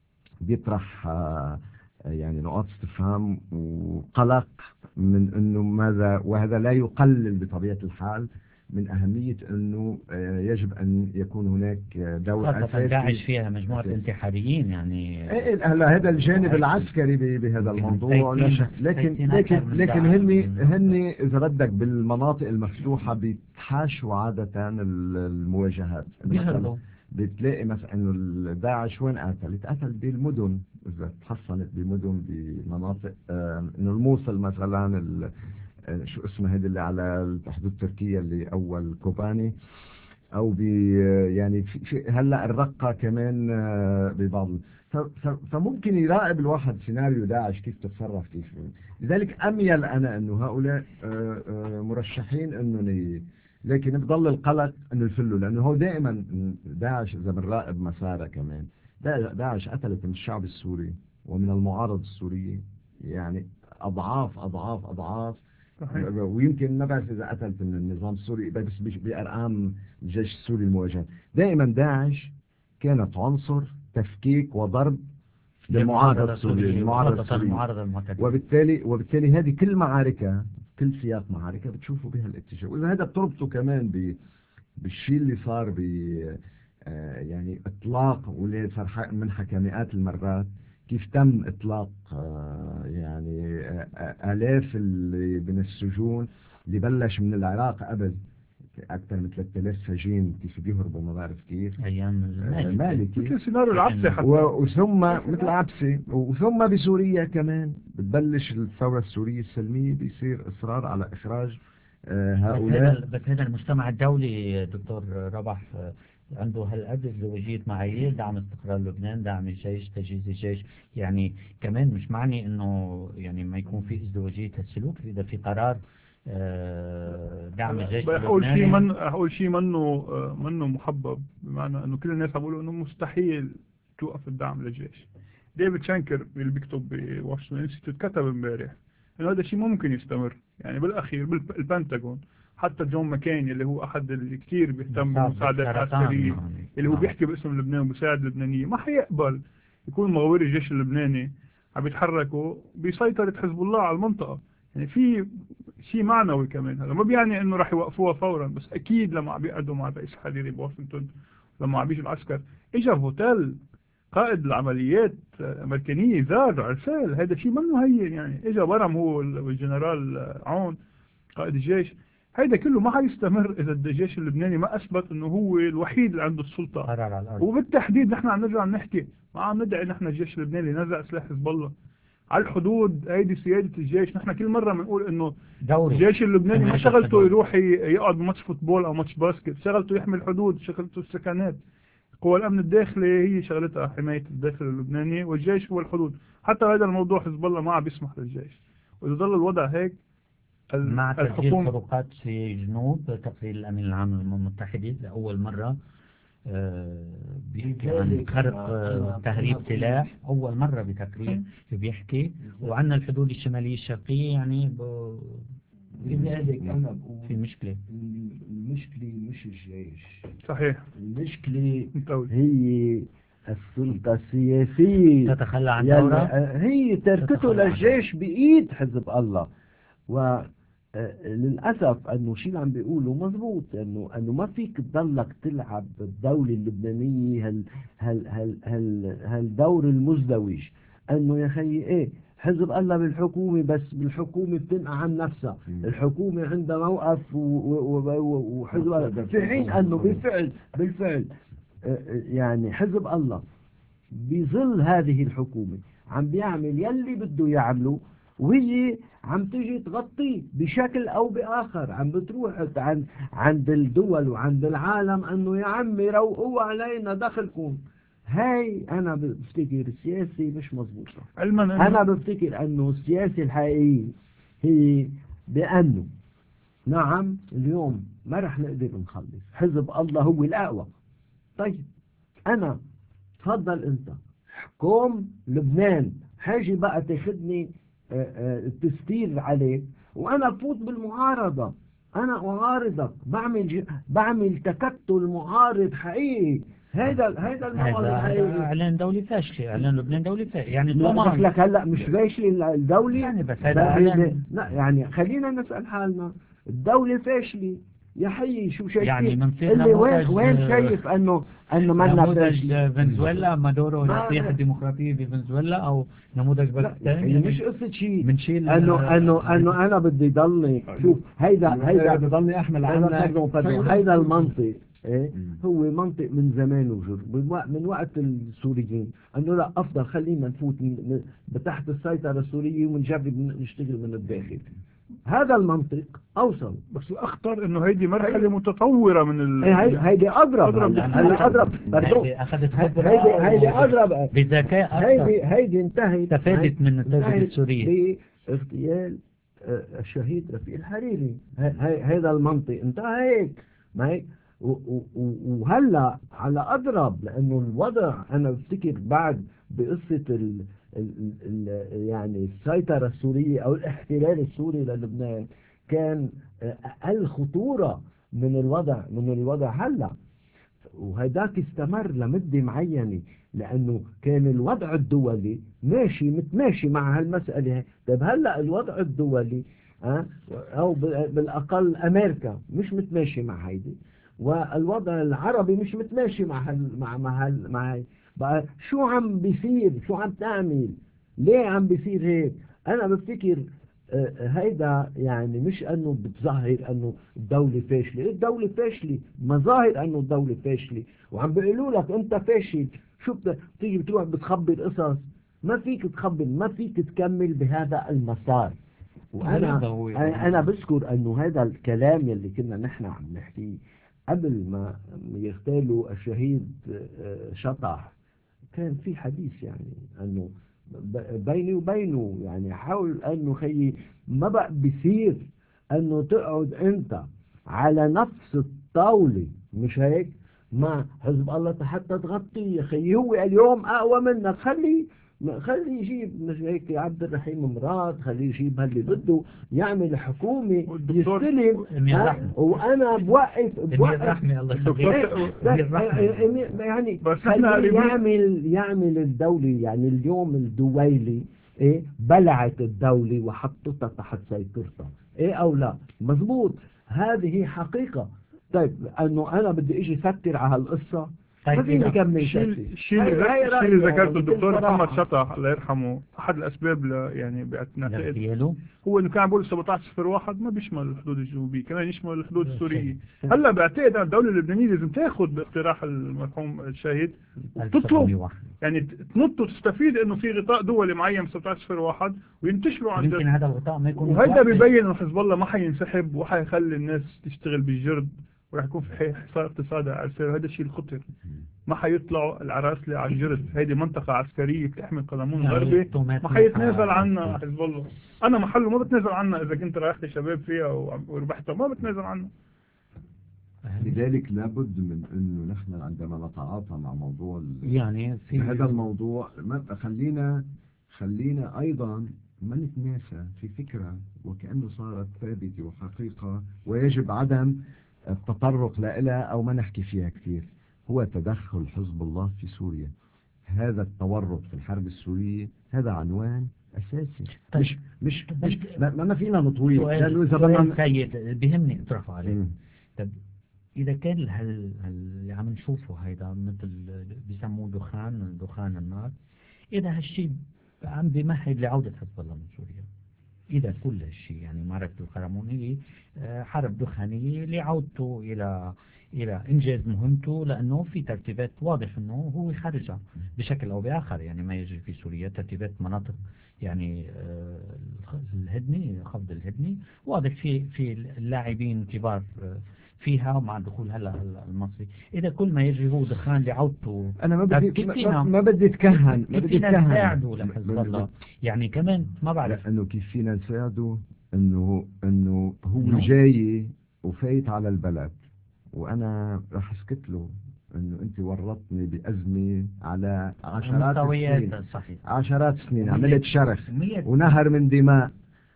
بيطرح آه، يعني نقاط استفهام وقلق من انه ماذا، وهذا لا يقلل بطبيعة الحال من أهمية أنه آه، يجب أن يكون هناك دور خاصة أساسي. داعش فيها مجموعة أساسي. انتحاريين يعني. إيه، هلا هذا الجانب العسكري ب- بهذا الموضوع مسيطرين- نشأ، لكن مسيطرين لكن أكثر من لكن داعش. هن هن إذا بدك بالمناطق المفتوحة بيتحاشوا عادة ال- المواجهات. بيهربوا. بتلاقي مثلا انه داعش وين قتل؟ اتقتل بالمدن، اذا تحصنت بمدن بمناطق آه، انه الموصل مثلا ال- آه، شو اسمها هذه اللي على حدود تركيا اللي اول كوباني، او ب يعني في في هلا الرقه كمان آه، ببعض. ف- ف- فممكن يراقب الواحد سيناريو داعش كيف تتصرف كيف. لذلك اميل انا انه هؤلاء آه، آه، مرشحين انه ي- لكن بضل القلق انه يفلوا، لانه هو دائما داعش اذا بنراقب مساره كمان دا- داعش قتلت من الشعب السوري ومن المعارضه السوريه يعني اضعاف اضعاف اضعاف. صحيح. ويمكن ما بعرف اذا قتلت من النظام السوري بس بش- بارقام الجيش السوري المواجهه. دائما داعش كانت عنصر تفكيك وضرب للمعارضه السوريه، المعارضه خاصة السوريه. المعارضة المعتدلة. وبالتالي وبالتالي هذه كل معاركها كل سياق معركة بتشوفوا بهالاتجاه. وإذا هذا بتربطه كمان ب بالشيء اللي صار ب آه يعني إطلاق واللي صار منحكى مئات المرات، كيف تم إطلاق آه يعني آه آلاف اللي من السجون اللي بلش من العراق قبل أكثر من ثلاثة آلاف سجين، كيف بيهربوا ما بعرف كيف أيام المالكي مثل سيناريو العبسة حتى، وثم مثل عبسة، وثم بسوريا كمان بتبلش الثورة السورية السلمية بيصير إصرار على إخراج آه هؤلاء. بس هذا المجتمع الدولي دكتور ربح عنده هالقد ازدواجية معايير، دعم استقرار لبنان، دعم الجيش، تجهيز الجيش، يعني كمان مش معني انه يعني ما يكون في ازدواجية السلوك اذا في قرار دعم الجيش اللبناني. أول شيء من أول شيء منه منه محبب، بمعنى إنه كل الناس عم بيقولوا إنه مستحيل توقف الدعم للجيش. ديفيد شانكر اللي بيكتب بواشنطن انستيتوت كتب امبارح إنه هذا الشيء ممكن يستمر، يعني بالأخير بالبنتاغون حتى جون ماكين اللي هو أحد اللي كثير بيهتم بالمساعدات العسكرية اللي هو بيحكي باسم لبنان وبيساعد اللبنانية، ما حيقبل يكون مغاوري الجيش اللبناني عم يتحركوا بسيطرة حزب الله على المنطقة. يعني في شيء معنوي كمان، هذا ما بيعني انه راح يوقفوها فورا، بس اكيد لما عم بيقعدوا مع الرئيس الحريري بواشنطن، لما عم بيجي العسكر، اجى فوتيل قائد العمليات الامريكانيه زار عرسال، هذا شيء منه هين، يعني اجى برم هو والجنرال عون قائد الجيش، هيدا كله ما حيستمر اذا الجيش اللبناني ما اثبت انه هو الوحيد اللي عنده السلطه. وبالتحديد نحن عم نرجع نحكي، ما عم ندعي نحن الجيش اللبناني نزع سلاح حزب الله على الحدود، هيدي سيادة الجيش. نحن كل مرة بنقول انه الجيش اللبناني ما شغلته يروح يقعد بماتش فوتبول او ماتش باسكت، شغلته يحمي الحدود، شغلته السكنات. قوى الامن الداخلي هي شغلتها حماية الداخل اللبناني، والجيش هو الحدود. حتى هذا الموضوع حزب الله ما عم بيسمح للجيش، واذا ظل الوضع هيك مع تسجيل خروقات في جنوب تقرير الامين العام للامم المتحدة لأول مرة بيحكي عن خرق تهريب سلاح، أول مرة بتقرير بيحكي، وعنا الحدود الشمالية الشرقية يعني ب... لذلك أنا بقول في مشكلة. المشكلة مش الجيش، صحيح، المشكلة هي السلطة السياسية تتخلى عن دورة، هي تركته للجيش بإيد حزب الله. و للأسف أنه شيء اللي عم بيقوله مظبوط، أنه أنه ما فيك تضلك تلعب بالدولة اللبنانية هال هال هال هال هالدور المزدوج، أنه يا خي إيه حزب الله بالحكومة، بس بالحكومة بتنقع عن نفسها، الحكومة عندها موقف وحزب الله، في حين أنه بالفعل بالفعل يعني حزب الله بظل هذه الحكومة عم بيعمل يلي بده يعمله، وهي عم تيجي تغطي بشكل او باخر، عم بتروح عند عند الدول وعند العالم انه يا عمي روقوا علينا دخلكم. هاي انا بفتكر السياسي مش مظبوطه. انا بفتكر انه السياسي الحقيقي هي بانه نعم اليوم ما رح نقدر نخلص، حزب الله هو الاقوى، طيب انا تفضل انت حكوم لبنان، حاجي بقى تاخدني تستير عليك وانا بفوت بالمعارضة، انا اعارضك، بعمل بعمل تكتل معارض حقيقي. هذا هذا الموضوع الحقيقي. اعلان دولي فاشل، اعلان لبنان دولي فاشل، يعني طبعا لك هلا مش فاشل الدولي يعني، بس هذا اعلان. لا يعني خلينا نسأل حالنا، الدولة فاشلة يا حي، شو شايفين يعني منصير اللي وين وين شايف انه انه ما نموذج فنزويلا مادورو يصيح الديمقراطيه بفنزويلا، او نموذج باكستان؟ يعني مش قصه شيء بنشيل انه انه انه انا بدي ضلني شوف هيدا هيدا بدي ضلني احمل عنك هيدا المنطق ايه هو منطق من زمان وجر من وقت السوريين، انه لا افضل خلينا نفوت تحت السيطره السوريه ونجرب نشتغل من الداخل. هذا المنطق اوصل، بس الاخطر انه هيدي مرحله متطوره من ال هيدي هيدي اضرب اضرب هلا اضرب هيدي اخذت خبره، هيدي هيدي اضرب بذكاء اكثر، هيدي هيدي انتهت استفادت من التجربه السوريه باغتيال الشهيد رفيق الحريري. هذا المنطق انتهى هيك، ما هيك وهلا على اضرب، لانه الوضع انا بفتكر بعد بقصه ال ال ال يعني السيطرة السورية أو الاحتلال السوري للبنان كان أقل خطورة من الوضع من الوضع هلا، وهداك استمر لمدة معينة. لأنه كان الوضع الدولي ماشي متماشي مع هالمسألة. طيب هلأ الوضع الدولي أه؟ أو بالأقل أمريكا مش متماشي مع هيدي، والوضع العربي مش متماشي مع هال مع مع هال مع هاي. بقى شو عم بيصير؟ شو عم تعمل؟ ليه عم بيصير هيك؟ أنا بفتكر هيدا يعني مش أنه بتظهر أنه الدولة فاشلة، الدولة فاشلة، مظاهر أنه الدولة فاشلة، وعم بيقولوا لك أنت فاشل. شو بتيجي بتروح بتخبي القصص؟ ما فيك تخبي، ما فيك تكمل بهذا المسار. وأنا أنا بذكر أنه هذا الكلام يلي كنا نحن عم نحكيه قبل ما يغتالوا الشهيد شطح، كان في حديث يعني أنه بيني وبينه يعني حاول أنه خيي ما بقى بيصير أنه تقعد أنت على نفس الطاولة، مش هيك، مع حزب الله حتى تغطي. يا خيي هو اليوم أقوى منك، خلي خلي يجيب مش هيك عبد الرحيم مراد، خليه يجيب اللي بده يعمل حكومة يستلم. وأنا بوقف بوقف يعني خليه يعمل يعمل الدولة. يعني اليوم الدويلي ايه بلعت الدولة وحطتها تحت سيطرتها، ايه او لا؟ مزبوط، هذه حقيقة. طيب انه انا بدي اجي فتر على هالقصة، ما فيني كمل. الشيء اللي ذكرته الدكتور محمد شطح الله يرحمه، احد الاسباب يعني نعتقد هو انه كان بيقول سبعة عشر صفر واحد ما بيشمل الحدود الجنوبيه، كمان يشمل الحدود السوريه. هلا بعتقد الدوله اللبنانيه لازم تاخذ باقتراح المرحوم الشهيد وتطلب يعني تنط وتستفيد انه في غطاء دولي معين سبعة عشر صفر واحد وينتشروا عن يمكن هذا الغطاء ما يكون، وهذا بيبين انه حزب الله ما حينسحب وحيخلي الناس تشتغل بالجرد وراح يكون في حصار اقتصادي على السير. هذا الشيء الخطر، ما حيطلعوا العراسلة على الجرد. هذه منطقة عسكرية بتحمي قلمون الغربي، ما حيتنازل عنها حزب الله. أنا محله ما بتنازل عنها، إذا كنت رايحت شباب فيها وربحتها ما بتنازل عنها. لذلك لابد من أنه نحن عندما نتعاطى مع موضوع يعني في هذا الموضوع خلينا خلينا أيضا ما نتناسى في فكرة وكأنه صارت ثابتة وحقيقة ويجب عدم التطرق لها أو ما نحكي فيها كثير، هو تدخل حزب الله في سوريا. هذا التورط في الحرب السورية هذا عنوان أساسي. طيب مش مش مش ما, ما فينا نطويل. سؤال, سؤال سيد بيهمني اطرحه عليه. طب إذا كان هل اللي عم نشوفه هيدا مثل بيسموه دخان دخان النار، إذا هالشيء عم بمهد لعودة حزب الله من سوريا، إذا كل هالشيء يعني معركة القرمونية حرب دخانية لعودته إلى إلى إنجاز مهمته، لأنه في ترتيبات واضح أنه هو خارجها بشكل أو بآخر. يعني ما يجري في سوريا ترتيبات مناطق يعني الهدنة، خفض الهدنة واضح في في اللاعبين كبار فيها مع دخول هلا المصري. إذا كل ما يجري هو دخان لعودته، أنا ما بدي ما, ما بدي أتكهن، ما بدي أتكهن نساعده لحزب الله يعني كمان ما بعرف إنه كيف فينا نساعده. إنه إنه هو جاي وفايت على البلد، وأنا راح أسكت له إنه أنت ورطني بأزمة على عشرات السنين، صحيح. عشرات السنين عملت شرخ ونهر من دماء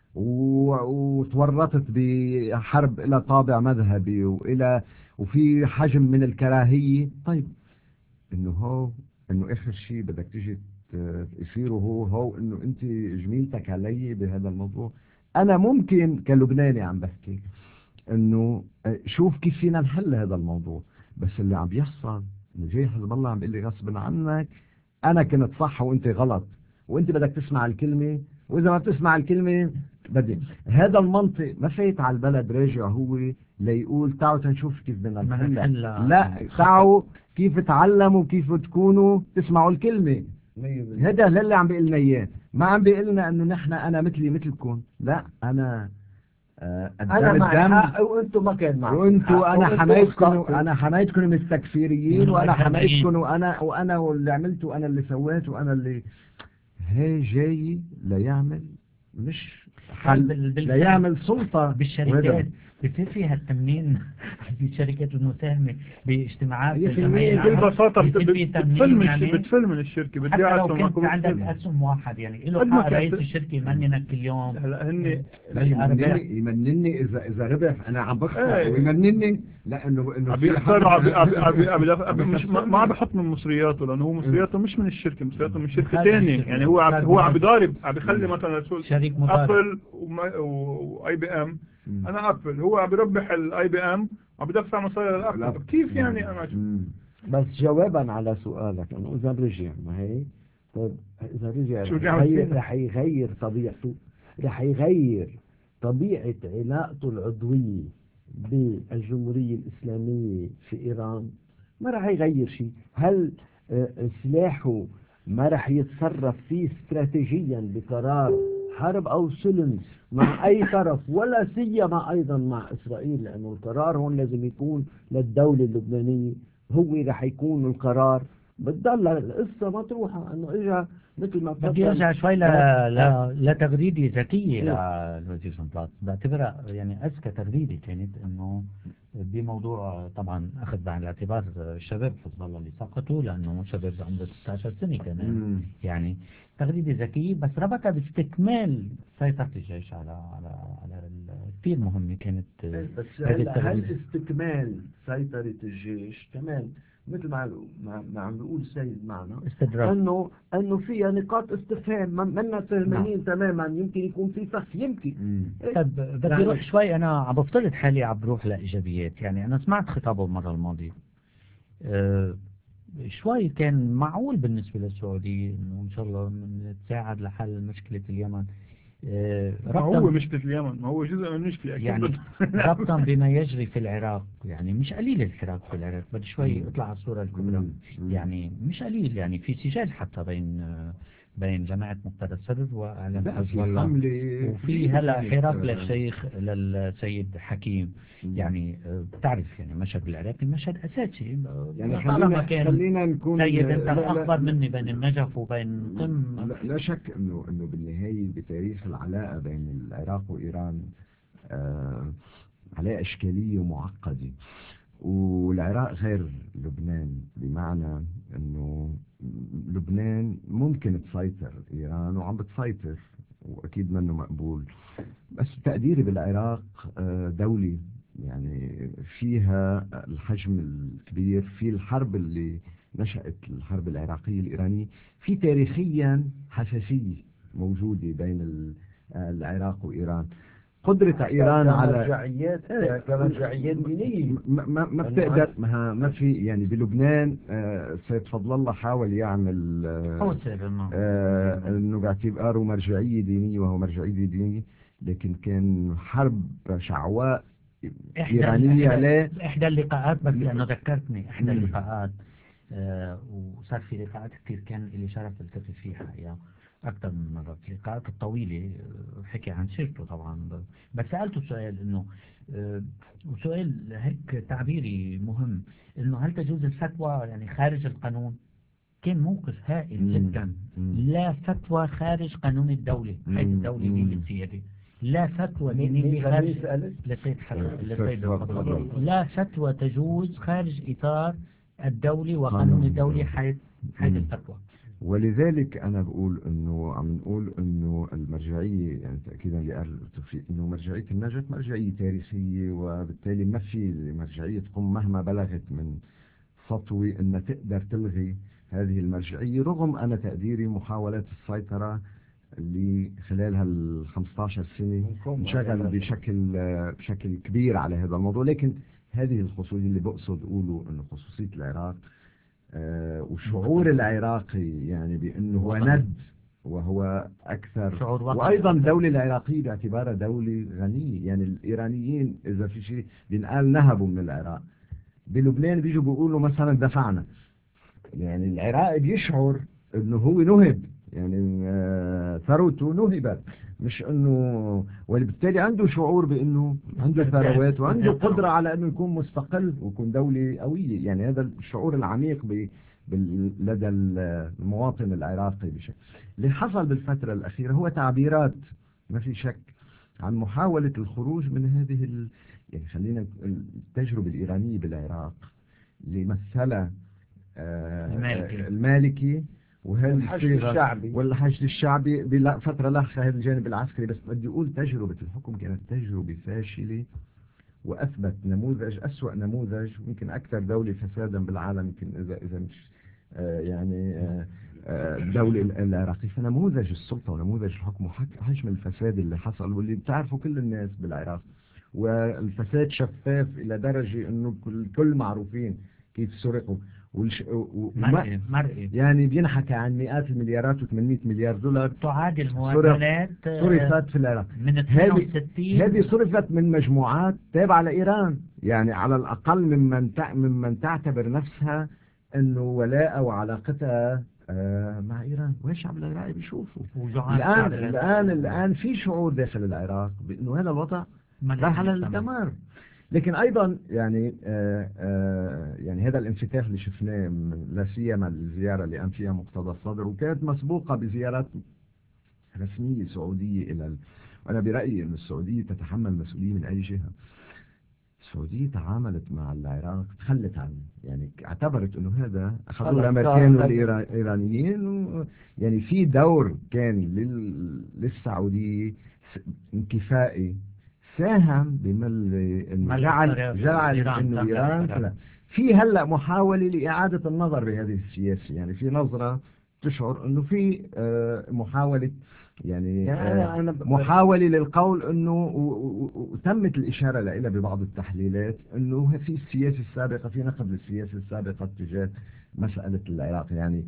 وتورطت بحرب إلى طابع مذهبي وإلى وفي حجم من الكراهية. طيب إنه هو إنه آخر شيء بدك تيجي يصيره هو هو إنه أنت جميلتك علي بهذا الموضوع. أنا ممكن كلبناني عم بحكي إنه شوف كيف فينا نحل هذا الموضوع، بس اللي عم يحصل إنه جاي حزب الله عم بيقول لي غصب عنك أنا كنت صح وأنت غلط، وأنت بدك تسمع الكلمة، وإذا ما بتسمع الكلمة بدي. هذا المنطق ما فايت على البلد. راجع هو ليقول تعالوا تنشوف كيف بدنا نحل، لا تعالوا كيف تعلموا كيف تكونوا تسمعوا الكلمة. هذا اللي عم بيقلنا إياه، ما عم بيقلنا إنه نحن أنا مثلي مثلكم، لا أنا آه أنا معي وأنتم ما كان معكم، وأنتوا أنا حمايتكم أنا حمايتكم من التكفيريين، وأنا حمايتكم وأنا وأنا واللي عملته وأنا اللي سويت وأنا اللي هي جاي ليعمل مش بال- بالفعل ليعمل سلطة بالشركات بتصير فيها التمنين بالشركات المساهمة باجتماعات هي في جمعية المية بكل العمل، بساطة بيصير في بت- تمنين بتفل من يعني. الش- بتفل من الشركة بدي حتى لو أسهم كنت أكون عندك بتفل. أسهم واحد يعني له قد ما حق كانت- رئيس الشركة يمننك كل يوم. هلا هن لا يمنني يمنني إذا إذا ربح أنا عم بخسر إيه. ويمنني لا إنه إنه عم في يختار عم حد- عم عم عم عم مش ما يخسرني. ما عم بحط من مصرياته، لأنه هو مصرياته مش من الشركة، مصرياته من شركة خارج ثانية. الشركة. يعني هو عم خارج هو عم مضارب. بضارب، عم بخلي مثلا شو شريك مضارب. ابل واي بي ام. مم. انا ابل، هو عم بربح الاي بي ام وعم بدفع مصاري للابل. الأب. كيف يعني انا مم. بس جوابا على سؤالك انه اذا رجع ما هي طيب اذا رجع شو رح بدي أعمل يغير فيه؟ رح يغير طبيعته، رح يغير طبيعة علاقته العضوية بالجمهورية الإسلامية في إيران؟ ما رح يغير شيء. هل آه، سلاحه ما رح يتصرف فيه استراتيجيا بقرار حرب أو سلم مع أي طرف، ولا سيما أيضا مع إسرائيل؟ لأنه القرار هون لازم يكون للدولة اللبنانية، هو رح يكون القرار. بتضل القصة مطروحة انه اجى مثل ما بدي تفضل. ارجع شوي ل... ل... لتغريدة ذكية إيه. للوزير سنبلاط، بعتبرها يعني اذكى تغريدة كانت، انه بموضوع طبعا اخذ بعين الاعتبار الشباب حزب الله اللي سقطوا، لانه شباب عمره ستة عشر سنة كمان. مم. يعني تغريدة ذكية، بس ربطها باستكمال سيطرة الجيش على على على ال- كثير مهمة كانت بس هذه هل, هل التغريدة. استكمال سيطرة الجيش كمان مثل ما ما ما عم بيقول السيد معنا استدراك. انه انه فيها نقاط استفهام ما منا فهمانين تماما، يمكن يكون في فخ يمكن. مم. إيه. طيب بدي يعني- اروح شوي، انا عم بفترض حالي عم بروح لايجابيات. يعني انا سمعت خطابه المره الماضيه، أه شوي كان معقول بالنسبه للسعوديه انه ان شاء الله نتساعد لحل مشكله اليمن. أه ما هو ربطا مشكلة اليمن، ما هو جزء من المشكلة أكيد. يعني بده- ربطا بما يجري في العراق. يعني مش قليل الحراك في العراق، بدي شوي اطلع على الصوره الكبرى. مم. مم. يعني مش قليل، يعني في سجال حتى بين آه، بين جماعه مقتدى السر واعلام لا، حزب في الله. حملة وفي هلا كانت، حراك آه، للشيخ للسيد حكيم. مم. يعني آه، بتعرف يعني المشهد بالعراقي مشهد اساسي. يعني طالما خلينا كان خلينا نكون سيد انت لا- لا- اخبر مني بين النجف وبين قم. لا, لا شك انه انه بالنهايه بتاريخ العلاقه بين العراق وايران آه علاقه اشكاليه ومعقده، والعراق غير لبنان، بمعنى انه لبنان ممكن تسيطر ايران وعم بتسيطر واكيد منه مقبول، بس تقديري بالعراق آه، دولي يعني فيها الحجم الكبير، في الحرب اللي نشأت الحرب العراقية الإيرانية، في تاريخيا حساسية موجودة بين ال- العراق وإيران. قدرة إيران على كمرجعيات كمرجعيات دينية. ما ما ما بتقدر ما, ما في يعني بلبنان آه، سيد فضل الله حاول يعمل آه، حوسه بالماء. آه، انه باعتباره مرجعية دينية وهو مرجعية دينية، لكن كان حرب شعواء إحدى إيرانية إحدى, لا إحدى اللقاءات، بس لأنه ذكرتني إحدى مم. اللقاءات آه وصار في لقاءات كثير كان لي شرف التقي فيها حقيقة أكثر من مرة. في اللقاءات الطويلة آه، حكي عن سيرته طبعا، بس سألته سؤال إنه آه وسؤال هيك تعبيري مهم، إنه هل تجوز الفتوى يعني خارج القانون؟ كان موقف هائل مم. جدا. مم. لا فتوى خارج قانون الدولة، حيث مم. الدولة مم. هي السيادة. لا فتوى مين دينية مين خارج سألت؟ لسيد حسن أستاذ لسيد فضل الفضل. الله. لا فتوى تجوز خارج إطار الدولي وقانون قانون الدولي الدولة. حيث حيث مم. الفتوى. ولذلك أنا بقول إنه عم نقول إنه المرجعية يعني تأكيدا لقال توفيق إنه مرجعية النجف مرجعية تاريخية، وبالتالي ما في مرجعية تقوم مهما بلغت من سطوة إنها تقدر تلغي هذه المرجعية، رغم أنا تقديري محاولات السيطرة اللي خلال هال خمسة عشر سنة انشغل بشكل بشكل كبير على هذا الموضوع. لكن هذه الخصوصية اللي بقصد أقوله إنه خصوصية العراق آه، وشعور العراقي يعني بأنه هو ند وهو أكثر، شعور وطني. وأيضا الدولة العراقية باعتبارها دولة غنية. يعني الإيرانيين إذا في شيء بينقال نهبوا من العراق، بلبنان بيجوا بيقولوا مثلا دفعنا. يعني العراقي بيشعر انه هو نهب، يعني آه، ثروته نهبت، مش انه، وبالتالي عنده شعور بانه عنده ثروات وعنده قدرة على انه يكون مستقل ويكون دولة قوية. يعني هذا الشعور العميق ب بال- لدى المواطن العراقي بشكل. اللي حصل بالفترة الأخيرة هو تعبيرات ما في شك عن محاولة الخروج من هذه ال... يعني خلينا التجربة الإيرانية بالعراق اللي مثلها آه المالكي, المالكي وهذه والحشد الشعبي والحشد الشعبي بفترة لاحقة هذا الجانب العسكري. بس بدي أقول تجربة الحكم كانت تجربة فاشلة، وأثبت نموذج أسوأ نموذج يمكن أكثر دولة فسادا بالعالم، يمكن إذا إذا مش آه يعني آه الدولة العراقية. فنموذج السلطة ونموذج الحكم وحجم الفساد اللي حصل واللي بتعرفوا كل الناس بالعراق، والفساد شفاف إلى درجة إنه الكل معروفين كيف سرقوا والش... مرئي مرئي يعني بينحكى عن مئات المليارات و800 مليار دولار تعادل موازنات صرفت في العراق من اثنين وستين. هذه صرفت من مجموعات تابعة لإيران، يعني على الأقل ممن تع... ممن تعتبر نفسها إنه ولاء وعلاقتها آه مع إيران. والشعب العراقي بيشوفوا الآن الآن الآن في شعور داخل العراق بأنه هذا الوضع راح على الدمار. لكن أيضا يعني آه آه يعني هذا الانفتاح اللي شفناه لا سيما الزيارة اللي قام فيها مقتدى الصدر وكانت مسبوقة بزيارات رسمية سعودية إلى ال... وأنا برأيي أن السعودية تتحمل مسؤولية من أي جهة. السعودية تعاملت مع العراق تخلت عنه، يعني اعتبرت أنه هذا أخذوا الأمريكان والإيرانيين و... يعني في دور كان لل... للسعودية انكفائي ساهم بمل انه جعل جعل انه ايران في هلا محاوله لاعاده النظر بهذه السياسه، يعني في نظره تشعر انه في محاوله يعني, يعني أنا محاوله للقول انه وتمت الاشاره لها ببعض التحليلات انه في السياسه السابقه في نقد للسياسه السابقه تجاه مساله العراق، يعني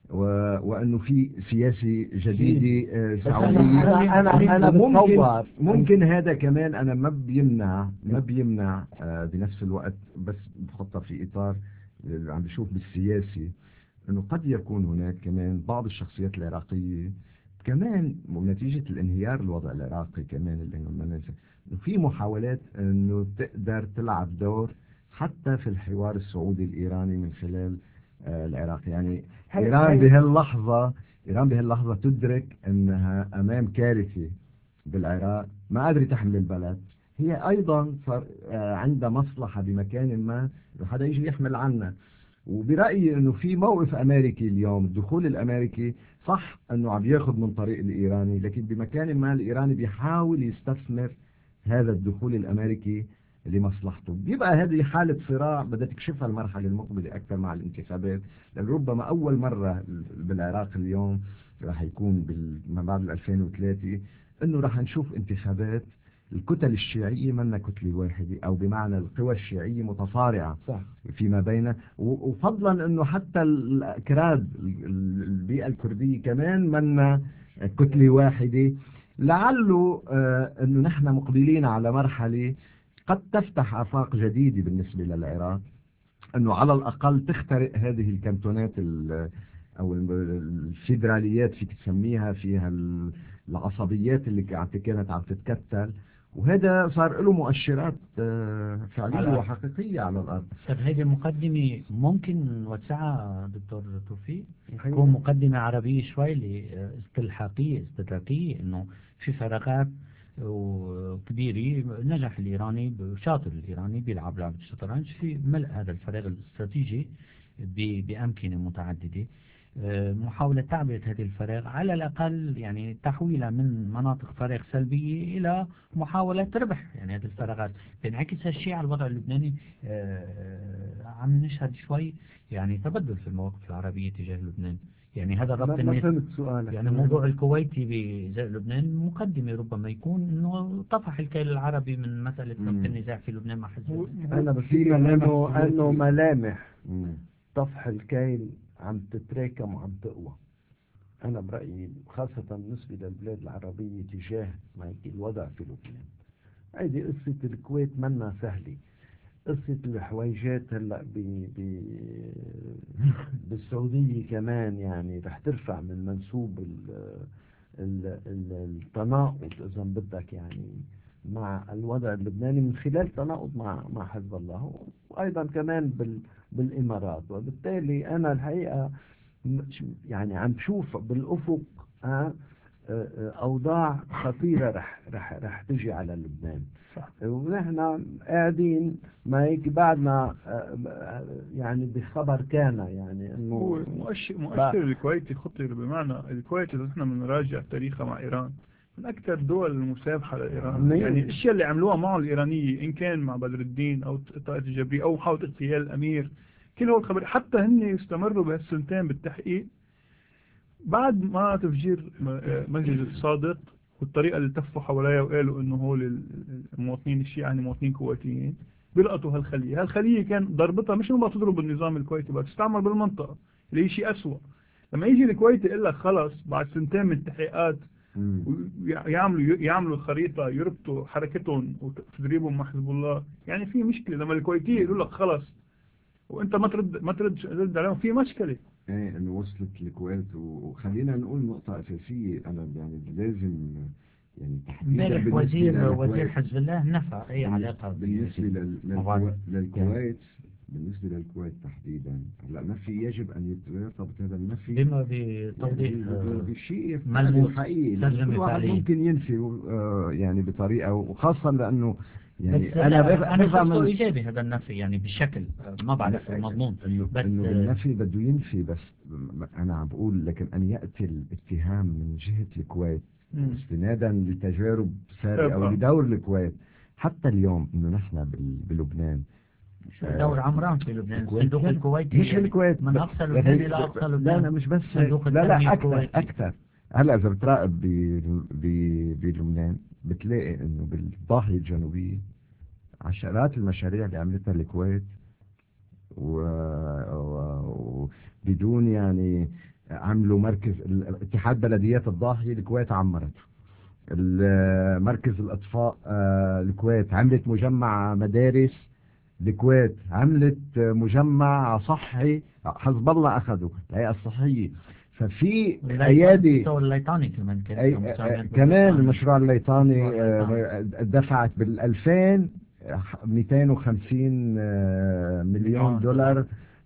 وأنه في سياسي جديدة سعودية. أنا أنا أنا ممكن ممكن هذا كمان أنا ما بيمنع ما بيمنع بنفس الوقت، بس بحطها في إطار اللي عم بشوف بالسياسي أنه قد يكون هناك كمان بعض الشخصيات العراقية كمان نتيجة الانهيار الوضع العراقي كمان اللي ما ننسى إنه في محاولات أنه تقدر تلعب دور حتى في الحوار السعودي الإيراني من خلال العراق. يعني إيران بهاللحظة إيران بهاللحظة تدرك أنها أمام كارثة بالعراق ما قادرة تحمل البلد، هي أيضا صار عندها مصلحة بمكان ما حدا يجي يحمل عنا. وبرأيي أنه في موقف أمريكي اليوم، الدخول الأمريكي صح أنه عم ياخذ من طريق الإيراني، لكن بمكان ما الإيراني بيحاول يستثمر هذا الدخول الأمريكي لمصلحته. بيبقى هذه حالة صراع بدها تكشفها المرحلة المقبلة أكثر مع الانتخابات، لأن ربما أول مرة بالعراق اليوم راح يكون ما بعد ألفين وثلاثة أنه راح نشوف انتخابات الكتل الشيعية منا كتلة واحدة، أو بمعنى القوى الشيعية متصارعة صح فيما بينها، وفضلا أنه حتى الكراد البيئة الكردية كمان منا كتلة واحدة. لعله آه أنه نحن مقبلين على مرحلة قد تفتح آفاق جديدة بالنسبة للعراق، أنه على الأقل تخترق هذه الكانتونات أو الفيدراليات فيك تسميها، فيها العصبيات اللي كانت عم تتكتل، وهذا صار له مؤشرات فعلية وحقيقية على الأرض. طب هذه المقدمة ممكن نوسعها دكتور توفيق، تكون مقدمة عربية شوي لاستلحاقية استدراكية، إنه في فراغات وكبيرة نجح الإيراني وشاطر الإيراني بيلعب لعبة الشطرنج في ملء هذا الفراغ الاستراتيجي بأمكنة متعددة، محاولة تعبئة هذه الفراغ على الأقل، يعني تحويلها من مناطق فراغ سلبية إلى محاولة ربح يعني هذه الفراغات. بينعكس هالشيء على الوضع اللبناني. عم نشهد شوي يعني تبدل في المواقف العربية تجاه لبنان، يعني هذا الربط يعني موضوع الكويتي بجزائر لبنان مقدمة ربما يكون انه طفح الكيل العربي من مسألة ربط النزاع في لبنان مع حزب. انا بصير انه انه ملامح طفح الكيل عم تتراكم وعم تقوى. انا برأيي خاصة بالنسبة للبلاد العربية تجاه الوضع في لبنان. هذه قصة الكويت منا سهلة، قصة الحويجات هلا ب ب بالسعودية كمان يعني رح ترفع من منسوب ال ال ال التناقض إذا بدك يعني مع الوضع اللبناني من خلال تناقض مع مع حزب الله، وأيضا كمان بال بالإمارات. وبالتالي أنا الحقيقة يعني عم بشوف بالأفق ها أوضاع خطيرة رح رح رح تجي على لبنان. صح. ونحن قاعدين ما هيك بعدنا يعني بخبر كان يعني إنه هو مؤشر مؤشر الكويتي خطير، بمعنى الكويت إذا نحن بنراجع تاريخها مع إيران من أكثر الدول المسابحة لإيران. مين؟ يعني الأشياء اللي عملوها معه الإيرانية إن كان مع بدر الدين أو طائفة الجبرية أو محاولة اغتيال الأمير، كل هول الخبر حتى هن يستمروا بهالسنتين بالتحقيق بعد ما تفجير مسجد الصادق والطريقة اللي تفوا حواليها وقالوا إنه هول المواطنين الشيعة يعني مواطنين كويتيين، بيلقطوا هالخلية. هالخلية كان ضربتها مش إنه تضرب النظام الكويتي بس تستعمل بالمنطقة اللي هي شيء أسوأ. لما يجي الكويت يقول لك خلص بعد سنتين من التحقيقات يعملوا يعملوا خريطة يربطوا حركتهم وتدريبهم مع حزب الله، يعني في مشكلة. لما الكويتية يقولوا لك خلص وانت ما ترد ما ترد ترد عليهم، في مشكلة. ايه انه وصلت الكويت. وخلينا نقول نقطة أساسية أنا يعني لازم يعني تحديدا امبارح وزير وزير حزب الله نفى أي علاقة بالنسبة لل- للكويت بالنسبة للكويت تحديدا. هلا نفي يجب أن يرتبط هذا النفي بما بتوضيح بشيء ملموس حقيقي. كل واحد ممكن ينفي آه يعني بطريقة، وخاصة لأنه يعني بس أنا أنا بفهم شفته إيجابي هذا النفي يعني بالشكل ما بعرف المضمون. إنه بس إنه النفي بده ينفي، بس أنا عم بقول لكن أن يأتي الاتهام من جهة الكويت استنادا لتجارب سابقة أو لدور الكويت حتى اليوم إنه نحن بلبنان دور عمران في لبنان الصندوق الكويتي مش الكويت من أقصى لبنان إلى أقصى لبنان. لا لا مش بس لا لا أكثر أكثر. هلا إذا بتراقب بلبنان بتلاقي إنه بالضاحية الجنوبية عشرات المشاريع اللي عملتها الكويت وبدون يعني عملوا مركز اتحاد بلديات الضاحية الكويت عمرته، مركز الأطفاء الكويت عملت مجمع مدارس، الكويت عملت مجمع صحي حزب الله أخذوا الهيئة الصحية. ففي أيادي الليطاني كمان كان كمان المشروع الليطاني دفعت بالألفين مئتين وخمسين مليون دولار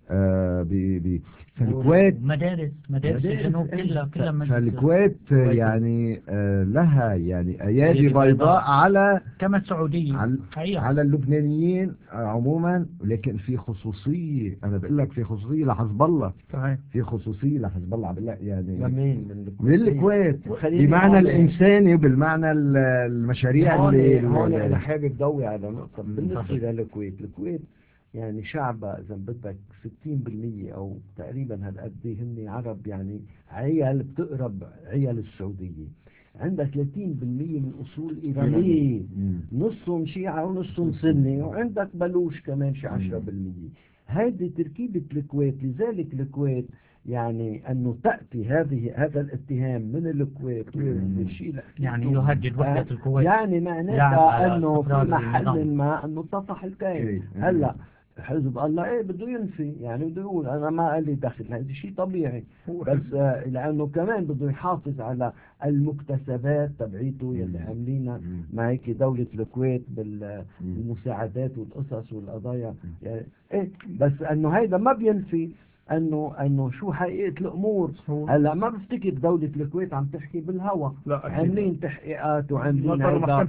ب فالكويت مدارس مدارس الجنوب كلها كلها. فالكويت يعني لها يعني ايادي بيضاء على كما السعوديه على, على اللبنانيين عموما، لكن في خصوصيه انا بقول لك في خصوصيه لحزب الله. صحيح في خصوصيه لحزب الله بقول لك يعني من من الكويت بمعنى الانساني وبالمعنى المشاريع اللي هون انا حابب ضوي على نقطه بالنسبه للكويت. الكويت يعني شعبها إذا بدك ستين بالمية أو تقريبا هالقد هن عرب، يعني عيال بتقرب عيال السعودية. عندك ثلاثين بالمية من أصول إيرانية، نصهم شيعة ونصهم سني، وعندك بلوش كمان شي عشرة بالمية. هذه تركيبة الكويت. لذلك الكويت يعني أنه تأتي هذه هذا الاتهام من الكويت يعني يهدد وحدة الكويت، يعني معناتها أنه في محل ما أنه طفح الكيل. هلا حزب الله ايه بده ينفي، يعني بده يقول انا ما لي دخل، هذا شيء طبيعي، بس آه لانه كمان بده يحافظ على المكتسبات تبعيته يلي عاملينها مع هيك دولة الكويت بالمساعدات والقصص والقضايا يعني ايه. بس انه هيدا ما بينفي انه انه شو حقيقة الامور. هلا ما بفتكر دولة الكويت عم تحكي بالهوا، عاملين تحقيقات وعاملين هيدا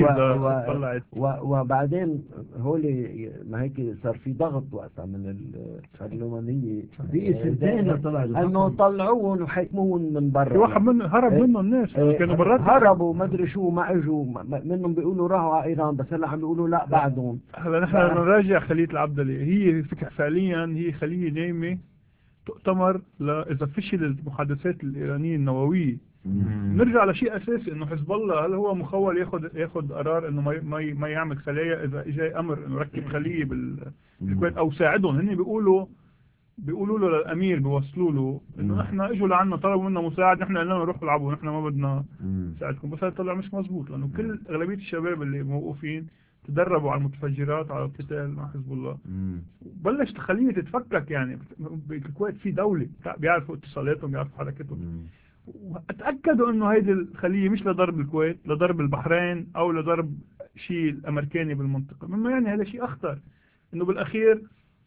و... و... وبعدين هولي ما هيك صار في ضغط وقتها من البرلمانية دي سنتين طلع انه طلعوهم وحكموهم من برا. في واحد من هرب منه الناس ايه كانوا برات هربوا ما ادري شو ما اجوا منهم بيقولوا راحوا على ايران، بس هلا عم بيقولوا لا بعدهم. هلا نحن نراجع خلية العبدلي، هي فعليا هي خلية نايمة تؤتمر إذا فشل المحادثات الإيرانية النووية. نرجع لشيء أساسي إنه حزب الله هل هو مخول ياخد ياخد قرار إنه ما ما ما يعمل خلايا إذا إجا أمر إنه يركب خلية بالكويت أو ساعدهم. هن بيقولوا بيقولوا له للأمير بيوصلوا له إنه إحنا إجوا لعنا طلبوا منا مساعد، إحنا قلنا نروح نلعبوا، إحنا ما بدنا نساعدكم. بس هذا طلع مش مزبوط، لأنه كل أغلبية الشباب اللي موقوفين تدربوا على المتفجرات على القتال مع حزب الله. بلش الخلية تتفكك. يعني بالكويت في دولة بيعرفوا اتصالاتهم بيعرفوا حركتهم، واتأكدوا انه هيدي الخلية مش لضرب الكويت، لضرب البحرين او لضرب شيء الامريكاني بالمنطقة. مما يعني هذا شيء اخطر، انه بالاخير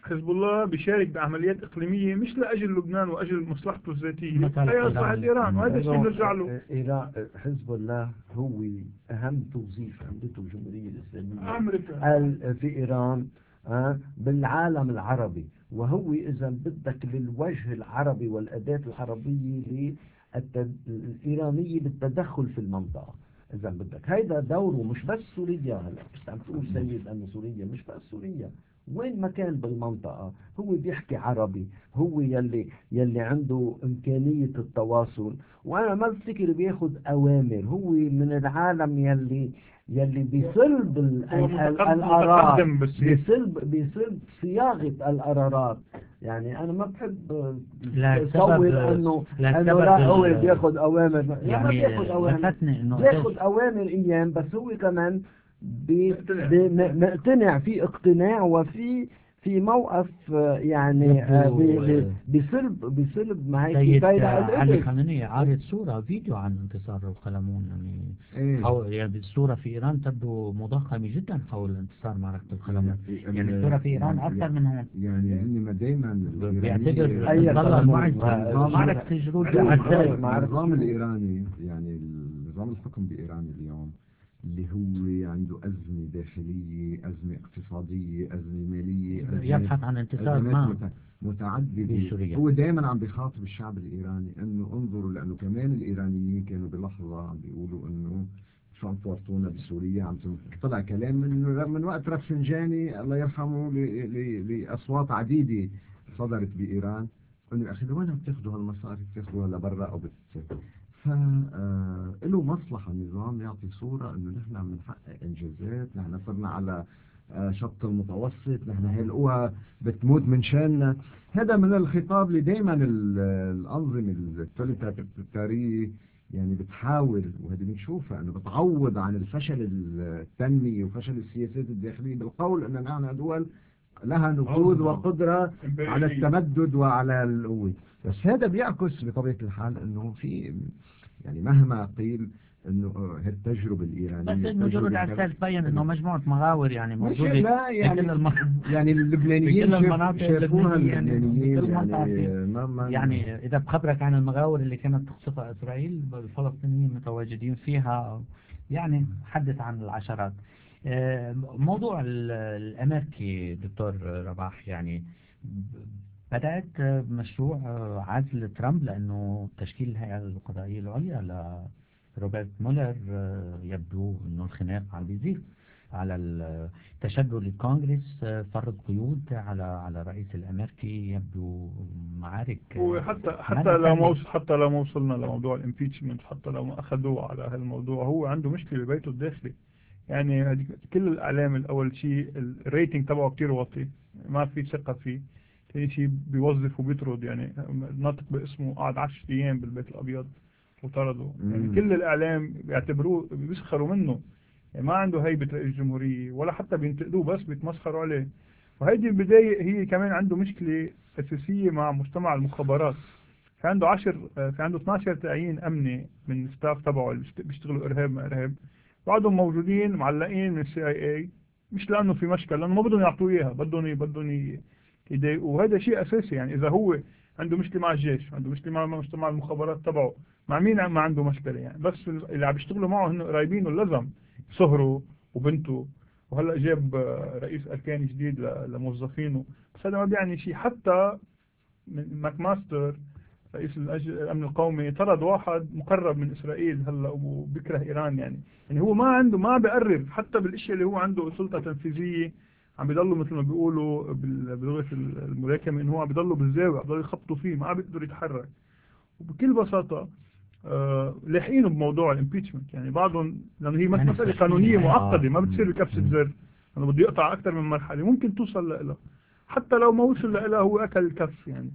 حزب الله بيشارك بعمليات إقليمية مش لأجل لبنان وأجل مصلحته الذاتية، مثلا هي مصلحة إيران. إيران، وهذا الشيء إنه بنرجع له. إيران حزب الله هو أهم توظيف عملته الجمهورية الإسلامية أمريكا ال- في إيران آه، بالعالم العربي، وهو إذا بدك للوجه العربي والأداة العربية للتد- الإيرانية بالتدخل في المنطقة. إذا بدك هيدا دوره، مش بس سوريا. هلا بس عم تقول سيد أنه سوريا، مش بس سوريا، وين ما كان بالمنطقة هو بيحكي عربي، هو يلي يلي عنده إمكانية التواصل. وأنا ما بفتكر بياخد أوامر، هو من العالم يلي يلي بيصلب ال- هو ال- ال- متقدم القرارات، متقدم بالسياسة. بيصلب بيصلب صياغة القرارات. يعني أنا ما بحب لا تصور سبب إنه لا إنه سبب لا هو ال- بياخد أوامر، لا ما يعني بياخد أوامر، لفتني انه بياخد قديش أوامر أيام، بس هو كمان بي مقتنع. بي م- مقتنع، في اقتناع وفي في موقف آه، يعني آه، بي- يبدو بي- بيصلب بيصلب مع هيك سيد كيد علي الإبل. خامنئي عارض صورة فيديو عن انتصار القلمون، يعني إيه. حول يعني الصورة في إيران تبدو مضخمة جدا حول انتصار معركة القلمون. يعني الصورة في إيران أكثر من هون. يعني هن دايما بيعتبر أي ظل قلمون؟ المعز ما- معركة الجنود لا، العسكري. النظام الإيراني، يعني نظام الحكم بإيران اليوم اللي هو عنده أزمة داخلية، أزمة اقتصادية، أزمة مالية، أزمة يبحث عن انتصار أزمات ما مت- متعددة. بسوريا. هو دائما عم بيخاطب الشعب الإيراني إنه انظروا، لأنه كمان الإيرانيين كانوا بلحظة عم بيقولوا إنه شو عم تورطونا بسوريا. عم تم- طلع كلام من من وقت رفسنجاني الله يرحمه ل- ل- لأصوات عديدة صدرت بإيران إنه يا أخي وين عم تاخذوا هالمصاري؟ بتاخذوها لبرا أو بت فله مصلحة النظام يعطي صورة إنه نحن عم نحقق إنجازات، نحن صرنا على آه، شط المتوسط، نحن هلقوها بتموت من شاننا. هذا من الخطاب اللي دائما ال- الأنظمة التوتاليتارية يعني بتحاول، وهذه بنشوفها انه بتعوض عن الفشل التنمي وفشل السياسات الداخلية بالقول ان نحن دول لها نفوذ وقدرة على التمدد وعلى القوة. بس هذا بيعكس بطبيعة الحال انه في يعني مهما قيل انه هالتجربة الإيرانية بس انه جرد عسال تبين انه مجموعة مغاور يعني مش موجودة لا في يعني كل المناطق، يعني اللبنانيين بكل شاف- المناطق شافوها اللبنانية يعني اللبنانيين بكل منطقة يعني فيه. ما ما يعني إذا بخبرك عن المغاور اللي كانت تقصفها إسرائيل، الفلسطينيين متواجدين فيها، يعني حدث عن العشرات. آه، موضوع ال- الأمريكي دكتور رباح، يعني بدأت مشروع عزل ترامب لأنه تشكيل الهيئة القضائية العليا لروبرت مولر آه، يبدو أنه الخناق عم بيزيد على التشدد للكونغرس، آه، فرض قيود على على الرئيس الأمريكي، يبدو معارك آه، وحتى مدى حتى لو ما ثانية. وصل حتى لو ما وصلنا لموضوع الامبيتشمنت، حتى لو ما اخذوه على هالموضوع، هو عنده مشكله ببيته الداخلي. يعني هذيك كل الاعلام، الاول شيء الريتنج تبعه كتير واطي، ما في ثقه فيه. ثاني شيء بيوظف وبيطرد، يعني ناطق باسمه قعد عشرة ايام بالبيت الابيض وطرده. يعني مم. كل الاعلام بيعتبروه بيسخروا منه، يعني ما عنده هيبه رئيس جمهوريه، ولا حتى بينتقدوه بس بيتمسخروا عليه. وهيدي البدايه هي كمان عنده مشكله اساسيه مع مجتمع المخابرات. في عنده عشر في عنده اثناشر تعيين امني من الستاف تبعه اللي بيشت- بيشتغلوا ارهاب ما ارهاب، بعضهم موجودين معلقين من السي اي اي، مش لانه في مشكله، لانه ما بدهم يعطوه اياها، بدهم ي- بدهم ي- يضايقوه. وهذا شيء اساسي. يعني اذا هو عنده مشكله مع الجيش، عنده مشكله مع مجتمع المخابرات تبعه، مع مين ما عنده مشكله؟ يعني بس اللي عم بيشتغلوا معه هن قرايبينه اللزم، صهره وبنته، وهلا جاب آه، رئيس اركان جديد ل- لموظفينه. بس هذا ما بيعني شيء. حتى من ماك ماستر رئيس الأج- الأمن القومي طرد واحد مقرب من إسرائيل هلا وبيكره إيران. يعني يعني هو ما عنده، ما بيقرر حتى بالاشياء اللي هو عنده سلطة تنفيذية. عم بيضلوا مثل ما بيقولوا بال- بلغة الملاكمة إنه هو عم بيضلوا بالزاوية، عم بيضلوا يخبطوا فيه، ما عم بيقدر يتحرك. وبكل بساطة آه لاحقينه بموضوع الامبيتشمنت. يعني بعضهم لأنه هي مس- يعني مسألة تشكيل قانونية هيئة- معقدة، ما بتصير بكبسة زر، أنه بده يقطع أكثر من مرحلة، ممكن توصل لها. حتى لو ما وصل لها هو أكل الكف يعني.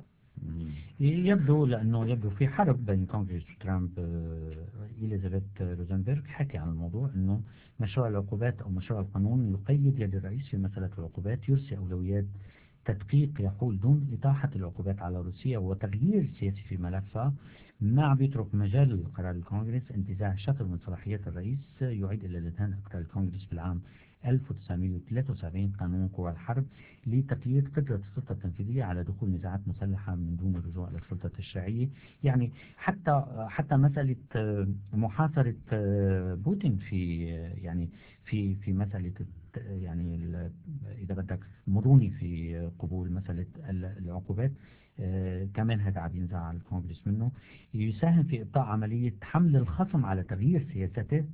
يبدو لأنه يبدو في حرب بين كونغرس وترامب. آه، إليزابيث روزنبرغ حكي عن الموضوع أنه مشروع العقوبات أو مشروع القانون يقيد يد الرئيس في مسألة العقوبات، يرسي أولويات تدقيق يقول دون إطاحة العقوبات على روسيا وتغيير سياسي في ملفها، ما عم بيترك مجال لقرار الكونغرس انتزاع شطر من صلاحيات الرئيس يعيد إلى الإذهان أكثر الكونغرس في العام ألف وتسعمئة وثلاثة وسبعين قانون قوى الحرب لتقييد قدرة السلطة التنفيذية على دخول نزاعات مسلحة من دون الرجوع إلى السلطة التشريعية. يعني حتى حتى مسألة محاصرة بوتين في يعني في في مسألة يعني إذا بدك مروني في قبول مسألة العقوبات كمان هذا عم ينزع على الكونغرس منه. يساهم في إبطاء عملية حمل الخصم على تغيير سياسته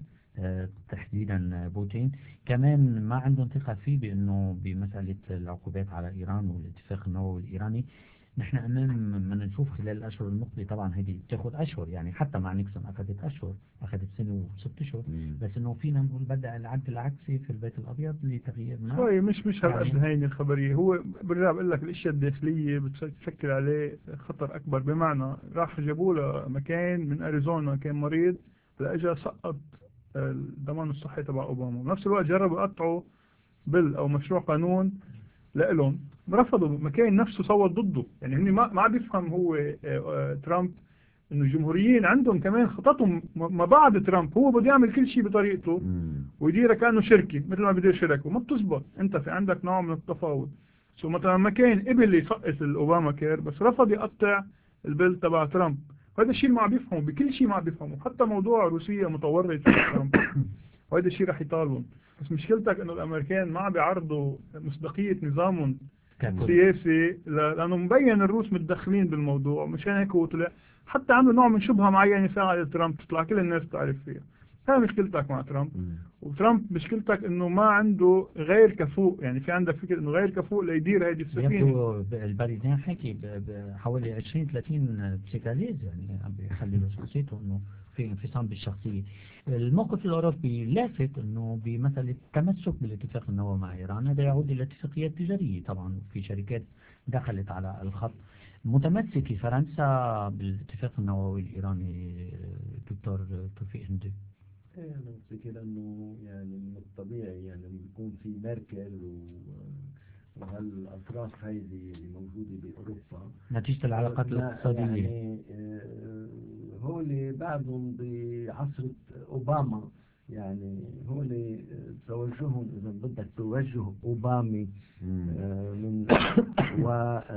تحديدا بوتين. كمان ما عندهم ثقة فيه بأنه بمسألة العقوبات على إيران والاتفاق النووي الإيراني. نحن أمام من نشوف خلال الأشهر المقبلة، طبعا هذه بتاخذ أشهر، يعني حتى مع نيكسون أخذت أشهر، أخذت سنة وست أشهر، بس إنه فينا نقول بدأ العد العكسي في البيت الأبيض لتغيير ما شوي مش مش هالقد يعني هيني الخبرية. هو برجع بقول لك الاشياء الداخلية بتشكل عليه خطر أكبر، بمعنى راح جابوا له مكان من أريزونا كان مريض، لأجا سقط الضمان الصحي تبع أوباما، بنفس الوقت جربوا يقطعوا بل أو مشروع قانون لإلهم، رفضوا. مكين نفسه صوت ضده. يعني هني ما ما بيفهم هو آه، آه، ترامب انه الجمهوريين عندهم كمان خططهم ما بعد ترامب. هو بده يعمل كل شيء بطريقته ويديرها كأنه شركة مثل ما بده شركة، وما بتزبط. انت في عندك نوع من التفاوض. سو مثلا مكين قبل يسقط الاوباما كير بس رفض يقطع البيل تبع ترامب. هذا الشيء ما عم بيفهموا بكل شيء، ما عم بيفهموا حتى موضوع روسيا متورط في ترامب، وهذا الشيء رح يطالبهم. بس مشكلتك انه الامريكان ما عم بيعرضوا مصداقية نظامهم سياسي، لانه مبين الروس متدخلين بالموضوع. مشان هيك هو طلع حتى عنده نوع من شبهة معينة ساعة ترامب تطلع كل الناس تعرف فيها. هاي مشكلتك مع ترامب. وترامب مشكلتك انه ما عنده غير كفؤ، يعني في عندك فكرة انه غير كفؤ ليدير هذه السفينة. يبدو البريدين حكي بحوالي عشرين ثلاثين بسيكاليز، يعني عم بيخلي شخصيته انه في انفصام بالشخصية. الموقف الأوروبي لافت انه بمثل التمسك بالاتفاق النووي مع إيران، هذا يعود إلى اتفاقيات تجارية. طبعا في شركات دخلت على الخط. متمسك فرنسا بالاتفاق النووي الإيراني دكتور توفيق هندي؟ ايه انا بفتكر انه يعني من الطبيعي يعني بيكون في ميركل و وهالأطراف هذه اللي موجودة بأوروبا نتيجة العلاقات الاقتصادية، يعني هو اللي بعدهم بعصر أوباما، يعني هو اللي توجههم إذا بدك توجه أوبامي من و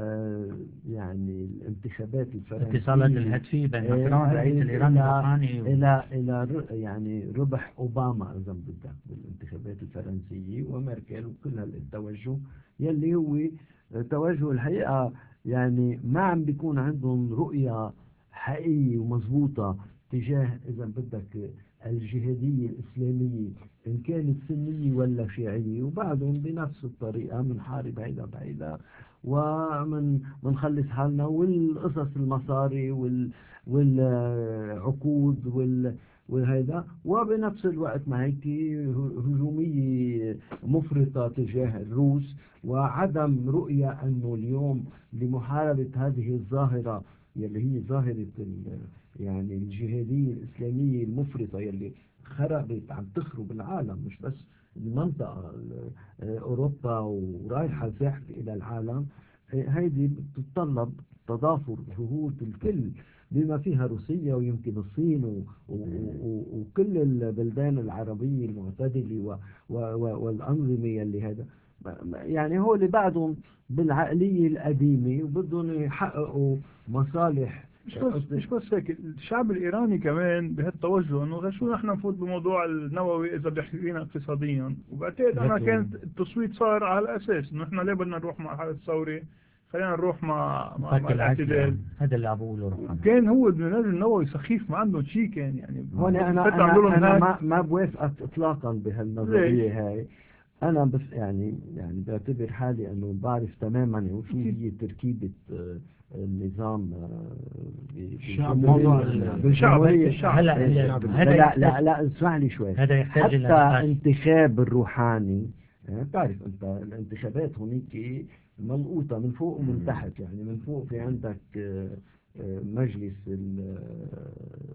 يعني الانتخابات الفرنسية، اتصالات الهاتفية بين ماكرون رئيس الإيراني الروحاني إلى إلى يعني ربح أوباما إذا بدك بالانتخابات الفرنسية، وميركل وكل هالتوجه يلي هو توجه الحقيقة يعني ما عم بيكون عندهم رؤية حقيقية ومضبوطة تجاه إذا بدك الجهادية الإسلامية إن كانت سنية ولا شيعية، وبعدهم بنفس الطريقة منحارب هيدا بعيدا ومن منخلص حالنا والقصص المصاري وال والعقود وال وهذا، وبنفس الوقت مع هيك هجومية مفرطة تجاه الروس، وعدم رؤية أنه اليوم لمحاربة هذه الظاهرة يلي هي ظاهرة يعني الجهادية الإسلامية المفرطة يلي خربت عم تخرب العالم، مش بس المنطقة أوروبا ورايحة زحف إلى العالم. هيدي بتتطلب تضافر جهود الكل بما فيها روسيا ويمكن الصين و... و... و... وكل البلدان العربية المعتدلة و... و... والأنظمة اللي هذا يعني هو اللي بعدهم بالعقلية القديمة وبدهم يحققوا مصالح. مش بس مش بس هيك، الشعب الإيراني كمان بهالتوجه إنه شو نحن نفوت بموضوع النووي إذا بيحكينا اقتصاديا. وبعتقد أنا كانت التصويت صار على الأساس إنه إحنا ليه بدنا نروح مع حالة ثوري، خلينا نروح مع مع, مع الاعتدال. هذا اللي عم بقوله. كان هو البناء النووي سخيف، ما عندهم شيء كان يعني. هون أنا أنا, أنا ما ما بوافقك إطلاقا بهالنظرية هاي. أنا بس يعني يعني بعتبر حالي أنه بعرف تماما وشو هي تركيبة النظام بالجمهورية. هلا لا لا لا اسمع لي شوي. هذا يحتاج إلى حتى انتخاب الروحاني، يعني بتعرف أنت الانتخابات هنيك ملقوطة من فوق ومن تحت. يعني من فوق في عندك مجلس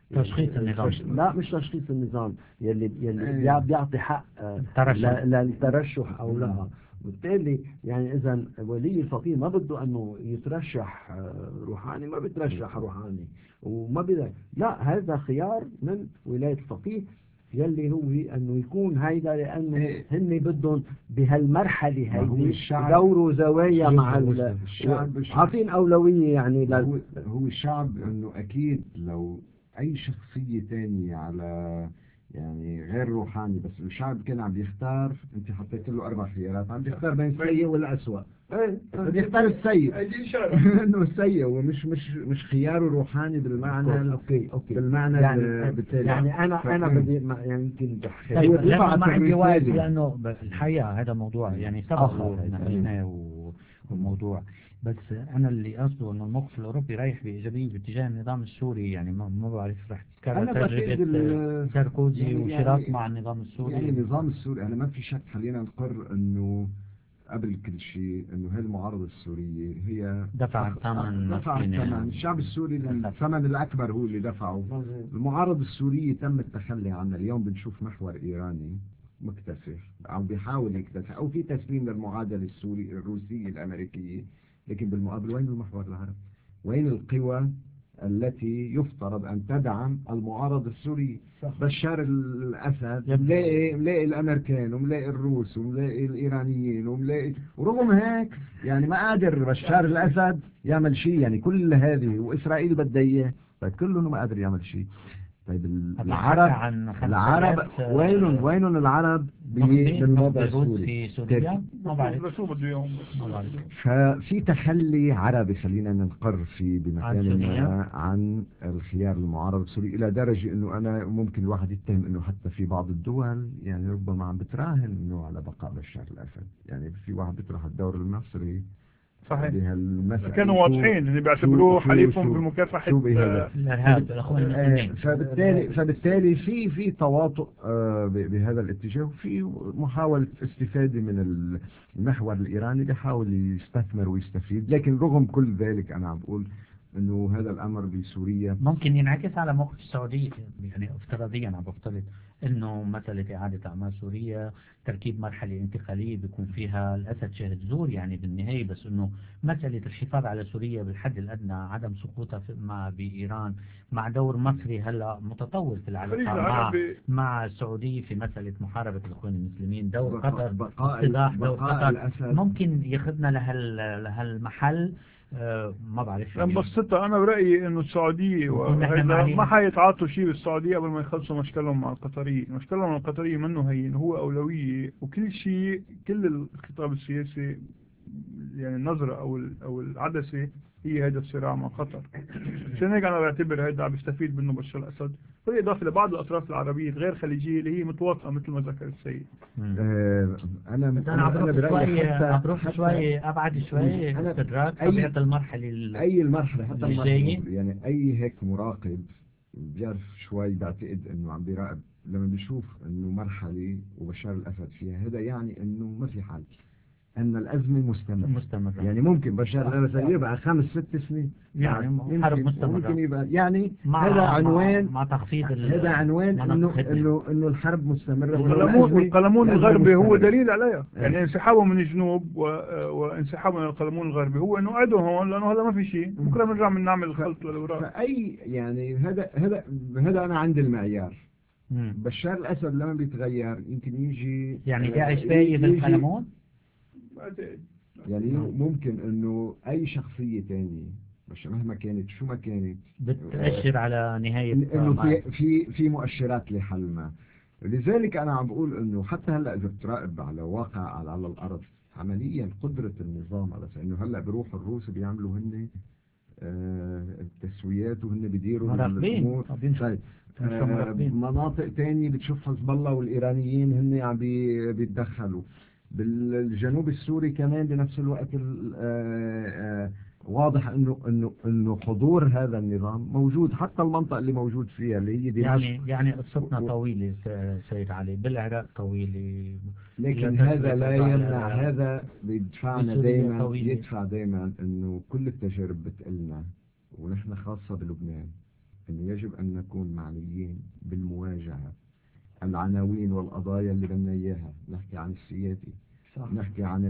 تشخيص النظام. لا مش تشخيص النظام، يلي يلي بيعطي حق ترشح. للترشح او لا. بالتالي يعني اذا ولي الفقيه ما بده انه يترشح روحاني ما بترشح روحاني وما بده، لا هذا خيار من ولاية الفقيه يلي هو انه يكون هيدا، لانه هن بدهم بهالمرحله هيدي يدوروا زوايا مع الشعب، عاطين اولويه يعني لل... هو, هو الشعب انه اكيد لو اي شخصيه تانية على يعني غير روحاني، بس الشعب كان عم بيختار، انت حطيت له اربع خيارات، عم بيختار بين السيء والاسوء، ايه بيختار السيء انه السيء ومش مش مش خياره روحاني بالمعنى اوكي اوكي بالمعنى يعني بالتالي. يعني انا انا بدي يعني يمكن طيب لانه ما عندي وقت، لانه الحقيقه هذا موضوع يعني سبق وناقشناه والموضوع، بس انا اللي قصده انه الموقف الاوروبي رايح بايجابيه باتجاه النظام السوري، يعني ما ما بعرف رح تتكرر تجربه ساركوزي يعني وشراك يعني مع النظام السوري. يعني النظام السوري انا ما في شك، خلينا نقر انه قبل كل شيء انه هي المعارضه السوريه هي دفع الثمن، دفع الثمن الشعب السوري، الثمن الاكبر هو اللي دفعه. المعارضه السوريه تم التخلي عنها، اليوم بنشوف محور ايراني مكتسح او بيحاول يكتسح او في تسليم للمعادله السوري الروسيه الامريكيه، لكن بالمقابل وين المحور العربي؟ وين القوى التي يفترض أن تدعم المعارضة السورية؟ بشار الأسد ملاقي ملاقي الأمريكان وملاقي الروس وملاقي الإيرانيين وملاقي، ورغم هيك يعني ما قادر بشار الأسد يعمل شيء، يعني كل هذه وإسرائيل بدها إياه، طيب كلهم ما قادر يعمل شيء. طيب العرب العرب وينهم وينهم العرب بالوضع السوري؟ ما بعرف. ففي تخلي عربي خلينا ننقر في بمكان ما عن الخيار المعارض السوري، الى درجه انه انا ممكن الواحد يتهم انه حتى في بعض الدول يعني ربما عم بتراهن انه على بقاء بشار الاسد، يعني في واحد بيطرح الدور المصري صحيح كانوا واضحين اللي بيعتبروه حليفهم بالمكافحه الارهاب الاخوان المسلمين. فبالتالي فبالتالي في في تواطؤ بهذا الاتجاه، وفي محاوله استفاده من المحور الايراني بيحاول يستثمر ويستفيد، لكن رغم كل ذلك انا عم بقول انه هذا الامر بسوريا ممكن ينعكس على موقف السعوديه، يعني افتراضيا عم بفترض انه مساله اعاده اعمال سوريا تركيب مرحله انتقاليه بيكون فيها الاسد شاهد زور يعني بالنهايه، بس انه مساله الحفاظ على سوريا بالحد الادنى، عدم سقوطها مع بايران، مع دور مصري هلا متطور في العلاقه مع مع السعوديه في مساله محاربه الاخوان المسلمين، دور قطر اتضاح دور قطر ممكن ياخذنا لهال لهالمحل. أه ما بعرف يعني بسطها انا برايي انه السعوديه ما حيتعاطوا شيء بالسعوديه قبل ما يخلصوا مشكلهم مع القطريين. مشكلهم مع القطريين منه هين هو اولويه، وكل شيء كل الخطاب السياسي يعني النظره او او العدسه هي هذا الصراع مع قطر. عشان هيك انا بعتبر هذا عم يستفيد منه بشار الاسد، بالاضافه لبعض الاطراف العربيه الغير خليجيه اللي هي متواطئه مثل ما ذكر السيد. آه انا انا انا برايي حتى اروح شوي ابعد شوي استدراك طبيعه المرحله اي المرحله حتى المرحله يعني اي هيك مراقب بيعرف شوي، بعتقد انه عم بيراقب لما بيشوف انه مرحله وبشار الاسد فيها، هذا يعني انه ما في حل، أن الأزمة مستمرة مستمرة. يعني ممكن بشار الأسد يبقى خمس ست سنين يعني حرب مستمرة، ممكن يبقى يعني هذا عنوان مع تخفيض هذا عنوان إنه إنه إنه الحرب مستمرة. والقلمون الغربي هو دليل عليها، يعني انسحابه من الجنوب وانسحابه من القلمون الغربي هو إنه قعدوا هون لأنه هذا ما في شيء، بكرة بنرجع بنعمل الخلط للأوراق. فأي يعني هذا هذا هذا أنا عندي المعيار. مم. بشار الأسد لما بيتغير يمكن يجي يعني داعش باقي بالقلمون، يعني ممكن انه اي شخصية تانية مش مهما كانت شو ما كانت بتأشر آه على نهاية انه في في في مؤشرات لحل ما. لذلك انا عم بقول انه حتى هلا اذا بتراقب على واقع على, على الارض عمليا قدرة النظام على انه هلا بيروح الروس بيعملوا هن آه التسويات وهن بيديروا الامور. طيب آه مناطق تانية بتشوف حزب الله والايرانيين هن عم بيتدخلوا. بالجنوب السوري كمان بنفس الوقت واضح انه انه انه حضور هذا النظام موجود، حتى المنطقه اللي موجود فيها اللي هي دمشق. يعني يعني قصتنا طويله سيد علي، بالعراق طويله، لكن هذا لا يمنع، هذا بيدفعنا دائما يدفع دائما انه كل التجارب بتقلنا، ونحن خاصه بلبنان أنه يجب أن نكون معنيين بالمواجهة. العناوين والقضايا اللي بدنا إياها، نحكي عن السيادي، صح. نحكي عن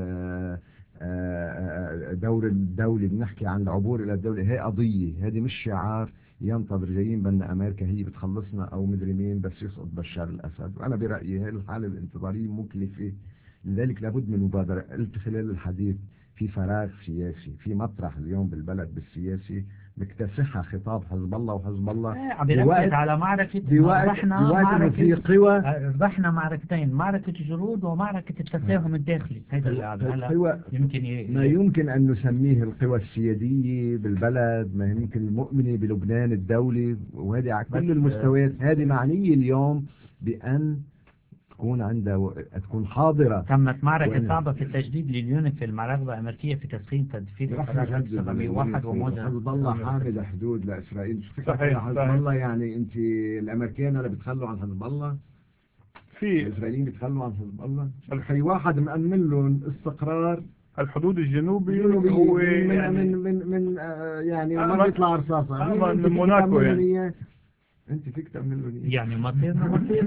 دور الدولة، بنحكي عن العبور إلى الدولة. هي قضية، هذه مش شعار ينتظر جايين بدنا أمريكا هي بتخلصنا أو مدري مين بس يسقط بشار الأسد. وأنا برأيي هذه الحالة الانتظارية مكلفة، لذلك لابد من مبادرة. قلت خلال الحديث في فراغ سياسي، في مطرح اليوم بالبلد بالسياسي مكتسحها خطاب حزب الله وحزب الله. عم بيركز على معركة ربحنا معركة قوى، ربحنا معركتين، معركة جرود ومعركة التفاهم الداخلي. هذا اللي يمكن ي... ما يمكن أن نسميه القوى السيادية بالبلد، ما يمكن المؤمنة بلبنان الدولي، وهذه على كل المستويات. هذه معنية اليوم بأن تكون عندها تكون حاضرة. تمت معركة صعبة في التجديد لليونيفيل مع رغبة أمريكية في تسخين تدفير القرار ألف وسبعمية وواحد ومواجهة حزب الله حامل حدود لإسرائيل. صحيح حزب الله يعني أنت الأمريكان اللي بتخلوا عن حزب الله، في الإسرائيليين بيتخلوا عن حزب الله. في واحد مأمن لهم استقرار الحدود الجنوبي هو من يعني من من, من آه يعني ما بيطلع رصاصة من موناكو يعني. انت فيك تعمل له يعني مصير مصير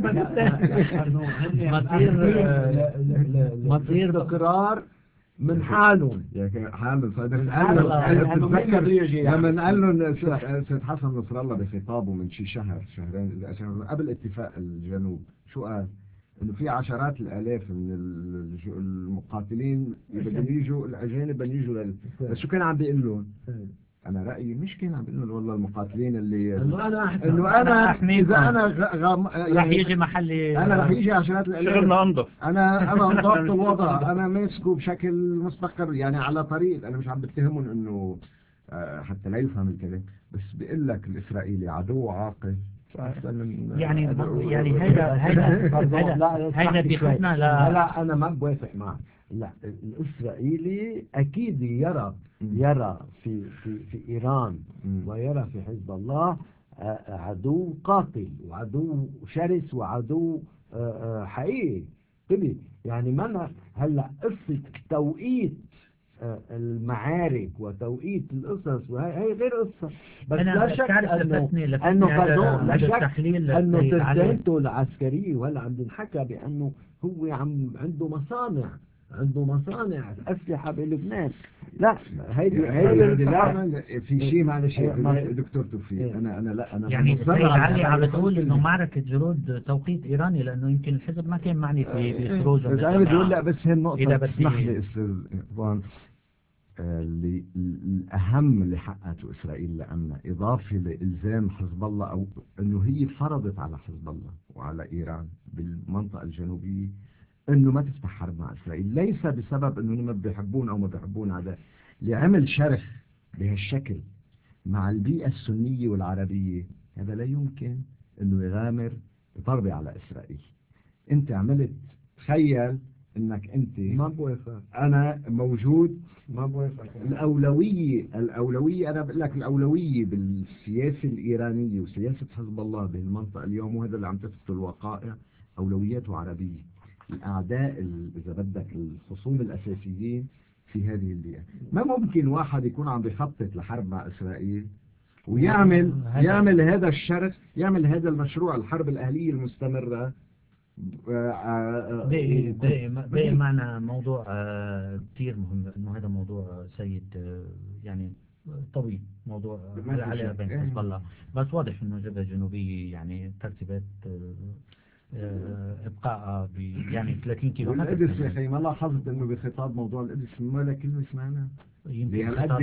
مصير مصير استقرار من حاله يعني حاله. بس تتذكر لما قال له سيد حسن نصر الله بخطابه من شي شهر شهرين قبل اتفاق الجنوب، شو قال؟ انه في عشرات الالاف من المقاتلين بدهم يجوا، الاجانب بدهم يجوا لل... بس شو كان عم بيقول لهم؟ انا رايي مش كان عم بيقول لهم والله المقاتلين اللي انه انا انه انا اذا انا غ... يعني رح يجي محلي، انا رح يجي عشرات الالاف، شغلنا انظف، انا انا انضبط الوضع، انا ماسكه بشكل مستقر يعني على طريق. انا مش عم بتهمهم انه حتى لا يفهم الكلام، بس بيقول لك الاسرائيلي عدو عاقل يعني يعني هذا هذا هذا بيخدنا. لا لا انا ما بوافق معك. لا، الاسرائيلي اكيد يرى يرى في في في ايران ويرى في حزب الله عدو قاتل وعدو شرس وعدو حقيقي. طبي يعني ما هلا قصه توقيت المعارك وتوقيت القصص وهي غير قصة. بس لا شك انه انه لا شك انه ترتيبته العسكرية ولا عم بنحكى بانه هو عم عنده مصانع عنده مصانع اسلحة بلبنان. لا هيدي هيدي لا في شيء معلش دكتور توفيق. انا انا لا انا يعني السيد علي عم بتقول انه معركة جرود توقيت ايراني لانه يمكن الحزب ما كان معني في بخروجه. انا بدي اقول لا بس هي النقطة تسمح لي استاذ اللي الأهم اللي حققته إسرائيل لأمنا إضافة لإلزام حزب الله أو أنه هي فرضت على حزب الله وعلى إيران بالمنطقة الجنوبية أنه ما تفتح حرب مع إسرائيل، ليس بسبب أنه ما بيحبون أو ما بيحبون عدا لعمل شرخ بهالشكل مع البيئة السنية والعربية. هذا لا يمكن أنه يغامر ضربة على إسرائيل. أنت عملت تخيل انك انت ما بوافق، انا موجود ما بوافق. الاولويه الاولويه انا بقول لك الاولويه بالسياسه الايرانيه وسياسه حزب الله بالمنطقه اليوم، وهذا اللي عم تثبته الوقائع، اولوياته عربيه. الاعداء اذا بدك الخصوم الاساسيين في هذه البيئه. ما ممكن واحد يكون عم بيخطط لحرب مع اسرائيل ويعمل يعمل هذا الشرخ، يعمل هذا المشروع الحرب الاهليه المستمره. باقي باقي باقي معنا موضوع كثير مهم، انه هذا موضوع سيد يعني طويل، موضوع العلاقه بين حزب الله. بس واضح انه الجبهه الجنوبيه يعني ترتيبات ابقاء يعني ثلاثين كيلو متر. القدس يا اخي ما لاحظت انه بخطاب موضوع القدس ما لا كلمه سمعنا. يمكن خطاب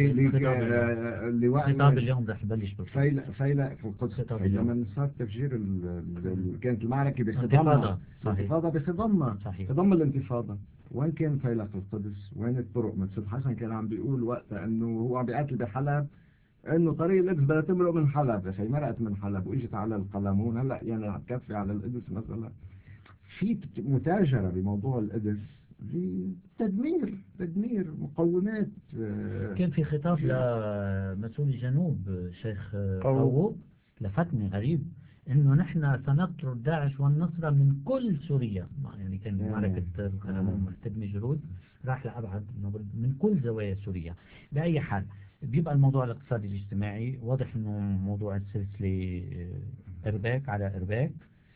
اليوم رح يبلش فايلة فايلة في القدس لما صار تفجير كانت المعركة بخضمها، الانتفاضة بخضمها، خضم الانتفاضة. وين كان فايلة في القدس؟ وين الطرق؟ من سيد حسن كان عم بيقول وقتها انه هو عم بيقاتل بحلب انه طريق القدس بدها تمرق من حلب. يا اخي مرقت من حلب واجت على القلمون، هلا يعني عم تكفي على القدس مثلا. في متاجرة بموضوع القدس، في تدمير تدمير مقومات. كان في خطاب لمسؤول الجنوب شيخ قووب لفتني غريب انه نحن سنطرد داعش والنصرة من كل سوريا. يعني كان معركة القلمون تبني جرود راح لأبعد من كل زوايا سوريا. بأي حال بيبقى الموضوع الاقتصادي الاجتماعي واضح انه موضوع السلسلة ارباك على ارباك.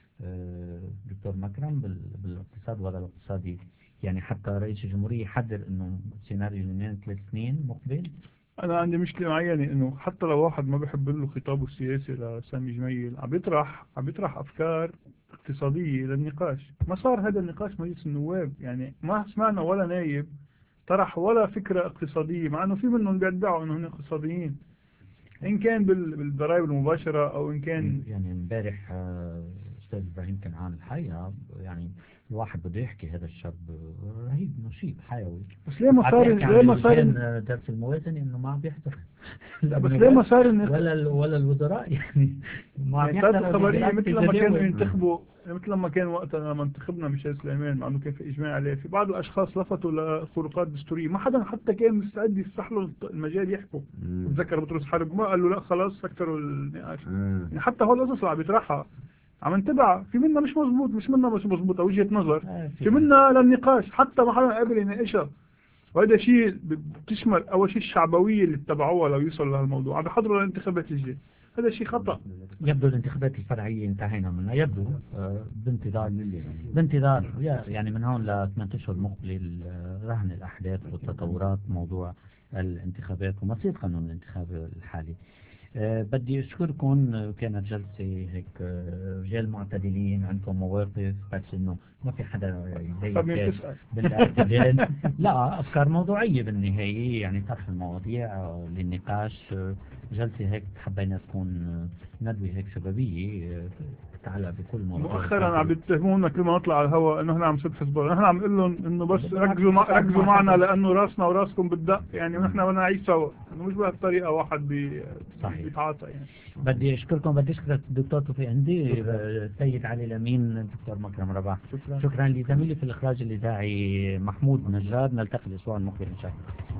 دكتور مكرم بالاقتصاد وضع الاقتصادي، يعني حتى رئيس الجمهورية يحذر انه سيناريو لبنان ثلاث سنين مقبل. انا عندي مشكله معينه انه حتى لو واحد ما بيحب له خطابه السياسي لسامي جميل عم بيطرح عم بيطرح افكار اقتصاديه للنقاش. ما صار هذا النقاش مجلس النواب، يعني ما سمعنا ولا نايب طرح ولا فكره اقتصاديه، مع انه في منهم بيدعوا انهم اقتصاديين، ان كان بال- بالضرائب المباشره او ان كان. يعني امبارح آه، استاذ ابراهيم كنعان الحقيقة يعني الواحد بده يحكي هذا الشاب رهيب نشيط حيوي. بس ليه ما صار عم ليه ما صار كان درس الموازنة انه ما عم بيحضر. لا بس ليه ما صار النق- ولا ال- ولا الوزراء يعني ما عم يعني صارت يحضروا الخبريه الوزراء مثل في لما كانوا جداول. ينتخبوا، مثل لما كان وقتها لما انتخبنا ميشيل سليمان، مع انه كان في اجماع عليه، في بعض الاشخاص لفتوا لخروقات دستوريه ما حدا حتى كان مستعد يفتح له المجال يحكوا. مم. بتذكر بطرس حرب ما قال له لا خلاص سكروا النقاش. مم. يعني حتى هول القصص اللي عم يطرحها عم نتبع، في منها مش مزبوط، مش منها مش مزبوطه وجهه نظر، آه، في منها للنقاش حتى ما حدا قابل يناقشها. وهذا شيء بتشمل اول شيء الشعبويه اللي اتبعوها لو يوصلوا لهالموضوع، عم بيحضروا الانتخابات الجايه، هذا شيء خطا. يبدو الانتخابات الفرعية انتهينا منها، يبدو آه، بانتظار بانتظار يعني من هون ل ثمانية أشهر مقبل آه، رهن الأحداث والتطورات موضوع الانتخابات ومصير قانون الانتخاب الحالي. أه بدي أشكركم، آه، كانت جلسة هيك آه، رجال معتدلين، عندكم مواقف بس إنه ما في حدا طب مين يضايق تسأل؟ بالاعتدال. لا أفكار موضوعية بالنهاية، يعني طرح المواضيع آه، للنقاش. آه، جلسة هيك حبينا تكون آه، ندوة هيك شبابية آه، تتعلق بكل موضوع. مؤخرا عم بيتهمونا كل ما نطلع على الهواء انه احنا عم نسد حزب الله، نحن عم نقول لهم انه بس ركزوا مع ركزوا معنا لانه راسنا وراسكم بالدق، يعني ونحن بدنا نعيش سوا، انه مش بهالطريقه واحد بي صحيح. بيتعاطى يعني. بدي أشكركم، بدي أشكر الدكتور توفيق هندي، السيد علي الأمين، الدكتور مكرم رباح. شكرا. شكرا لزميلي في الإخراج الإذاعي محمود نجار. نلتقي الأسبوع المقبل إن شاء الله.